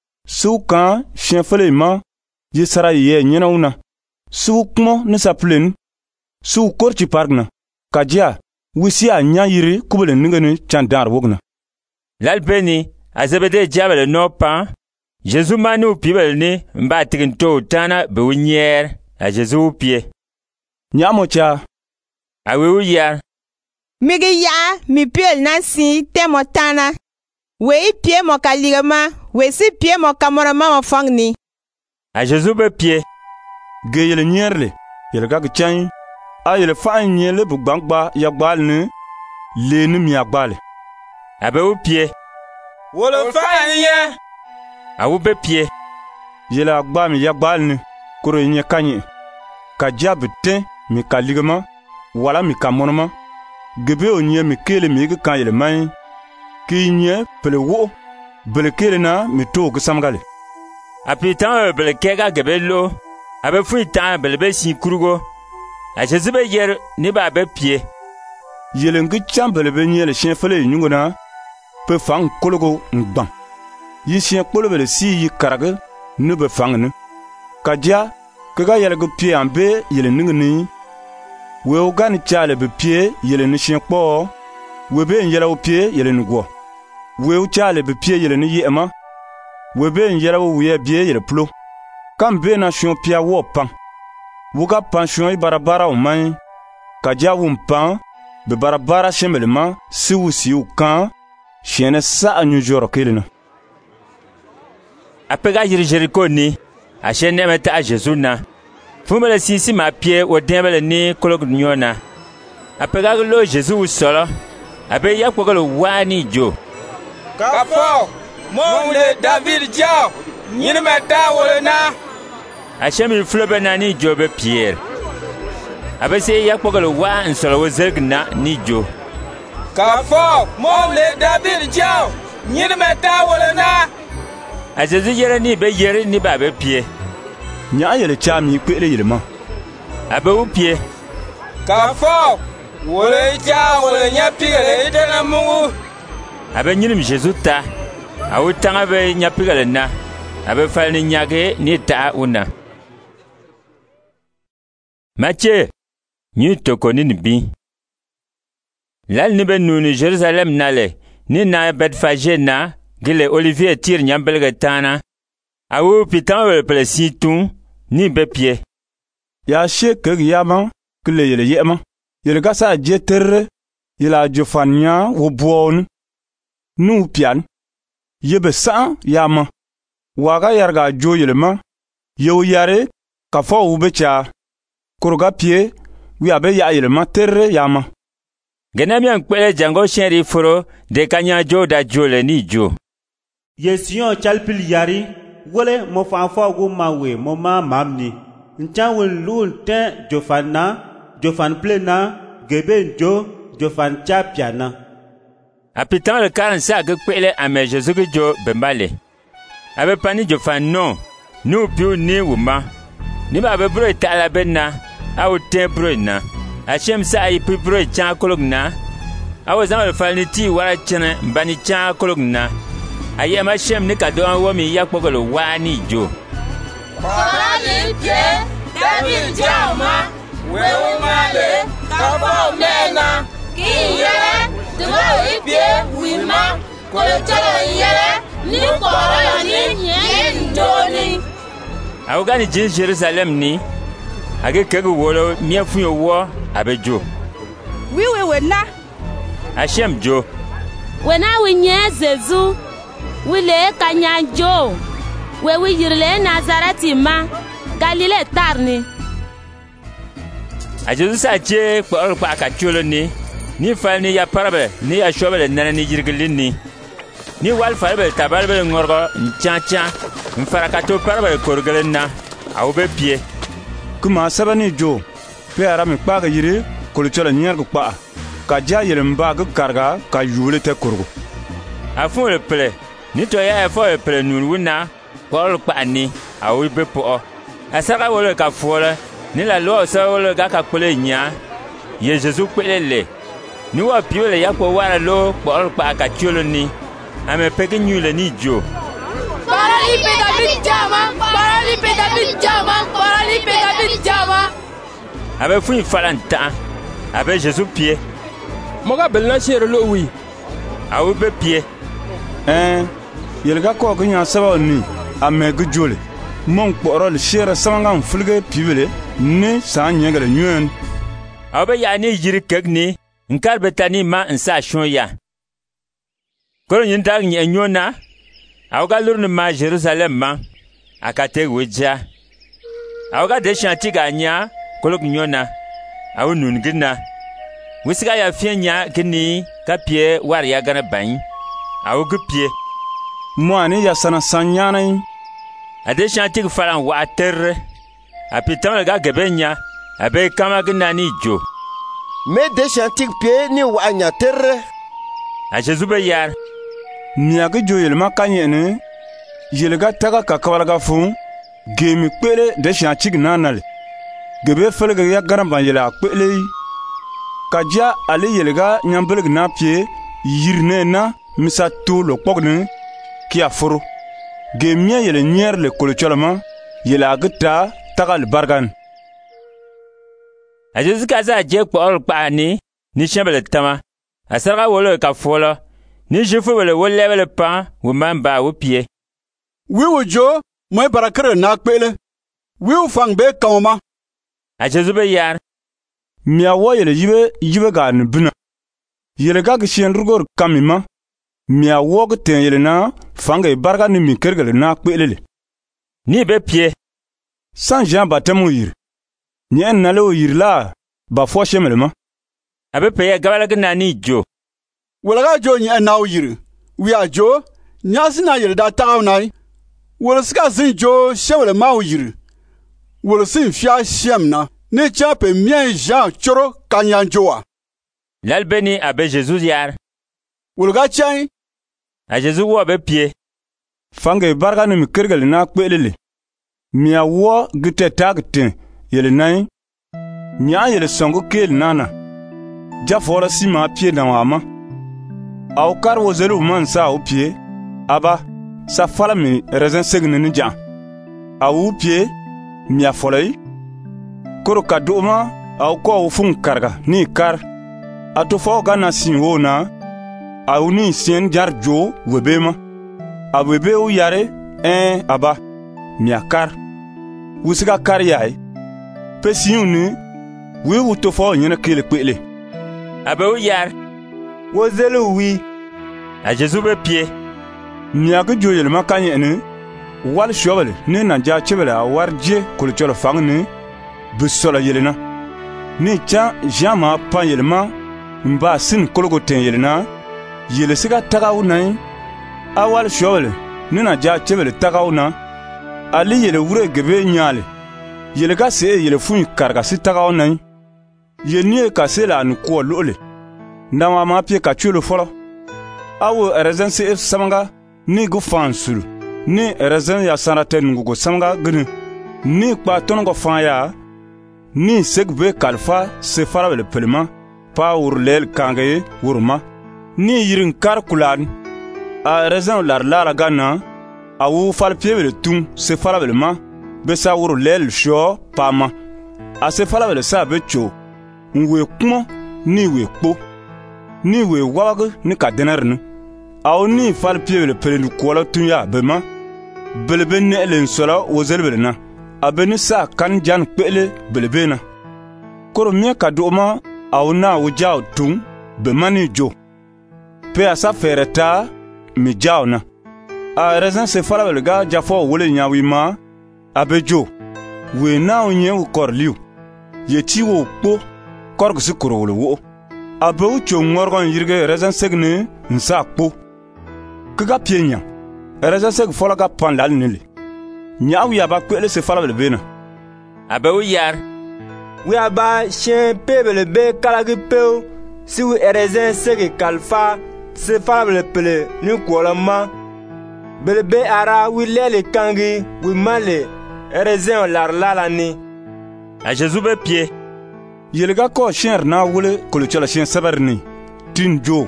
sukan shenfele ma ye sara ye nyina una su kmo ne saplen su korchi parkna kajia wisi a nya yiri kubele ningani chandar wogna lalbeni azebede jabele no pa Jésus manu pibel ni mba tiginto tana be wunyer a Jésus pie nyamo cha awe uya migi ya mi piel na si temo tana we pie mo kaligama we si pie mo kamora mama fangni a Jésus be pie ge yele nyerle yele ga gchan a yele fa nyele bu gbangba ya gbal ni le ni mi agbale abe u pie wolo fa nye a u be pie yele agba mi ya gbal ni koro nye kanye ka jab ten mi kaligama wala mi kamonoma gebe o nye mi kele mi ga kan yele mai ki nye pele wo bele kele na mi to ga samgale a pitan bele kega gebelo abe fui tan bele be si kurugo a Jésus be yer ni ba be pie yele ngi chambele be nyele chien fele nyungona pe fang kologo ngban yi chien kpolo bele si yi karaga ne be fang ne kadia kaga yele go pie ambe yele ningni we ogani chale be pie yele ni chien kpo we be yele o pie yele nugo we o chale be pie yele ni yema we be yele o wiye bie yele plo kam be na chion pia wo pan wuga pension i barabara o mai kadia wum pan be bara bara shembelema siwu siwu kan shene sa anyu joro kelina. Apega yiri Jericho ni a shene meta a Jésus na. Fumele sisi ma pie o dembele ni kolok nyona. Apega lo Jésus u solo. Abe yakwa lo wani jo. Kafo Mole David Diao nyine meta wolena. Ashemi flobe na ni jo be Pierre. Abe se yakwa lo wa nsolo wo zergna ni jo. Kafo Mole David Diao nyine meta wolena. A Jésus yere ni be yere ni ba be pie. Nya yele chami kwele yelema. Abe u pie. Kafo wole ja wole nya pigele itena mungu. Abe nyinim Jésus ta. Awu tanga be nya pigele na. Abe fal ni nyage ni ta una. Mathieu nyi toko ni bi. Lal ni be nuni Jerusalem nale ni na Bethphage na gile Olivier tir nyambelge tana. Awu pitan we plesi tun ni be pie. Ya she keg yama kle yele yema. Yele gasa je terre yela jofanya wo buon. Nu pian yebe sa yama. Waga yarga jo yelema. Yew yare ka fo ubecha. Kuruga pie wi abe ya yelema terre yama. Genamian kwele jango shenri furo de kanya jo da jole ni jo. Yesion chalpil yari wole mo fanfo go mawe mo ma mamni. Nchan won lul ten jofana jofan plena gebe jo jofan chapiana. Apitan le karansa ge kwele ame Jésus ge jo bembale. Abe pani jofan non nu piu ni wuma. Ni ba be bro itala benna au ten bro na. Achem sa yi pi bro chan kolog na. Awo zama le falni ti wara chene mbani chan kolog na. Aye ma shem ni kado an womi yakpogolo wani jo. Korani pie David Diao wewe male kafo mena kiyele tuwa ipie wima kolotolo yele ni koro ni yendoni. Awgani jin Jerusalem ni age kegu wolo miafu yo wo abejo. Wiwe wena Ashem jo. Wena winye Zezu wile kanyanjo wewe yirle Nazareti ma Galile tarni. A Jésus sa che kwa kwa ka chulo ni ni fal ni ya parabe ni ya shobele nana ni jirgilin ni ni wal farbe tabarbe ngorgo nchacha mfarakato parabe korgelen na awbe pie kuma sabani jo pe arami kwa ga yiri kuluchola nyar ko kwa ka ja yirim ba ga karga ka yule te kurgo afun le ple ni to ya fo le ple nun wuna kwa kwa ni awbe po asaka wole ka fola ni la lo sa wole ga ka kule nya ye Jésus kwele le ni wa piole ya ko wara lo kwa kwa ka chulo ni ame peke nyule ni jo. Parali pe David Jama, parali pe David Jama, parali pe David Jama. Abe fui falanta, abe Jésus pied. Moga belna chere lo wi. Awu be pied. Eh, yelga ko ko nya saba ni ame gu jole. Mon kporo le chere sanga mfulge pibele ni sa nyegale nyuen. Abe ya ni yiri kegni, nkar betani ma nsa shon ya. Koro nyinda nye nyona awga lurni ma Jerusalem ma akate weja awga de shanti ga nya kolok nyona awu nun gina wisiga ya fienya gini ka pie war ya gana ban awu gu pie moani ya sana sanyana ade shanti falan wa terre apitan ga gebenya abe kama gina ni jo me de shanti pie ni wa nya terre a Jésus be yar miyaga joyel makanye ne yelga taga ka kawalga fu gemi kwele de shanchig nanal gebe felga ya garamba yela kwele kaja ale yelga nyambelg na pie yirne na misa to lo pogne ki aforo gemia yele nyer le kolcholama yela gata tagal bargan a Jésus ka za je ko pa ni ni chambele tama asarga wolo ka fola ni jifu wele wolle wele pa wo mamba wo pie wi wo jo moy barakre na kpele wi wo fang be kawma a Jésus be yar mia wo yele yibe yibe ga ni bina yele ga gishen rugor kamima mia wo ga ten yele na fanga barga ni mi kergele na kpelele ni be pie san Jean baptême yir ni en nale o yir la ba fo shemelema abe peye gabala ga ni jo wala ga jo ni en na o yir wi a jo nyasi na yele da tagaw nai wala ska zin jo shewle ma o yir wala sin fia shemna ne chape mien Jean choro kanyan joa lalbeni abe Jesus yar wala ga chai a Jesus wo abe pie fanga barga ni mi kergele na kpelele mia wo gite tagte yele nai nya yele songo kel nana ja fora sima pie na wama au kar wo zelu man sa o pie aba sa fala mi rezen segne ni ja au pie mia folai koro kadoma au ko fun karga ni kar ato fo gana sin wona au ni sien jar jo webema abebe u yare en aba mia kar wusiga kar yai pesiuni wi wuto fo nyina kele kwele abe u yar wo zelu wi a Jesus be pie mia ga joyel makanye ne wal shobale ne na ja chebele a warje kul cholo fangni bisola yelena ne cha jama pa yelma mba sin kolgo ten yelena yele siga tagaw nai awal shobale ne na ja chebele tagaw na ali yele wure gebe nyale yele ga se yele fun karga si tagaw nai yenie ka se la nu ko lole ndama ma pie ka chulo folo awo rezense samanga ni gu fansul ni rezen ya saraten ngugo samanga gni ni kpa tongo fanya ni segbe kalfa se fara le pelma pa urlel kangaye urma ni yirin kar kulan a rezen lar lara gana awu fal piebe tum se fara le ma be sa urlel sho pama a se fara le sa be cho ngwe kuma ni we kpo ni we wag ni kadenernu aw ni fal piebe pelu kola tunya bema belebe ne elen sola wozelbelna abeni sa kan jan pele belebena koro mie kadoma aw na wujaw tung bema ni jo pe asa fereta mi jawna a rezan se fala belga jafo wole nyawi ma abejo we na onye u korliu yeti wo kpo korgsi korolo wo abe ucho ngorgon yirge rezan segne nsa kpo kaga pienya rezan seg fola ga pan lal nile nyawi aba kwele se fala belbena abe u yar wi aba chen pebele be kalagi peu si wi rezan seg kalfa se fala belpele ni kolama belbe ara wi lele kangi wi male rezan lar lala ni a Jesus be pie yelga ko sher na wule kolo chola shen sabarni tin jo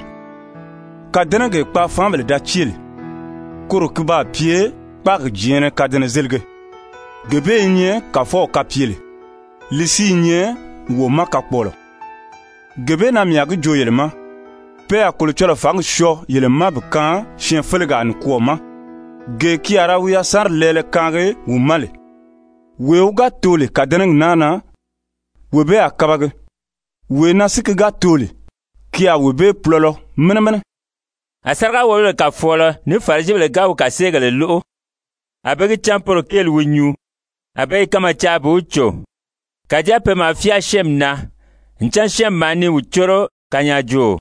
kadena ge pa famle da chil koro kuba pie par jene kadena zelge gebe nye ka fo ka piele lisi nye wo maka polo gebe na miya ge jo yelma pe a kolo chola fang sho yelma bukan shen felga an kuoma ge ki ara wiya sar lele kange wu male we uga tole kadena nana webe akabage we nasike ga tole kia webe plolo mene mene asarga wole ka fola ni farjible ga ka segale lo abegi champoro kel winyu abe kama chabu ucho kajape mafia shemna nchan shemani uchoro kanyajo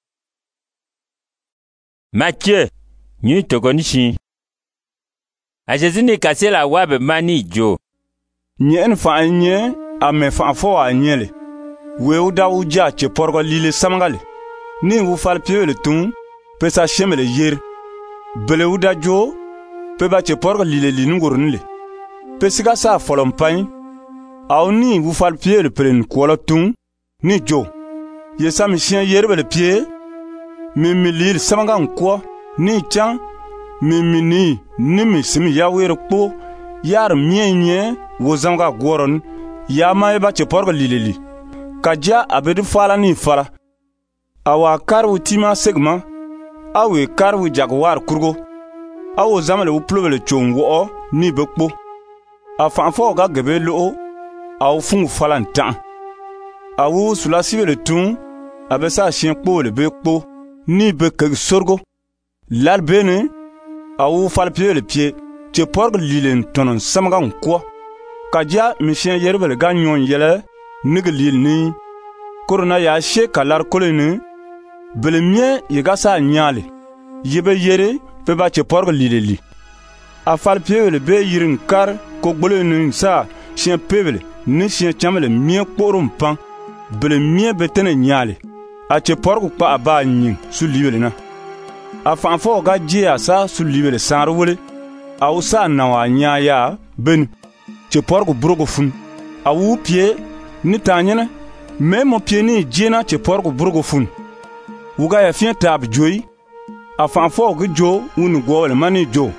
Mathieu nyi tokonishi a Jesus ni kasela wabe mani jo nyen fa nye ame fa fo a nyele we uda uja che porgo lile samangale ni wu fal piele tun pe sa shemele yer bele uda jo pe ba che porgo lile linungornile pe siga sa folompan aw ni wu fal piele pelen kwolo tun ni jo ye sa mi chien yer bele pie mi mi lile samanga nko ni chan mi mi ni ni mi simi ya wer kpo yar mienye wo zanga goron ya mai ba che porgo lilili kaja abedu fala ni fala awa karwu tima segma awe karwu jaguar kurgo awo zamale u plobele chongo ni bekpo afa fo ga gebe lo aw fungu fala ntan awu sula sibele tun abe sa shin kpole be kpo ni be keg sorgo lal bene awu fal pie le pie te porg lilen tonon samga nkwo kaja mission yerbele ga nyon yele nig lil ni korona ya she kalar kolene bele mie yega sa nyale yebe yere pe ba te porg lileli a fal pie le be yirin kar ko gbolene sa shin pebele ni shin chamele mie kporum pan bele mie betene nyale a te porg pa aba nyin su libele na a fanfo ga jia sa su libele sanro wole a usa na wa nya ya ben te porg brogo fun a wu pie ni tanyene me mo pie ni jina te porg brogo fun wuga ya fien tab joyi a fanfo ga jo unu gowle mani jo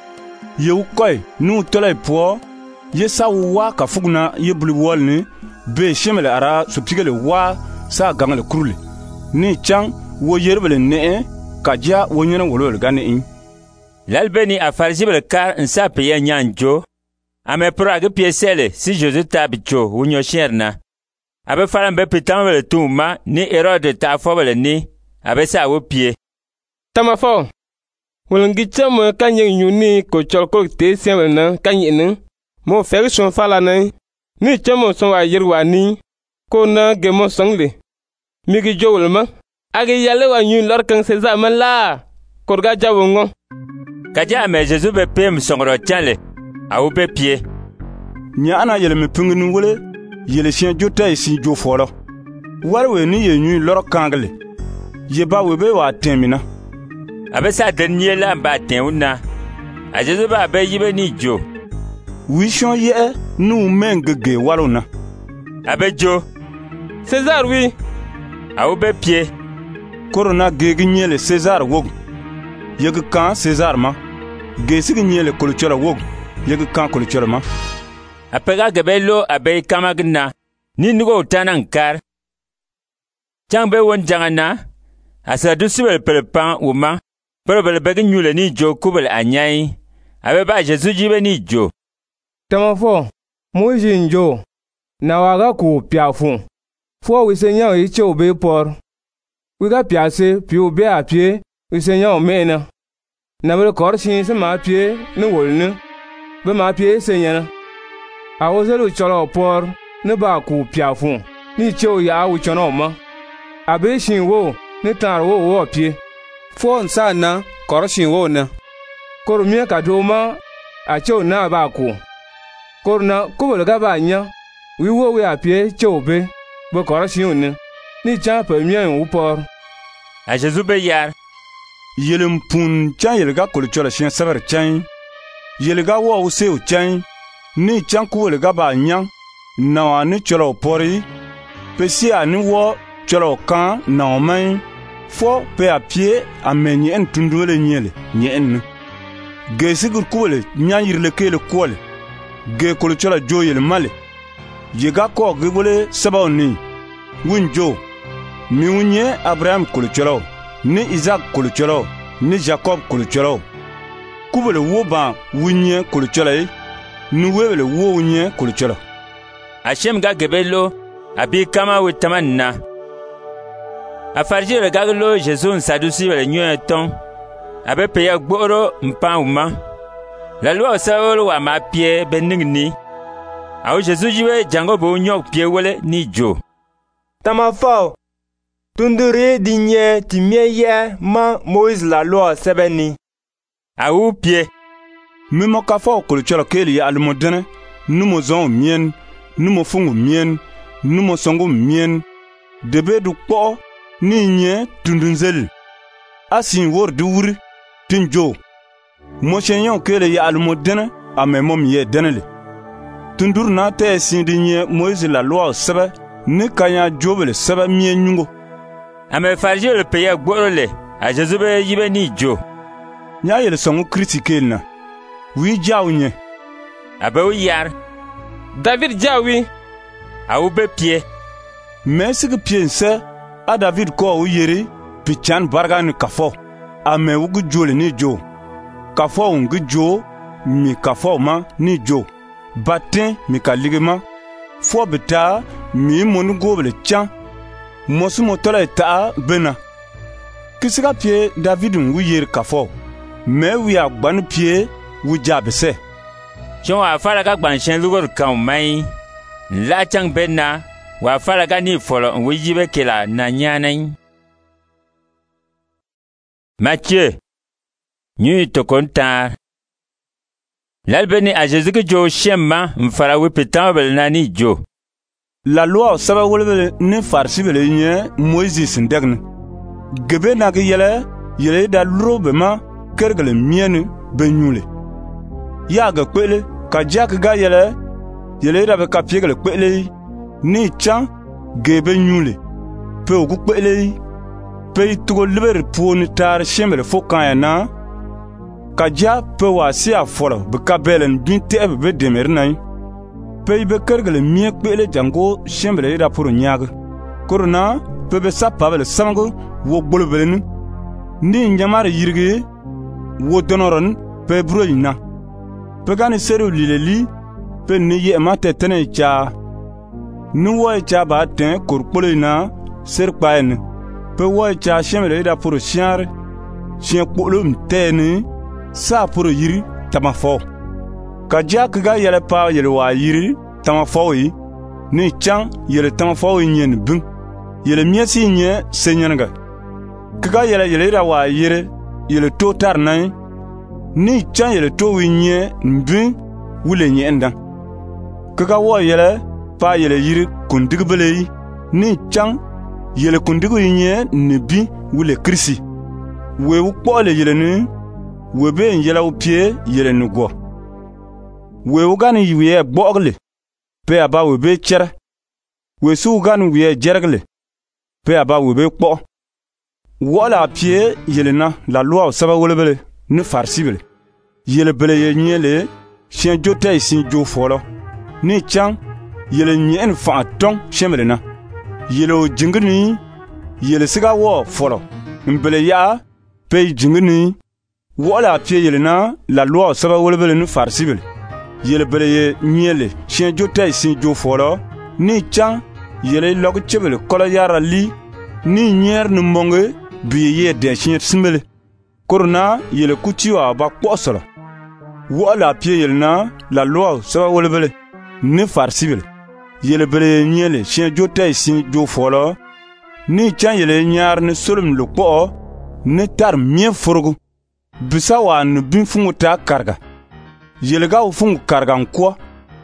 ye koy nu tole po ye sa wa ka fugna ye buli wolni be shemele ara su pigele wa sa gangle kurule ni chang wo yerbele ne ka ja wo nyene wolol gane in lalbeni a farjibele kar nsa pe ya nyanjo ame pra ge piesele si Jésus tabicho wunyo sherna abe faran be pitamele tuma ni Herode ta fobele ni abe sa wo pie tamafo wolongi chamo kanyen yuni ko cholko te semel na kanyen mo fer son fala na ni chamo son wa yirwa ni ko na ge mo songle mi gi jowul ma agi yale wa nyun lor kan se za man la korga jawo ngo kaja me Jésus be pem songro chale awu be pie nya ana yele me pingin wole yele sien jota e si jo folo warwe ni ye nyun lor kangle ye ba we be wa temina abe sa denye la ba tenuna a Jésus ba be yibe ni jo wishon ye nu mengege walona abe jo César oui awu be pie korona gegi nyele César wog yeg kan César ma gesig nyele kulchora wog yeg kan kulchora ma apega gebelo abe kamagna ni nugo tanankar changbe won jangana asa dusibel pelpan uma Pero begi nyule ni jo kubel anyai abe ba Jésus jibe ni jo tamafo moji njo na waga ku piafu fo wi senya yi che obe por wi ga piase pi obe apie wi senya o mena na bele korsin se ma pie ni wolne be ma pie senya na a wo zelu cholo por ne ba ku piafu ni che o ya wi chono ma abe shin wo ni tar wo wo pie fo nsa na koroshin wo na korumia kadoma a cho na ba ku korna kubul ga ba nya wi wo wi apie chobe bo koroshin ne ni cha pa mia en upor a Jésus be yar yelem pun cha yelga kulchola shin sabar chan yelga wo use o chan ni chan kubul ga ba nya na wa ni cholo pori pesia ni wo cholo kan na o mai fo pe a pied a menye en tundole nyele nyen ge sigur kule nyanyirle kele kole ge kole chola joyel male yega ko ge bole sabawni wunjo mi wunye Abraham kole chola ni Isaac kole chola ni Jacob kole chola kubele woba wunye kole chola ni wele wo wunye kole chola Hashem ga gebelo abi kama witamanna a farji le gaglo Jésus sadusi le nyue ton abe peya gboro mpan uma la loi sawol wa ma pie beningni a Jésus jiwe jango bo nyok pie wole ni jo tamafo tundure dinye timeye ma Moïse la loi sebeni a u pie mimo kafo kulcholo keli almodene numo zon mien numo fungu mien numo songo mien debe du kpo ni nye tundunzel asin wor du wuri tinjo mo chenyon kele ya almodene ame mom ye denele tundur na te sin di nye Moïse la loi sebe ni kanya jobele sebe mie nyungo ame farji le peya gborole a Jésus be yibe ni jo nya yele songu critiquer na wi jawnye abe o yar David jawi a u be pie mais que piense a David ko o yeri pichan barga ni kafo ame wugu jole ni jo kafo ngi jo mi kafo ma ni jo batin mi kaligema fo bita mi mon gobele chan mosu motola ta bena kisiga pie David wu yer kafo me wi agban pie wu jabese jon wa fara ka gbanshen lugor kan mai la chang benna wa fara ka ni folo wu yibe kila na nyanan Matthieu Nyu to konta L'albeni a Jésus que jo shemma mfara wi petan bel nani jo La loi saba wolbele ne farsi bele nye Moïse ndegn gebe na ge yele yele da robe ma kergele mienu benyule ya ga kwele ka jak ga yele yele da be ka piegele kwele ni chan gebe nyule pe ogu kwele pe tugo liber poni tar shemele fokan ya na ka ja pe wa si aforo be ka belen binte be demer nay pe be kergele mie kwele jango shemele da puru nyag korona pe be sapa bele samgo wo bolbelenu ni nyamar yirge wo donoron pe broina pe gani seru lileli pe ni ye ma tetene cha nu wo cha ba ten korpolina ser paen pe wo cha shemele da puru siar sien polum teni sa puru yiri tamafo ka jak ga yele pa yele wa yiri tamafo yi ni chan yele tamafo yi nyen bun yele miesi nye senyenga kaga yele yele da wa yire yele to tar nay ni chan yele to wi nye mbin wule nye ndan kaga wo yele pa yele yiri kundigbele ni chan yele kundigu nye nibi wule krisi we wu pole yele ni we be yele u pie yele nugo we wu gani yiwe bogle pe aba we be chere we su gani we jergle pe aba we be kpo wala pie yelena la loi saba wolebele ne farsibele yele bele ye nyele chien jotay sin jo folo ni chang yele nyen fa ton chemelena yele o jingni yele siga wo folo mbele ya pe jingni wala pie yelena la loi saba wolebele ne farsibele yele bele ye nyele chien jotay sin jo folo ni chang yele log chebele kola yara li ni nyer ni monge biye de chien simele korona yele kutiwa ba kwosoro wala pie yelena la loi saba wolebele ne farsibele yele bele nyele chien jotay sin jo folo ni chan yele nyar ni solum lo kpo ne tar mien forgo bisa wa no bin fungu ta karga yele ga fungu karga nko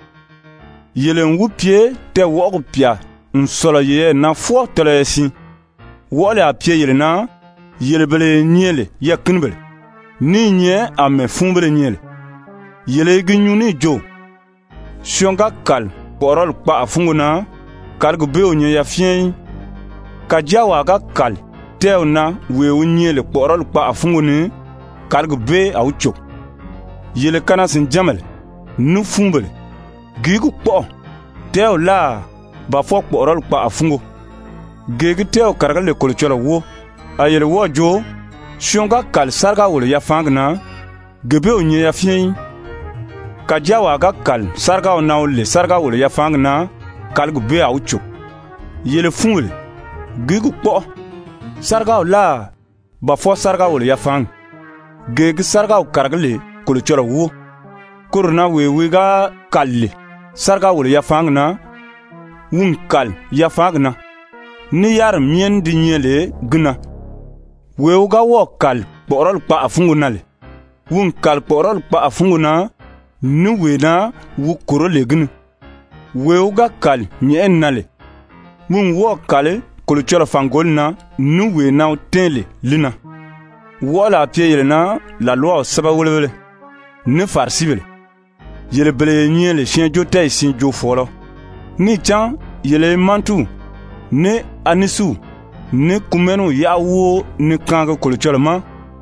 yele ngu pie te wo pia nsolo ye na fo tele sin wala pie yele na yele bele nyele yakinbele ni nye ame fumbele nyele yele ginyuni jo shonga kal porol pa afunguna kal go be onye ya fien ka jawa ga kal teuna we unyele porol pa afunguni kal go be aucho yele kana sin jamal nu fumbele gigu po teula ba fo porol pa afungo gegi teo karga le kolchola wo ayele wo jo shonga kal sarga wolo ya fangna gebe onye ya fien ka jawa ga kal sarga ona le sarga wolo ya fangna kal go be aucho yele funwele gigu po sarga la ba fo sarga wolo ya fang gegi sarga karga le kolchola wo korona we we ga kalle sarga wolo ya fangna wun kal ya fangna ni yar mien di nyele gna we ga wo kal porol pa afunguna le wun kal porol pa afunguna nu we na wu korole gna we ga kal nyen nale wun wo kal kolo choro fangolna nu we na tele lina wala pie na la loi saba wolebele ne farsibele yele bele nyele chien jotay sin jo folo ni chan yele mantu ne anisu ne kumenu yawo ne kanga kolcholma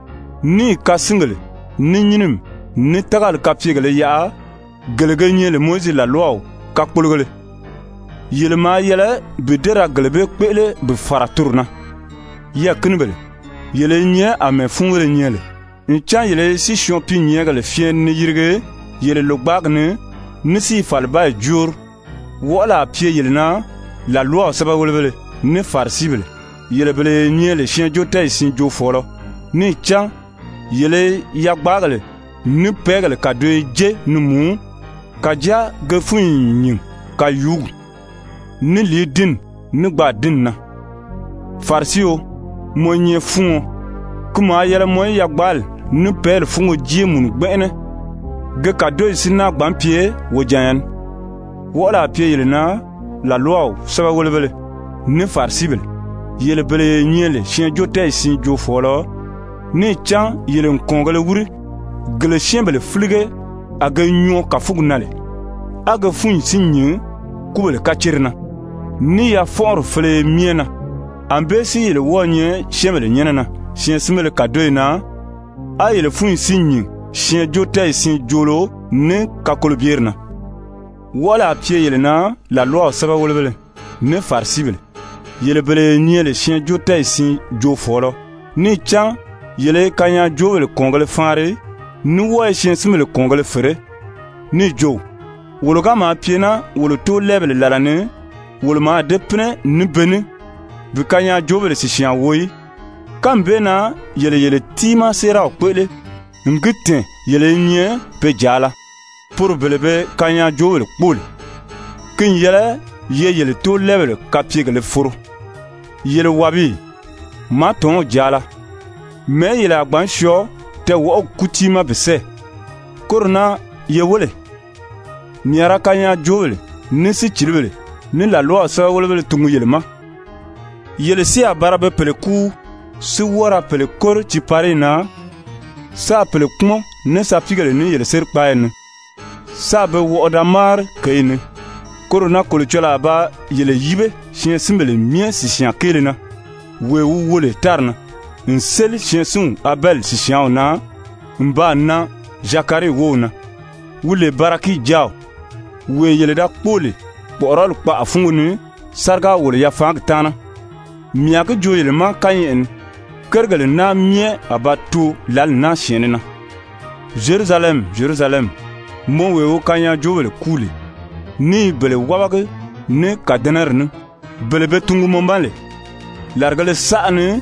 ni kasingale ni nyinim ni tagal kapigale ya gelege le mozi la loi ka polgale yele ma yele bedera gelebe pele be faraturna ya kunbele yele nye ame fungale nyele ni chan yele si champion nyega le fien ni yirge yele logbagne ni si falba jur wala pie yelna la loi saba wolbele ne farsibele yelbele nyele chien jotay sin jo folo ni chan yele yagbagle ni pegle ka de je ni mu ka ja gefun yin ka yug ni lidin ni gbadin na farsio monye fun kuma yele moy yagbal ni pel fun je mun gbene ge ka do sina gbampie wojan wala pie yelna la loi saba wolbele ni farsibele yelbele nyele chien jotay sin jo folo ni chan yelen kongale wuri gele shembele flige aga nyo ka fugnale aga fun sinye kubele kachirna ni ya for fle miena ambesi yele wonye shembele nyenana sien simele kadoina a yele fun sinye sien jotay sin jolo ne kakolbierna wala pie yele na la loi saba wolbele ne farsibele yele bele nyele sien jotay sin jo folo ni chan yele kanya jowel kongale fare ni wo shin simele kongale fere ni jo wolo kama piena wolo to lebele lalane wolo ma depne ni beni bi kanya jowel si shin woyi kambena yele yele tima sera okpele ngitten yele nye pe jala pour belebe kanya jowel kpol kin yele ye yele to lebele kapiegele furu yele wabi ma ton jala me yele agban sho te wo kutima bese korna yewole niara kanya jole nisi chilbele ni la loi sa wolbele tungu yele ma yele si abarabe pele ku si wora pele kor ci parina sa pele kumo ne sa pigale ni yele ser paen sa be wo odamar kayne korna koluchola ba yele yibe chien simbele mien si chien kelena we wu wole tarna nsel chensun abel si chiauna mba na jakare wona wule baraki jaw we yele da kpole borol kpa afunguni sarga wole ya fang tana miak joyele ma kanyen kergele na mie abatu lal na shenena Jerusalem Jerusalem mon we o kanya jowele kule ni bele wabage ne kadenerne bele betungu mombale largale saane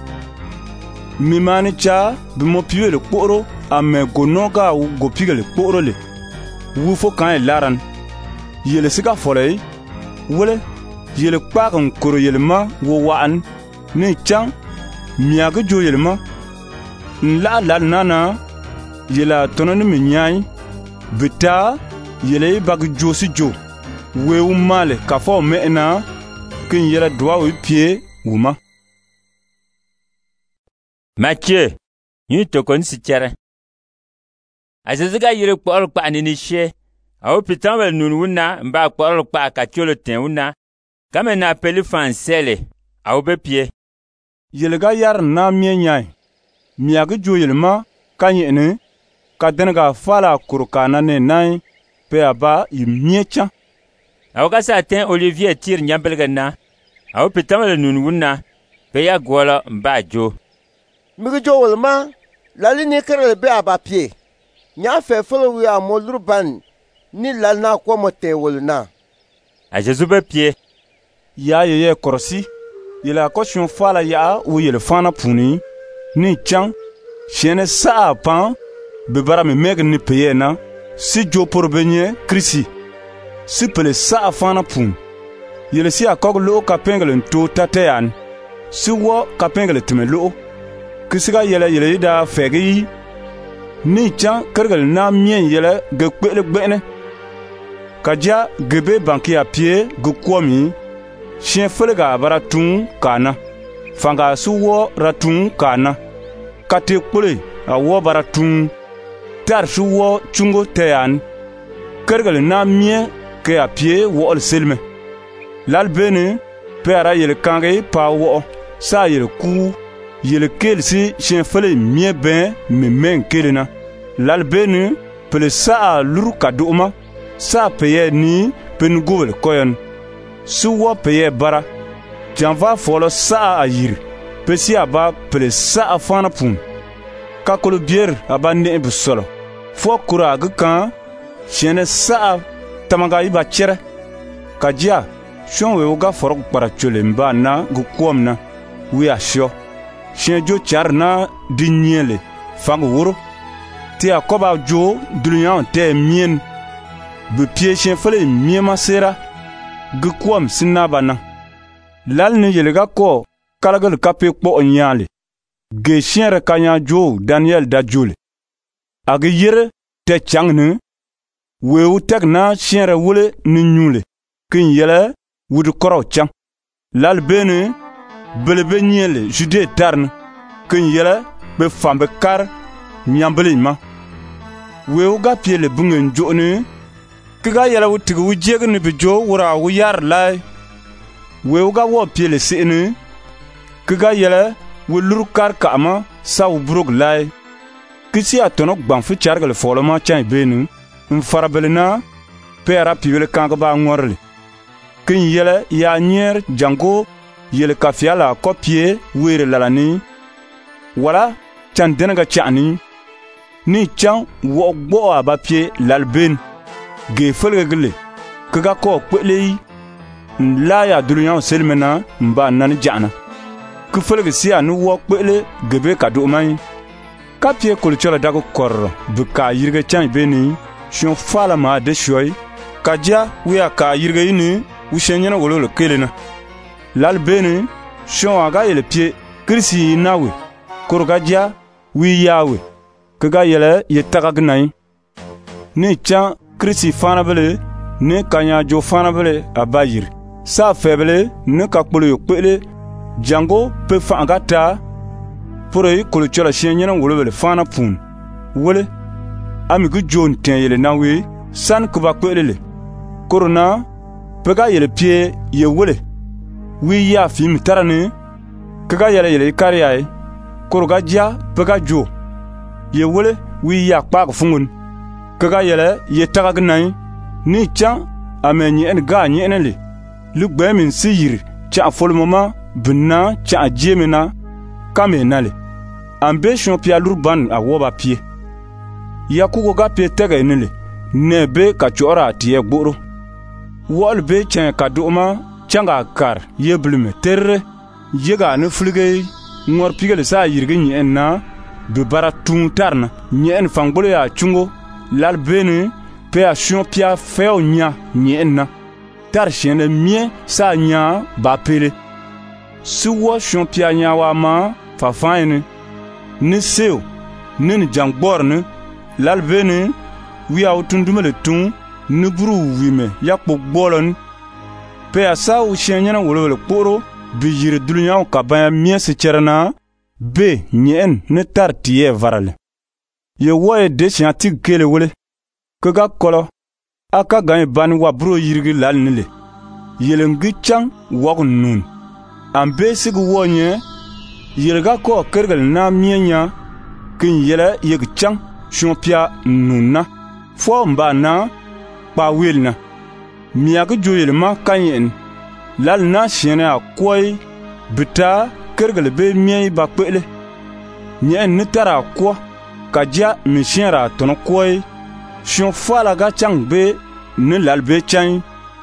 mimani cha bimo piwe le kporo ame gonoga u go pige le kporo le wu fo kan e laran yele siga foley wole yele kpakan koro yele ma wo waan ni chan miaga jo yele ma la la nana yela tononi mi nyai bita yele bag jo si jo we u male ka fo mena kin yela doa u pie wuma Mathieu, ñu tokon si cere. A Jésus-ga yire kpɔl kpa ni ni she. A o pitan wel nun wuna mba kpɔl kpa ka tiolo ten wuna. Kame na peli fan sele. A o be pie. Yele ga yar na mie nyai. Mia ga jo yele ma ka nyene ka denga fala kuruka na ne nai pe aba i mie cha. A o ka sa ten Olivier tir nyambelga na. A o pitan wel nun wuna pe ya gola mba jo. Migi jowol ma lali ni kerele be abapie nya fe folo wi amolur ban ni lal na ko mote wol na a Jésus be pie ya ye ye korosi ila ko shon fala ya u yele fana puni ni chan chene sa pan be bara me meg ni peye na si jo por benye krisi si pele sa fana pun yele si akog lo ka pengle to tatean si wo ka pengle tumelo kisiga yele yele da fegi ni chan kergal na mien yele ge kpele gbene kaja gebe banki a pie ge kwomi chien felega baratun kana fanga suwo ratun kana kate kpole a wo baratun tar suwo chungo teyan kergal na mien ke a pie wo ol selme lalbene pera yele kange pa wo sa yele ku yele kelsi chien fele mie ben me men kelena lalbene pele sa luru kaduma sa peye ni pen gowel koyon suwa peye bara janva folo sa ayir pesi aba pele sa afana pun kakolo bier aba ne busolo fo kura gakan chien sa tamaga iba chere Kajia, shon we uga forok para chole mba na gu kwom na. We a sho. Shien jo char na di nyele. Fang wuro. Ti a koba jo dulyan te mien. Be pie shien fele mien masera. Gu kwom sinaba na. Lal ni yelega ko kalagal kape kpo onyale. Ge shien re kanya jo Daniel da jole. Agi yere te chang ne. We u tek na shien re wule ni nyule. Kin yele wudu koro chang. Lal bene belebe nyele jude tarn. Kin yele be fambe kar nyambele ma. We u ga pie le bungen jo ne. Kiga yele u tigu u jeg ne be jo wura u yar lai. We u ga wo pie le se ne. Kiga yele we lur kar kama sa u brog lai. Kisi atonok banfu chargal foloma chan benu. Mfarabelena pera piwele kanka ba ngorle. Kin yele ya nyer jango yele kafiala kopie were lalani. Wala chan denga chani. Ni chan wogbo abapie lalben. Ge folge gile. Kaga ko kwele la ya duluyan selmena mba nani jana. Ku folge siya nu wok kwele gebe kadu mai. Kapie kulchola dago korro buka yirge chan beni. Shion fala ma de shoy Kajia wiya ka yirga yini wishenyena wololo kelena lal bene shion aga yele pie krisi nawe korgaja wi yawe kaga yele yetagagnai ne cha krisi fana bele ne kanya jo fana bele abayir sa febele ne kakpolo yokpele jango pe fa agata pore kolochola shenyena wololo fana pun wole amigu jon ten yele nawe san kuba kwelele korona pega yele pie ye wole wi ya fim tarane kaga yele yele kariai koroga dia pega jo ye wole wi ya kpa fungun kaga yele ye tagagnai ni cha amenye en ga nye enele lugbe min siyir cha folmoma binna cha jemena kamenale ambition pia lurban awoba pie Yakugo ga pe tege nile ne be ka chora tie gboro wol be chen ka duma changa kar ye blume terre yega ne flige ngor pigel sa yirgi ni enna be bara tun tarna ni en fangbolo ya chungo lal bene pe a chion pia feo nya ni enna tar chene mien sa nya ba pele su wo chion pia nya wa ma fa faine ni seo ni jangborne lal bene wi a utundumele tun nuburu wime yakpo gbolon pe asa u shenyana wolole poro bi yire dulunya ka ba mie se cherna be nyen ne tartiye varale ye woye de scientifique kele wole kaga kolo aka gan ban wa bro yirgi lal nile yelengi chang wog nun ambe sig wonye yelga ko kergal na mienya kin yele yeg chang Chompia nuna fo mba na pa wilna miyagu joyel ma kanyen lal na shene a koy bita kergal be miyi ba kwele nyen nitara ko kaja mi shenra ton koy shon fala ga chang be ne lal be chan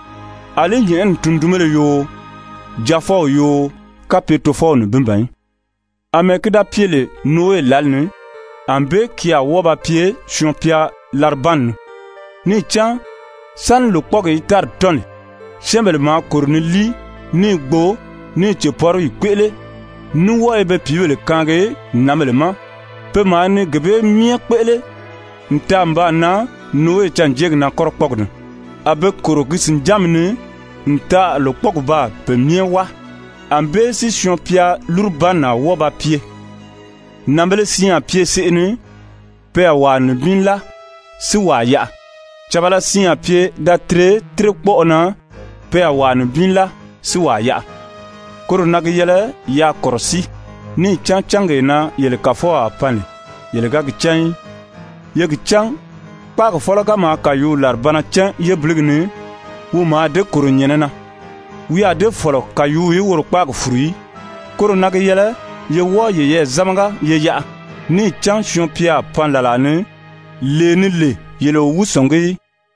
ale nyen tundumele yo jafo yo kapeto fo ne bimban amekida piele noe lalne ambe kia woba pie chompia larban ni chan san lo poge tar ton chembele ma korneli ni gbo ni chepor ikwele nu wo ebe piwele kange namele ma pe ma ni gebe mie kwele ntamba na no e chan jeg na kor pogna abe korogisin jamne nta lo pogba pe mie wa ambe si chompia lurbana woba pie Nambele si a pied sene pe wan bin la si wa ya chabala si a pied da tre tre bona pe wan bin la si wa ya korona yele ya korsi ni chan change na yele kafo a pane yele ga chan ye chan pa ko fola kama kayu larbana chan ye bligne wu ma de koronyena wi a de folo kayu yi wor pa ko frui korona yele ye wo ye ye zamanga ye ya ni chan chompia pan la la ne le ni le ye lo wusongi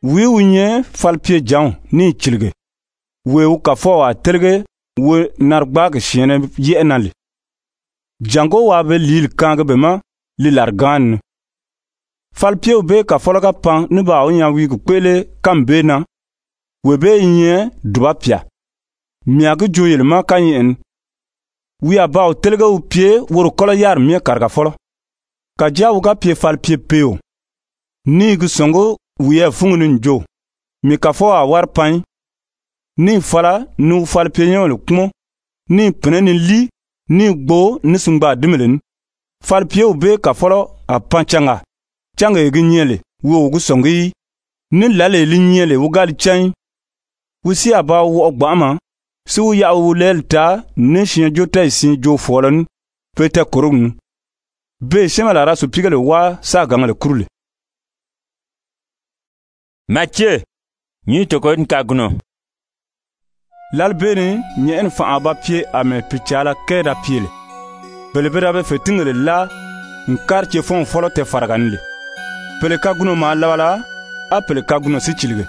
wi wu nye fal pie jaw ni chilge we wu ka fo a telge we nargba ke shene ye nali jango wa be lil kang be ma lilar gan fal pie be ka fologa pan ni ba onya wi ku kwele kambe na we be nye duba pia miagu joyel ma kanyen wi aba o telge u pie woro kola yar mi karga folo ka jawu ga pie fal pie peo ni gu songo wiye fungunun jo mi ka fo a war pan ni fala nu fal pie nyol kumo ni pene li ni gbo ni sungba dimelen fal pie be ka folo a panchanga changa e gnyele wo gu songi ni lale li nyele wo gal chan wusi aba wo gbama su ya wo lelta ni shin jota sin jo folon pete korun be shemala rasu pigale wa sa gangal kurule Mathieu, ni to ko nkaguno. Lalbeni ni en fa aba pie ame pichala keda piele. Belebera be fetingele la nkarche fon folo te faraganile. Pele kaguno ma lawala a pele kaguno si chilge.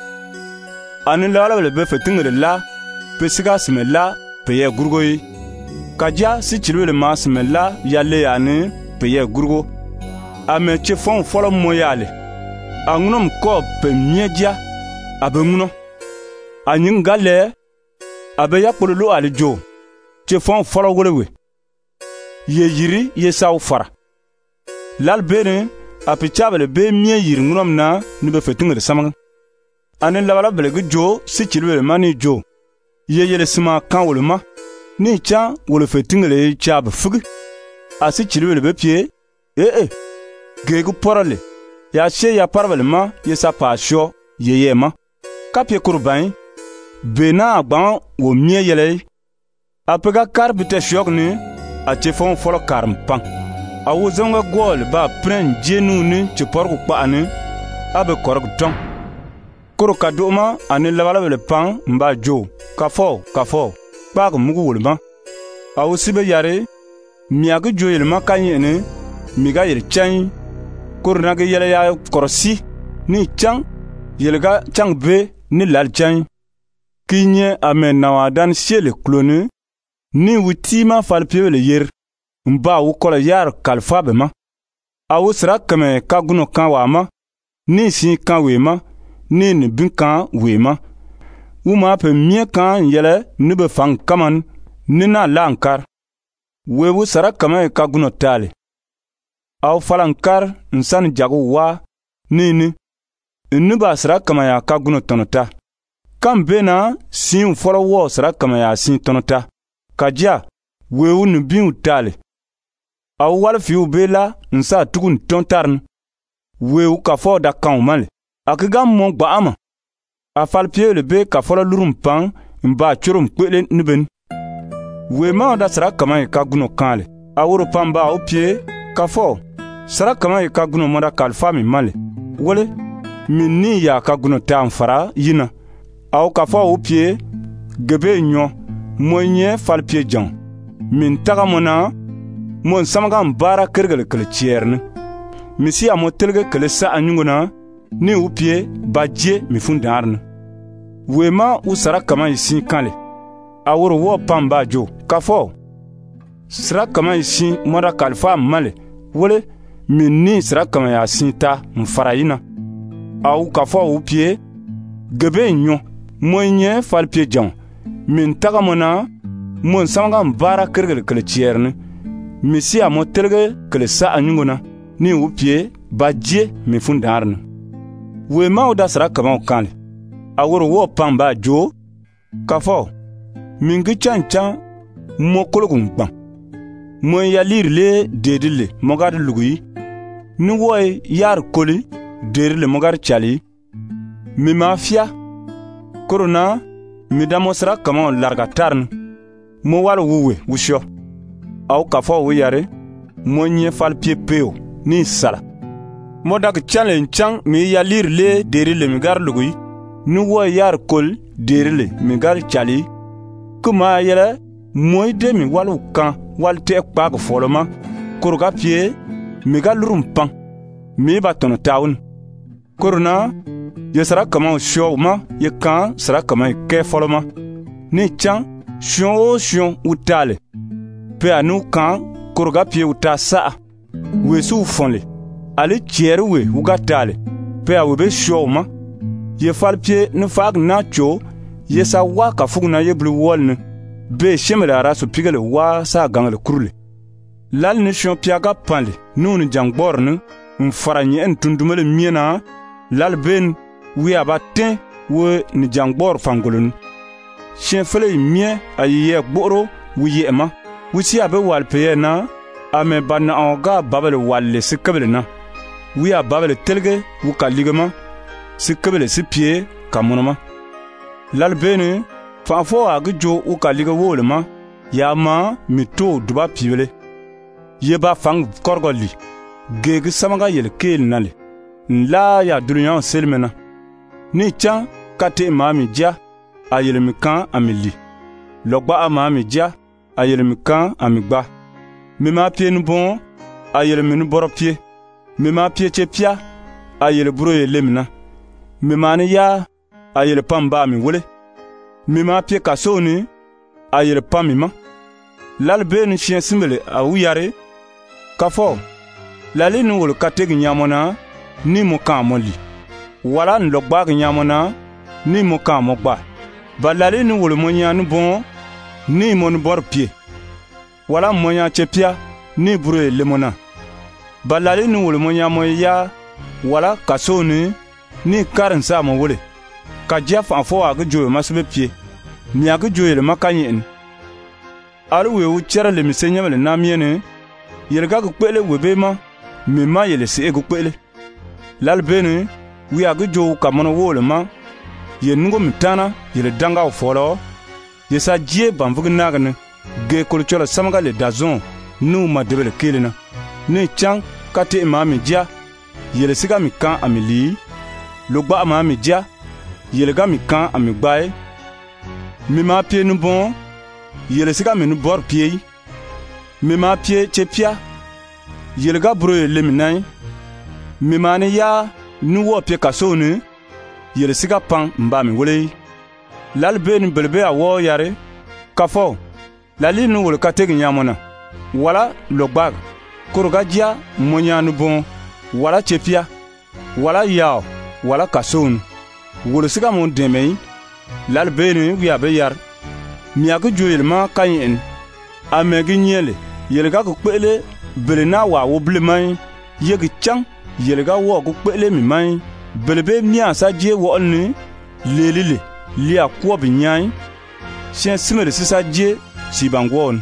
Ani lawala be fetingele la pesiga smela peye gurgoyi. Kaja si chilwe ma smela yale ani peye gurgo. Ame che fon folo moyale. Angunom ko pe miedia abenguno anyingale abe yapolo alijo che fon folo golewe ye yiri ye saw fara lal bene apichabele be mie yiri ngunom na ni be fetingere samang anen labala belege jo si chilwele mani jo ye yele sima kan wolma ni cha wole fetingere chab fugi asi chilwele be pie eh eh gegu porale ya she ya parvel ma ye sa pa sho ye ye ma kapye kurban bena agban wo mie yele apega karbite shok ni a chefon folo karm pan a wo zonga gol ba pren jenu ni chepor ku pa ni abe korok ton koro kadoma ani labala le pan mba jo kafo kafo ba ko mugu wolma a wo sibe yare miagu joyel ma kanyene miga yel chan korna ge yele ya korosi ni chang yelga chang be ni lal chang kinye amen nawadan shele klone ni wutima falpie le yer mba wu kola yar kalfa be ma awu sra kame kaguno kan wa ma ni sin kan we ma ni ni bin kan we ma wu ma pe mie kan yele ni be fang kaman ni na lankar we wu sra kame kaguno tale aw falankar nsan jagu wa nini nuba sra kama ya kaguno tonota kam bena sin folo wo sra kama ya sin tonota kaja wewu nu bin utale aw wal fiu bela nsa tugun tontarn wewu ka fo da kan male akigam mon gba ama afal pie le be ka folo lurum pan mba churum kwele nuben we ma da sra kama ya kaguno kanle awuro pamba o pie ka fo sara kama yi kaguno moda kalfa mi male wole min ni ya kaguno tam fara yina aw ka fo o pie gebe nyo moye fal pie jan min taga mona mon samaga mbara kergele kele chierne misi amo telge kele sa anyungona ni o pie badje mi fundarne wema u sara kama yi sin kanle awuro wo pamba jo ka fo sara kama yi sin moda kalfa male wole min ni sra kama ya sinta mfarayina au ka fo u pie gebe nyo moye fal pie jan min taga mona mon samanga mbara kergel kele chierne misi amo telge kele sa anyungona ni u pie badje mi fundarne we ma da sra kama kanle aworo wo pamba jo ka fo min gi chanchan mo kologun pan mo ya lirle dedile mogad lugui ni woy yar koli derile mogar chali mi mafia korona mi damosra kama larga tarn mo wal wuwe wusho aw kafo wiyare mo nye fal piepeo ni sala modak challenge chang mi ya lirle derile mi gar lugui ni woy yar kol derile mi gar chali kuma yele moy de mi walu kan wal te kpa ko foloma kurga pie mi ga lurum pan mi ba tono taun korona ye sara kama shio ma ye kan sara kama ke foloma ni chan shion o shion utale pe anu kan koroga pie uta sa we su fonle ale tiere we uga tale pe awe be shio ma ye fal pie ne fag na cho ye sa wa ka fugna ye blu wolne be shemela ra su pigale wa sa gangle kurle lal ne shion piaga panle nun jangborne un faranye en tundumele miena lal ben wi abatin we ni jangbor fangolun shen fele mie aye gboro wi yema wi si abe wal peyena ame banna onga babele walle sikabele na wi ababele telge wu kaligama sikabele sipie kamonoma lal bene fa fo agjo wu kaliga wolema yama mito duba piwele yeba fang korgoli gege samaga yel kel nale nla ya dunya selmena ni chan kate mami dia ayel mi kan amili logba amami dia ayel mi kan amigba mi ma pie nu bon ayel mi nu boro pie mi ma pie che pia ayel buro yelemna mi ma ni ya ayel pamba mi wole mi ma pie kasoni ayel pamima lal be ni chien simele awuyare kafo lali nu wol kategi nyamona ni mo kan moli wala nlogba nyamona ni mo kan mo gba balali nu wol mo nya nu bon ni mo nu bor pie wala mo nya chepia ni buru lemona balali nu wol mo nya mo ya wala kasoni ni karin sa mo wole ka jafa fo aga joyo masbe pie mi aga joyo le makanyen alu we u chere le misenya le namiene yelga ku pele webema mi ma yele se egu pele lal bene wi aga jo ka mono wole ma ye nungo mitana yele danga o folo ye sa jie bamvuga nagne ge ko chola samga le dazon nu ma debele kelena ne chang kate imami dia yele siga mi kan amili logba amami dia yele ga mi kan amigbae mi ma pie nu bon yele siga mi nu bor pie mi ma pie chepia yele ga bro le minai mi ma ne ya nu wo pie kasone yele siga pan mba mi wole lal ben belbe awo yare kafo lali nu wol kategi nyamona wala logbag koroga dia monya nu bon wala chepia wala yaw wala kasone wol siga mon demei lal ben wi abe yar mi aga joyel ma kanyen amegi nyele yele ga ko pele belena wa wo blemai yegi chang yele ga wo ko pele mi mai belebe mi asa je wo ni lelele li akwo bi nyai sien simere sisa je si bangon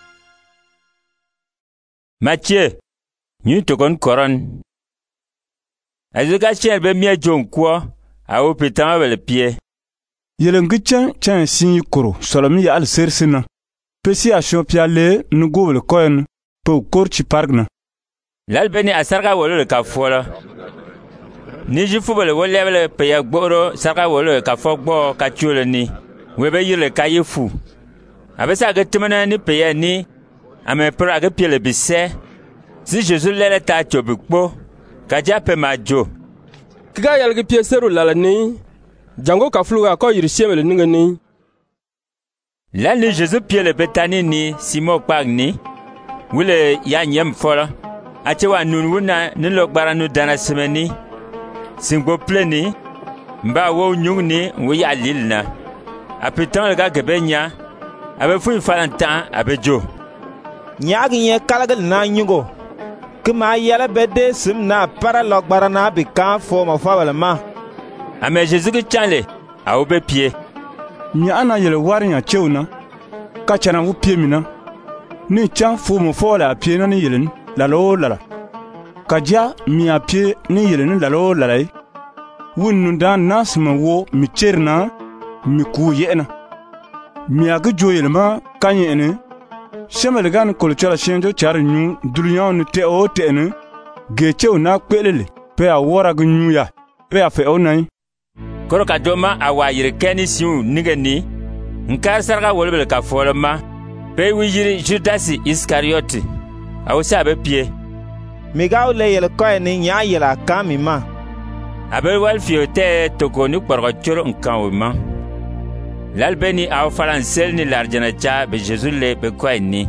Mathieu nyu togon koron azuga cher be mi jonkwo a o petan wele pie yele ngichan chan sin koro solomi ya al sersina pesi a shopia le nugo le koen po korchi pargna lal beni asarga wolo le ka fola ni jifu bele wolebele pe ya gboro sarga wolo ka fogbo ka chule ni webe yile ka yefu abesa ga timana ni pe ya ni ame pra ga piele bise si Jesus lele ta chobukpo ka jape majo kiga yalgi pie seru lala ni jango ka fluga ko yirishemele ninga ni la ni Jesus piele betani ni simo pag ni wule ya nyem fola ate wa nun wuna ni logbara nu dana semeni singbo pleni mba wo nyung ni wo ya lilna apitan ga gebenya abe fu falantan abe jo nyaagi nye kalagal na nyugo kuma yala bede sim na para logbara na bi kan fo ma fawala ma ame Jesus ki chanle a obe pie nya ana yele warinya chewna ka chana wu pie mina ni chan fo mo fola pie na ni yelen la lo la kaja mi a pie ni yelen la lo la lai wunnu dan nasma wo mi cherna mi ku yena mi aga joyelma kanyene shemel gan kol chola shenjo char nyu dulyon ni te o te ne geche na kwelele pe a wora gnyu ya pe a fe onai koro ka doma awa yire keni siu nigeni nkar sarga wolbel ka forma pe wi yiri Judas Iscariot aw sabe pie mi gaw le yel ko ni nya yela kamima Abel wal fio te toko ni kporgo choro nkan wima. Lal beni aw falansel ni larjana cha be Jésus le be kwai ni.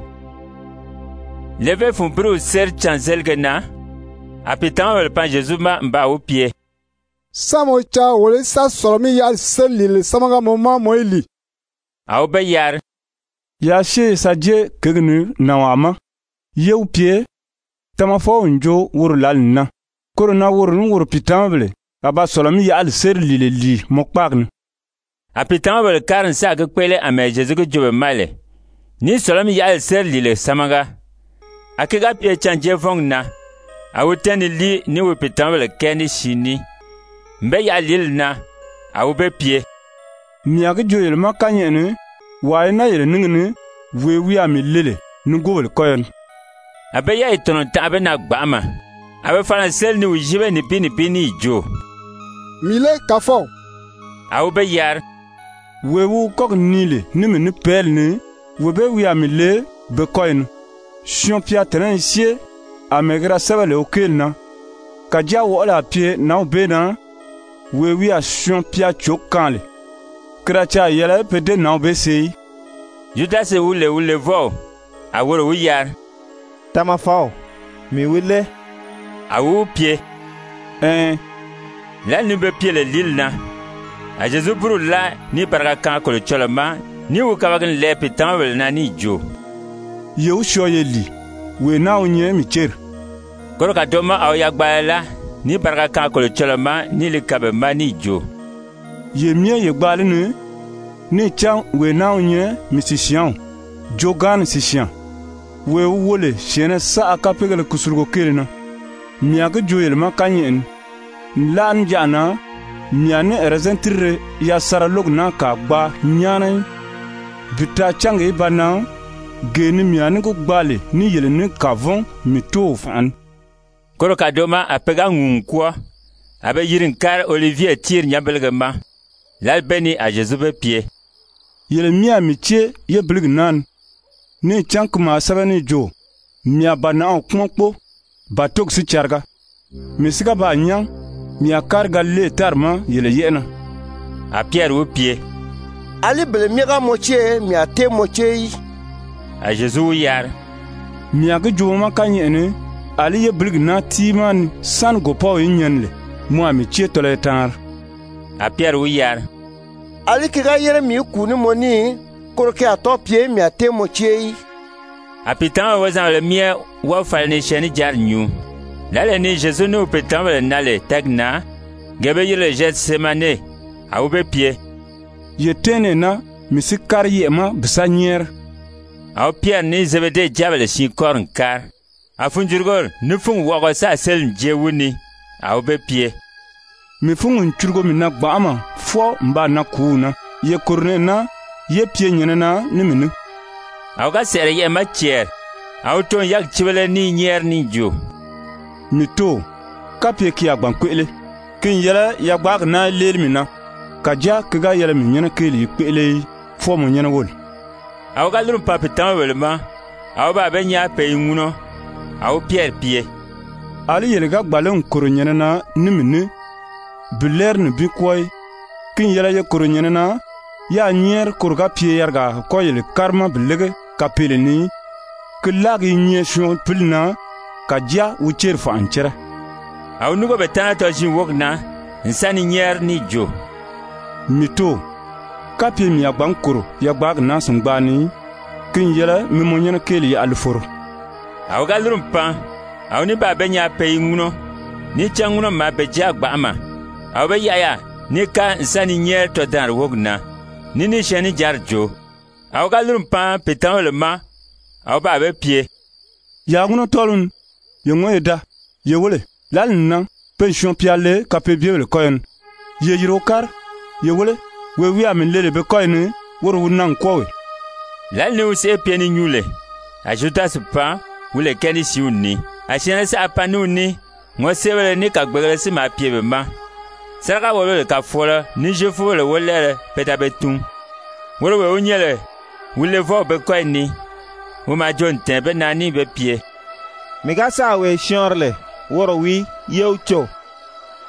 Leve fun bru ser chancel gena. Apitan wel pan Jésus ma mba au pied. Samo cha wole sa solomi ya seli le samaga moma moili. Aw be yar. Ya she sa je kegnu na wama. Ye au pied. Tama fo njo wuru lal na. Koro na wuru nu wuru pitan vele. Aba solomi ya al ser li le li mokpagn. Apitan wel karin sa ke kwele ame Jésus ke jobe male. Ni solomi ya al ser li le samaga. Akiga pie chanje fong na. Awu tani li ni wu pitan wel keni shini. Mbe ya lil na. Awu be pie. Miya ke joyel ma kanyene. Waye na yele ningene. Vwe wi ami lele. Nungo wel koyon. Abe ya itono ta abe na gbama. Abe falansel ni ujibe ni pini pini jo. Mile kafo. Awu be yar. Wewu kok nile nime ni pel ni. Webe wi ami le be koyon. Shion pia tenen isye. Amegra sebele okel na. Kadia wala pie na ube na. Wewi a shion pia chok kanle. Kracha yele pede na ube sei. Judas ule ule vo. Aworo wu yar. Tama fao. Mi wile. Awu pie. Eh. La ni be pie le lil na. A Jésus buru la ni baraka kan ko le choloma ni wu kawagen le pitan wel na ni jo. Ye u shoye li. We na unye mi cher. Koro ka doma aw ya gbaela ni baraka kan ko le choloma ni le kabe ma ni jo. Ye mie ye gbali ni. Ni chan we na unye misician. Jogan sician. We wole shene sa akapegele kusurgo kelina. Miyaga joyel ma kanyen. Lan jana miyane erezentirre ya saralog na ka gba nyane. Bita change bana geni miyane go gbale ni yele ni kavon mito fan. Koro ka doma apega ngunkwa. Abe yirin kar Olivier tir nyabelgema. Lal beni a Jésus be pie. Yele miya miche ye blig nan. Ni chank ma sabani jo. Miya bana on kmonkpo. Batok si charga. Misika ba nyang. Miya karga le tarma yele yena. A Pierre ou pied. Ali bele miya moche miya te moche yi. A Jésus yar. Miya ge jo ma kanyene. Ali ye blig na timan san gopo yinyenle. Mwa mi che tole tar. A Pierre ou yar. Ali kiga yere mi kuni moni. Koroke ato pie mi ate moche. A pitan wazan le mie wa fal ni sheni jar nyu. Lale ni Jésus no pitan le nale tagna. Gebe yele jet semane. A ube pie. Ye tene na misi kar yema bisa nyer. A Pierre ni zebede jabele si korn kar. A funjurgol ni fun wago sa sel nje wuni. A ube pie. Mi fun nchurgo mi na gbama fo mba na kuna. Ye korne na ye pie nyene na ni minu. Aw ga sere ye ma cher. Aw ton yak chibele ni nyer ni jo. Mito ka pie ki agban kwele. Kin yela ya gbag na lel mina. Ka ja kiga yela mi nyene keli kwele fo mo nyene wol. Aw ga lum pa pitan welma. Aw ba be nya pe nguno. Aw Pierre pie. Ali yele ga gbalon koro nyene na ni minu. Buler ni bi koy. Kin yela ye koro nyene na ya nyer kurga pie yarga ko yele karma bilege kapele ni klagi nye shon pilna ka dia ucher fa anchera aw nugo betana to jin wogna insani nyer ni jo mito kapie mi agban kuro ya gbag na sungbani kin yele mi monyana keli alforo aw galrum pa aw ni ba benya pe nguno ni changuno ma be jagba ama aw be yaya ni ka insani nyer to dar wogna Nini sheni jarjo. Aw galum pa petan le ma. Aw ba be pie. Ya nguno tolun. Ye ngoy da. Ye wole. Lal nan. Pension piale kape bie le koyen. Ye yiro kar. Ye wole. We wi amen le be koyen. Woro nan kowe. Lal ne use pie ni nyule. Ajuta se pa. Wule keni si unni. A shene sa apanu ni. Ngo sewele ni ka gbegele si ma pie be ma. Saraka wolo le ka fola ni je fo le wolere peta betun. Wolo we onyele wule vo be koy ni. Wo ma jon tembe nani be pie. Mi ga sa we shorle woro wi yew cho.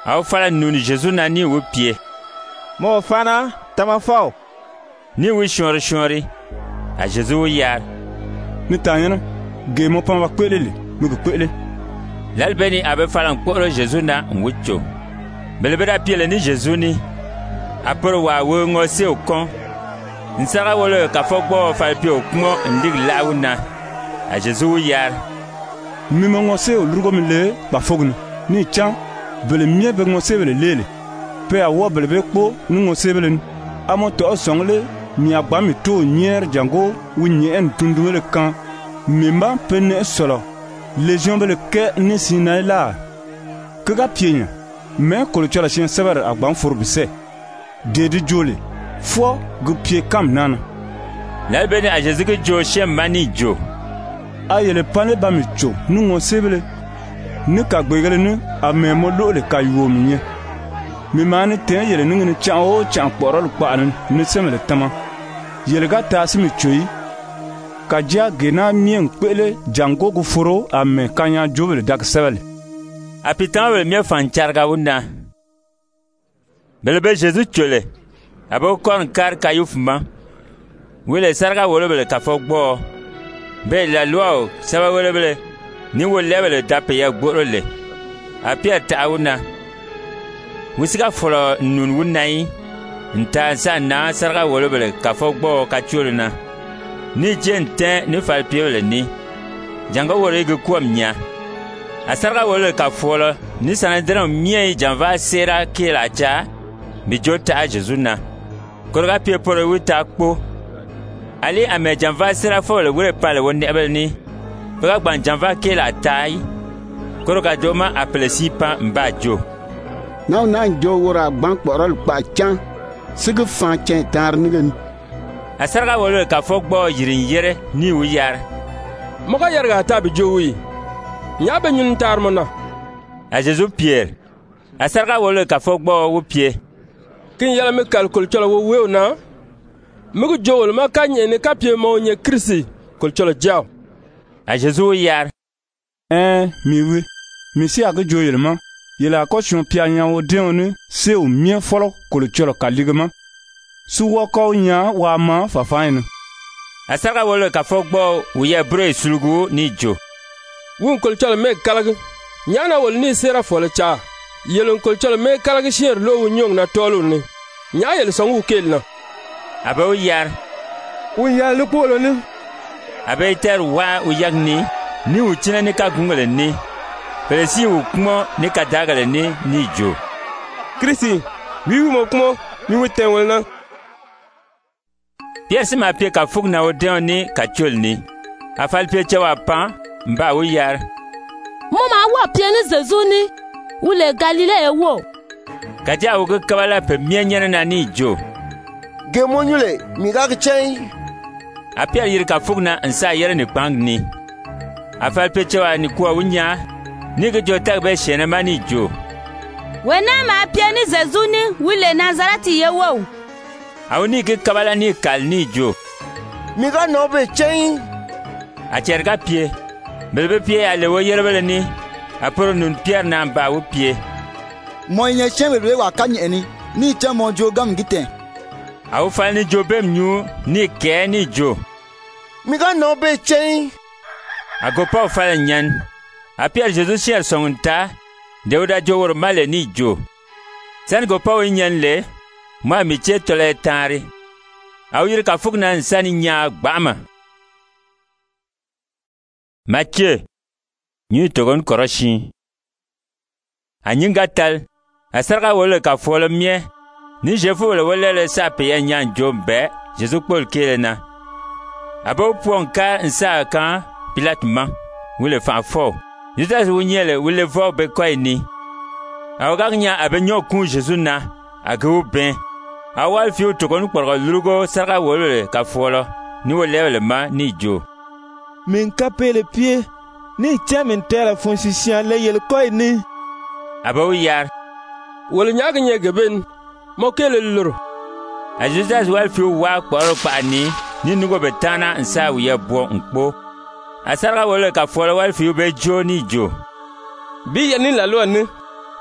a fala nun Jésus na ni wu pie mo fana tama fao ni wu shori shori a Jésus wu yar ni tanyana ge mo pamba kwelele mi ko kwele lalbeni abe fala ko Jésus na nwucho belebera pie ni Jésus ni aporo wa wo ngose okon nsara wole ka fogbo fa pie okmo ndig launa a Jésus wu yar mi mo ngose o lugo mi le ba fogni ni chan bele mie be ngose bele lele pe a wo bele be kpo ni ngose bele amo to songle mi agba mi to nyer jango wu nyen tundumele kan mimba pene solo légion bele ke ni sinaila kaga pienya me ko le chola chien sabar agba forbise dedi jole fo gu pie kam nana la bene a Jésus que jo chem mani jo ayele pane ba mi cho nu ngose bele ni ka gbegele ni ame mo lo le ka yuo mi mi mani te yele ni ni cha o cha porol pa ni ni semele tama yele ga ta simi choi ka ja gena mien kwele jango gu foro ame kanya jobele dak sebele apitan we mi fan charga wunda belebe Jésus chole abo kon kar kayufma wele sarga wolo bele ka fogbo be la loi saba wele bele ni wo lebele dape ya gorole apia tauna wisika folo nun wunai nta sa na sarga wolo bele ka fogbo ka chuluna ni jente ni falpiole ni janga wole ge kwamnya asarga wole ka folo ni sanadran mie janva sera kila cha mi jota a Jésus na korga pie por wita kpo ali ame janva sera folo wure pale wonde abelni korga ban janva kila tai korga doma apelesi pa mbajo naw na jo wora ban porol pa chan sig fan chen tar nigen asarga wole ka fogbo yirin yere ni wuyar moka yarga tabi jowi nya be nyun tar mona a Jésus Pierre asarga wole ka fogbo wu pie kin yala me kalkol chola wo we na mugu jowol ma kanye ne kapie mo nye Christi kol chola jaw a Jésus yar eh mi wi mi si aga joyel ma yela ko chon pia nya wo de onu se o mien folo kol chola kaligama su wo ko nya wa ma fa faina asarga wole ka fogbo wu ye bre sulugu ni jo wun kol chola me kalag nyana wol ni sera folo cha yelon kol chola me kalag sher lo wu nyong na tolu ni nya yel songu kelna abe yar wu yar lu polo ni abe ter wa u yagni ni u china ni ka gungale ni pelesi u kumo ni ka dagale ni ni jo Christi wi wi mo kumo mi weten wolna Pierre sima pie ka fugna o de ni ka cholni afal pie chewa pa mba u yar mo ma wa pie ni Jésus ni wule Galilée wo kaja u ka bala pe mianyana na ni jo gemonyule mi ga chen apia yir ka fugna nsa yere ni pang ni afal pe chewa ni kwa wunya ni ga jo tag be shene mani jo wena ma pie ni Jésus ni wule Nazareti ye wo awni ke kabala ni kal ni jo mi ga no be chen a cherga pie belbe pie ale wo yere bele ni aporo nun Pierre na ba wo pie mo nye chen be wa kanye ni ni chen mo jo gam giten awu fal ni jo bem nyu ni ke ni jo mi ga no be chen agopa fal nyan a Pierre Jésus cher songunta deuda jo wor male ni jo san gopa wo nyan le ma mi che tole tari awu yir ka fugna nsani nya gbama Matthieu nyu togon koroshi anyinga tal asarga wole ka folo mie ni jefu wole wole le sape ya nyan jombe Jésus Paul kelena abo ponka nsa kan Pilate ma wole fa fo Judas wunyele wole vo be koini awga nya abenyo kun Jésus na agu ben awal fiu togon korgo lugo sarga wole ka folo ni wole le ma ni jo min kape le pied ni chamin tera fonction le yel koy ni abo yar wol nyaga nyege ben mo kele luro a Jesus wal fi wa kporo pa ni ni nugo betana nsa wiye bo nkpo asarga wole ka folo wal fi be jo ni jo bi ya ni la lo ni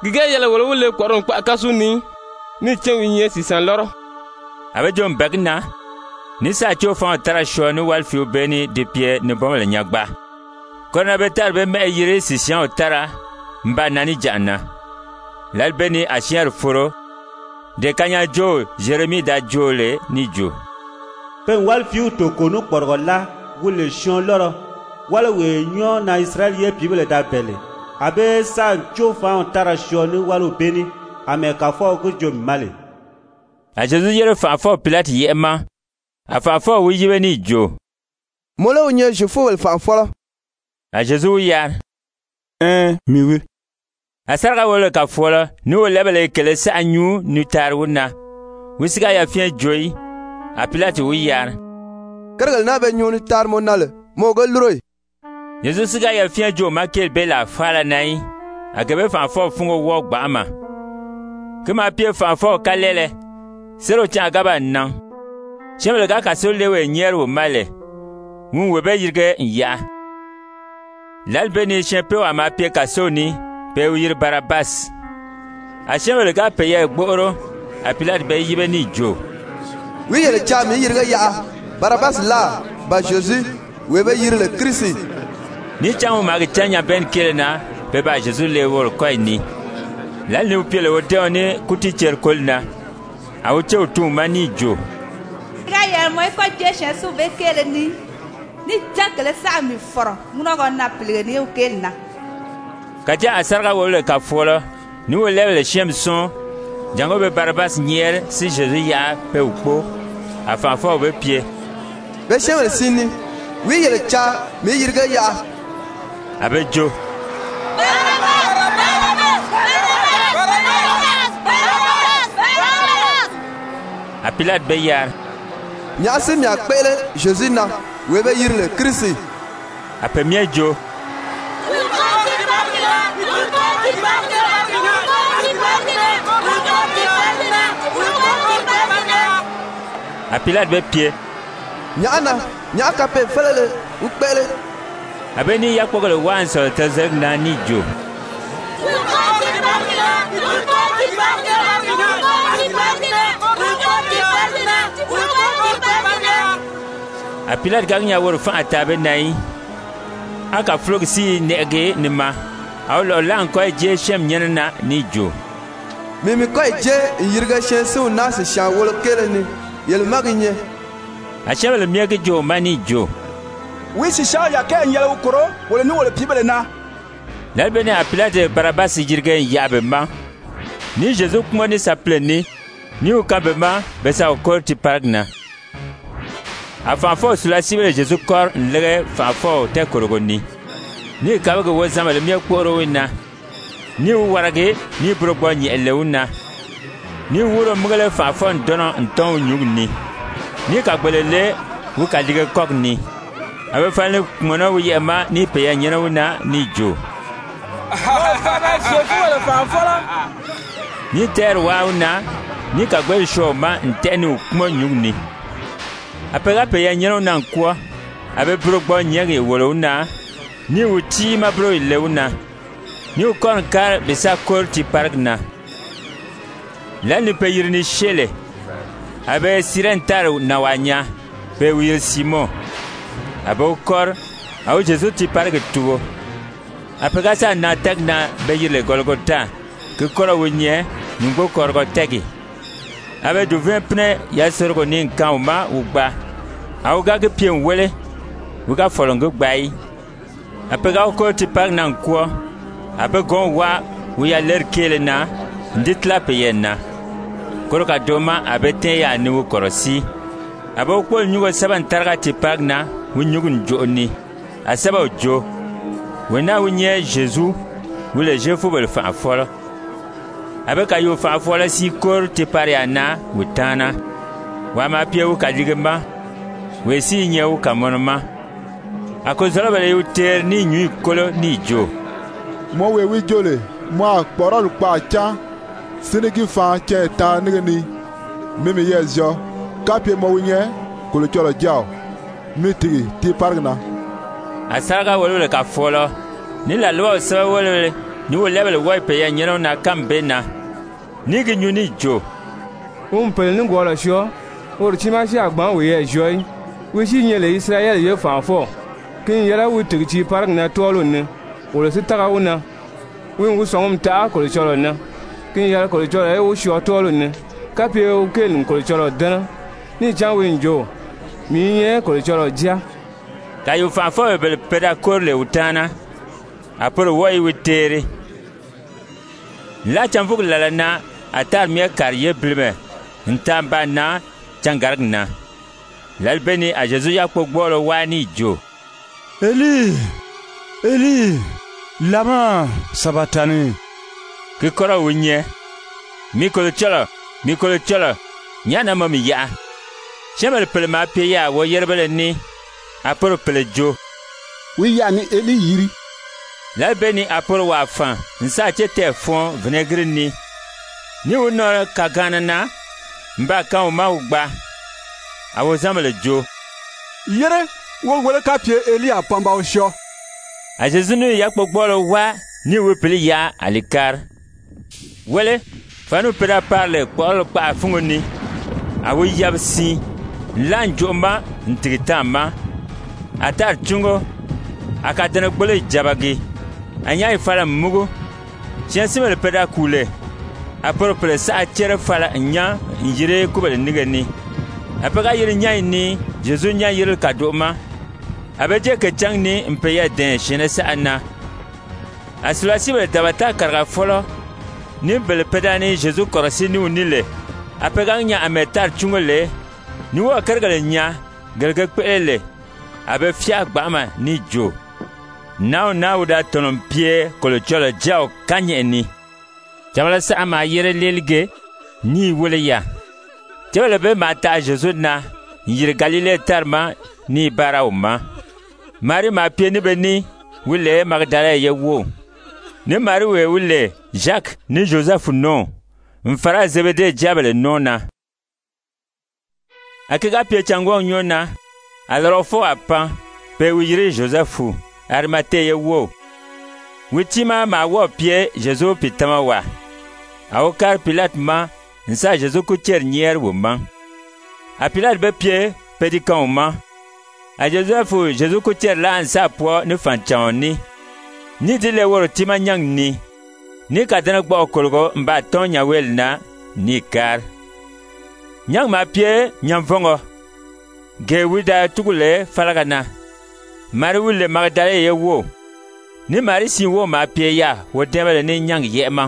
Gige yele wala wule kwaron kwa kasu ni. Ni chen winye si san loro. Abe jom bagna. Ni sa cho fan tara sho ni wal fi obeni de pie ne bon le nyagba. Kona be tar be me yire si sian tara mba nani janna. Lal beni a chier foro. De kanya jo Jeremi da jole ni jo. Pen wal fi to kono porgola wule shion loro. Wala we nyo na Israel ye pibele da bele. Abe sa cho fan tara sho ni wal obeni ame ka fo ko jo male. A Jesu yere fa fo Pilate yema. A fa fo wi yibe ni jo. Molo nye je fo wel fa fo la. A Jesu yar. Eh, mi wi. A sarga wole ka fo la, ni wo lebele kele sa anyu ni tar wona. Wisiga ya fien joy. A Pilate wi yar. Kargal na be nyoni tar mo nale. Mo go luroi. Jesu siga ya fien jo makel bela fala nai. A gebe fa fo fungo wo gba ma. Kema pie fa fo kalele. Sero tia gaba nan. Chemele ga ka so lewe nyer wo male. Mun webe yirge ya. Lalbeni chempe wa ma pie ka so ni pe yir Barabas. A chemele ga pe ye gboro. A Pilate be yibe ni jo. Wi yele cha mi yirge ya. Barabas la ba Jésus webe yir le Christ. Ni cha mo ma ga tanya ben kelena pe ba Jésus le wor koy ni. Lal ni pie le wote oni kuti cher kolna. A wote otu mani jo. Ga yer mo ko jeshe su be kele ni. Ni jankele sa mi foro. Muno go na pile ni o kelna. Kaja asarga wole ka fola. Ni wo level shem son. Jango be Barabas nyer si Jésus ya pe ukpo. Afan fo be pie. Be shem sini. Wi yele cha mi yirga ya. Abe jo. A Pilate be yar. Nya se mi akpele Jésus na we be yir le Christ. A premier jo. A Pilate be pie. Nya ana nya kape felele ukpele. A be ni yakpo le wan so tezeg na ni jo. A Pilate gagna wor fa atabe nai. Aka flog si nege nima. Aw lo lan ko je shem nyenna ni jo. Mimi ko je yirga shen su na se sha wol kele ni. Yel magnye. A chebele miege jo mani jo. Wi si sha ya ke nyele ukoro wole ni wole pibele na. Lalbene a Pilate Barabas jirga yabe ma. Ni Jésus kuma ni sa pleni. Ni ukabe ma besa okor ti pargna. A fanfo sula sibele Jésus kor nlege fanfo te korogoni. Ni kabe go wazama le miye kworo wina. Ni warage ni brogbo nyi elewuna. Ni wuro mugale fanfo ndono nton nyugni. Ni kagbelele wu kadige kokni. Abe fane kumono wu yema ni peya nyena wuna ni jo. Ni ter wauna ni kagbel shoma nteni kumo nyugni. Apega peya nyena wuna nkwa. Abe brogbo nyege wolo wuna. Ni uti ma bro ile wuna. Ni ukon kar bisa kor ti pargna. Lani pe yirni shele. Abe sirentar na wanya pe wil Simon. Abe ukor au Jésus ti parg tuwo. Apega sa na tagna be yirle Golgotha. Ke kora wonye ngbo korgo tegi. Abe du vin pne ya sorgo ni nkauma ugba. Au ga ke pien wele. Uga folongo gbai. Apega ukor ti parg na nkwo. Abe gon wa wu ya ler kele na nditla pe yenna. Koroka doma abe ten ya ni wu korosi. Abe ukol nyugo saban targa ti pagna wu nyugun joni. Asaba jo. Wena wu nye Jésus wu le jefu bel fa fola. Abe ka yo fa fola si kor ti pariana wu tana. Wa ma pie wu kadigema. We si nye wu kamonoma. Akozala bele yu ter ni nyu kolo ni jo. Mo we wi jole mo akporo lu pa cha. Sinigi fa che ta nigani mimi yezio kapie mo winye ko le cholo jao mitigi ti pargna asarga wolo le ka folo ni la loi so wolo ni wo lebel wai pe ya nyeno na kambe na ni gi nyuni jo um pel ni gola sho or chima shi agban we ye joy we shi nyele Israel ye fa fo kin yala wu tigchi park na tolo ne o le sitaga una we ngu songum ta ko le cholo na kin yala ko le cholo e wo sho tolo ne ka pe o ken ko le cholo dana ni jan we njo mi ye ko le cholo dia ta yu fa fo bel peda kor le utana apor woi witere la chamfuk la na atar mi kar ye blme ntamba na changargna lalbeni a Jésus ya kpogbolo wani jo Eli Eli lama sabatani kikora unye mikolo cholo mikolo cholo nyana mami ya chemel pelma pe ya wo yerbele ni aporo pele jo wi ya ni Eli yiri lalbeni aporo wa fan nsa chete fon vinaigre ni ni unor kagana na mba kan ma ugba awo zamale jo yere wo wole ka pie Eli apamba o sho a Jésus nu ya kpogbolo wa ni we peli ya alikar wele fanu pera parle kwol pa fungoni awo yabsi lanjoma ntigitama atar chungo akadana gbole jabagi anya ifala mugo chiasimele pera kule aporo pele sa chere fala nya yire kubele nigani apega yire nya ni Jésus nya yire kadoma abeje ke changni mpeya den shene sa na asulasi be tabata karga folo ni bele pedani Jésus korasi ni unile apega nya ametar chungole ni wo kargale nya gelge pele abe fia gbama ni jo now now da tonon pie kolo cholo jao kanye ni jamala sa ama yere lelge ni wole ya jawala be mata Jésus na yir Galile tarma ni barauma mari ma pie ni beni wule Magdala ye wo ni mari we wule Jacques ni Joseph non mfara Zebede jabele nona akiga pie chango nyona alorofo apa pe wiri Joseph Arimathée ye wo witima ma wo pie Jésus pitama wa awokar Pilate ma nsa Jésus ku cher nyer wo ma a Pilate be pie pedikan ma a Joseph Jésus ku cher la nsa po ni fanchani ni dile woro tima nyang ni ni kadana gbo kolgo mba tonya welna ni kar nyang ma pie nyamfongo ge wida tugule falagana mari wule Magdala ye wo ni mari sin wo ma pie ya wo demele ni nyang yema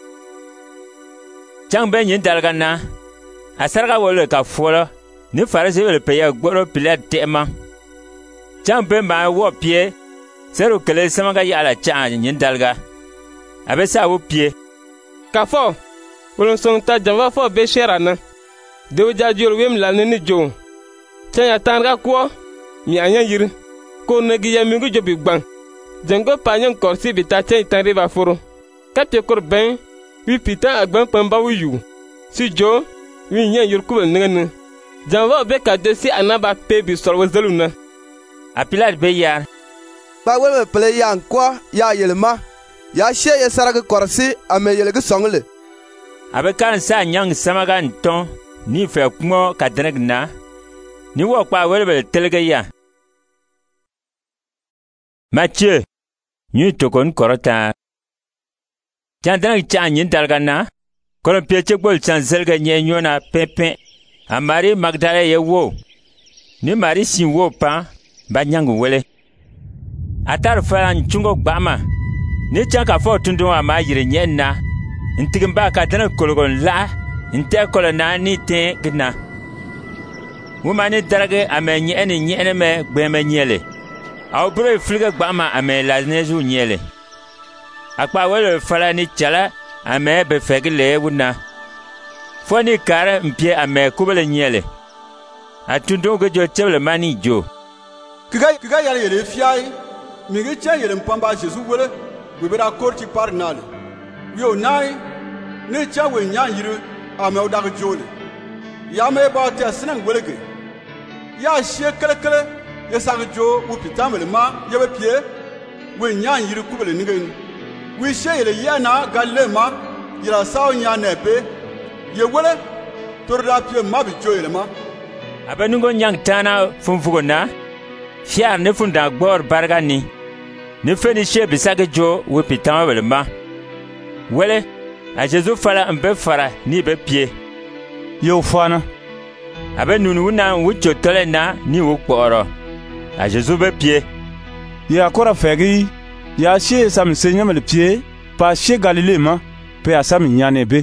chang ben yin dalgana asarga wole ka folo ni farisi wele pe ya gboro Pilate tema chang ben ma wo pie seru kele samaga ya la cha yin dalga abesa wo pie ka fo wolon song ta jamba fo be sherana de ja jor wem la ni jo chanya tanga ko mi anya yir ko negi ya mi ngu jobi gban jengo panyon korsi bita chen tan riba foro kapte kor ben wi pita agban pamba wu si jo wi nyen yir kubel ngene janva be ka de si anaba pe bi sorwo zeluna a Pilate be ya ba wele pele yan kwa ya yelma ya she ye sarag korsi ame yelge songle abe kan sa nyang samaga nton ni fe kumo kadregna ni wo kwa wele be telge ya Matthieu nyu tokon korota jandana cha nyin dalgana kolon pieche bol chan zelga nye nyona pepe a Marie Magdala ye wo ni Marie sin wo pa ba nyangu wele atar fa nchungo gbama ni chanka fo tundu a ma yire nyenna ntigimba ka dana kolgon la nte kolona ni te gna wumani darage amenye eni nyene me gbeme nyele aw bro fliga gbama ame la nezu nyele akpa wele fala ni chala ame be fegle wuna foni kare mpie ame kubele nyele atundo go jo chele mani jo kiga kiga yale yele fiai mi ge cha yele mpamba Jésus wele gbebera korti par nale yo nai ne cha we nyan yiru ame odag jole ya me ba te sinan wele ge ya shie kele kele ya sag jo u pitamele ma ya be pie we nyan yiru kubele nigeni wi she yele yana galema yela saw nya nebe ye wele torda pie mabi joyele ma abenungo nyang tana funfugo na fiar ne funda gbor barga ni ne feni she bisage jo we pitan wele ma wele a Jésus fala mbe fara ni be pie yo fana abe nunu wuna wucho tole na ni wo kporo a Jésus be pie ya kora fegi ya she sam senya le pie pa she Galilée ma pe asam nyane be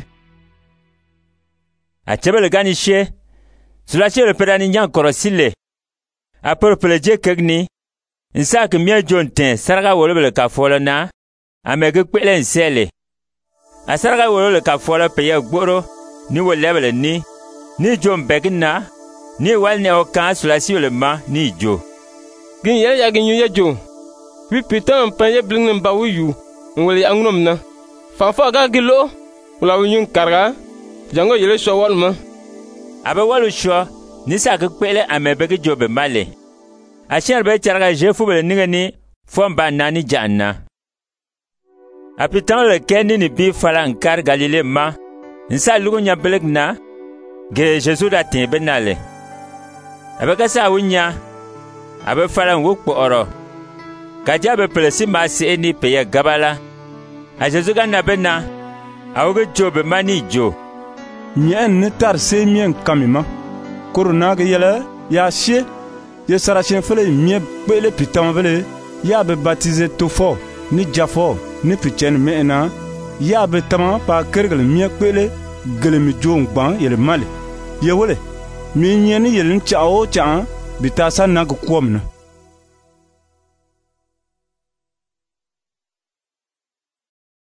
a tebele gani she sula she le pedani nyang korosile a purple je kegni insa ke mie jonten sarga wolobele ka fola na amege kwele nsele a sarga wolole ka fola pe ya gboro ni wo lebele ni ni jom begna ni walne o kan sula si le ma ni jo gin ya ya gin ya jo wi pitan pan ye blin ba wu ngol ya ngnom na fa fa ga gilo wala wu karga jango yele so wal ma abe walu sho ni sa ke kwele amebe ke jobe male a sher be charga jefu be ningani fomba nani janna a pitan le kendi ni bi fala nkar Galilée ma nsa lugo nya beleg na ge Jésus da tin benale abe ka sa wunya abe fala ngukpo oro kaja be plesi ma se ni pe ya gabala a Jésus ga na bena awge jobe mani jo nyen ne tar se mien kamima korona ge yele ya she ye sarachin fele mie bele pitan vele ya be baptiser to fo ni jafo ni pichen mena ya be tama pa kergal mie bele gelemi jong ban yele male ye wole mi nyeni yelin chao cha bitasa na ko komna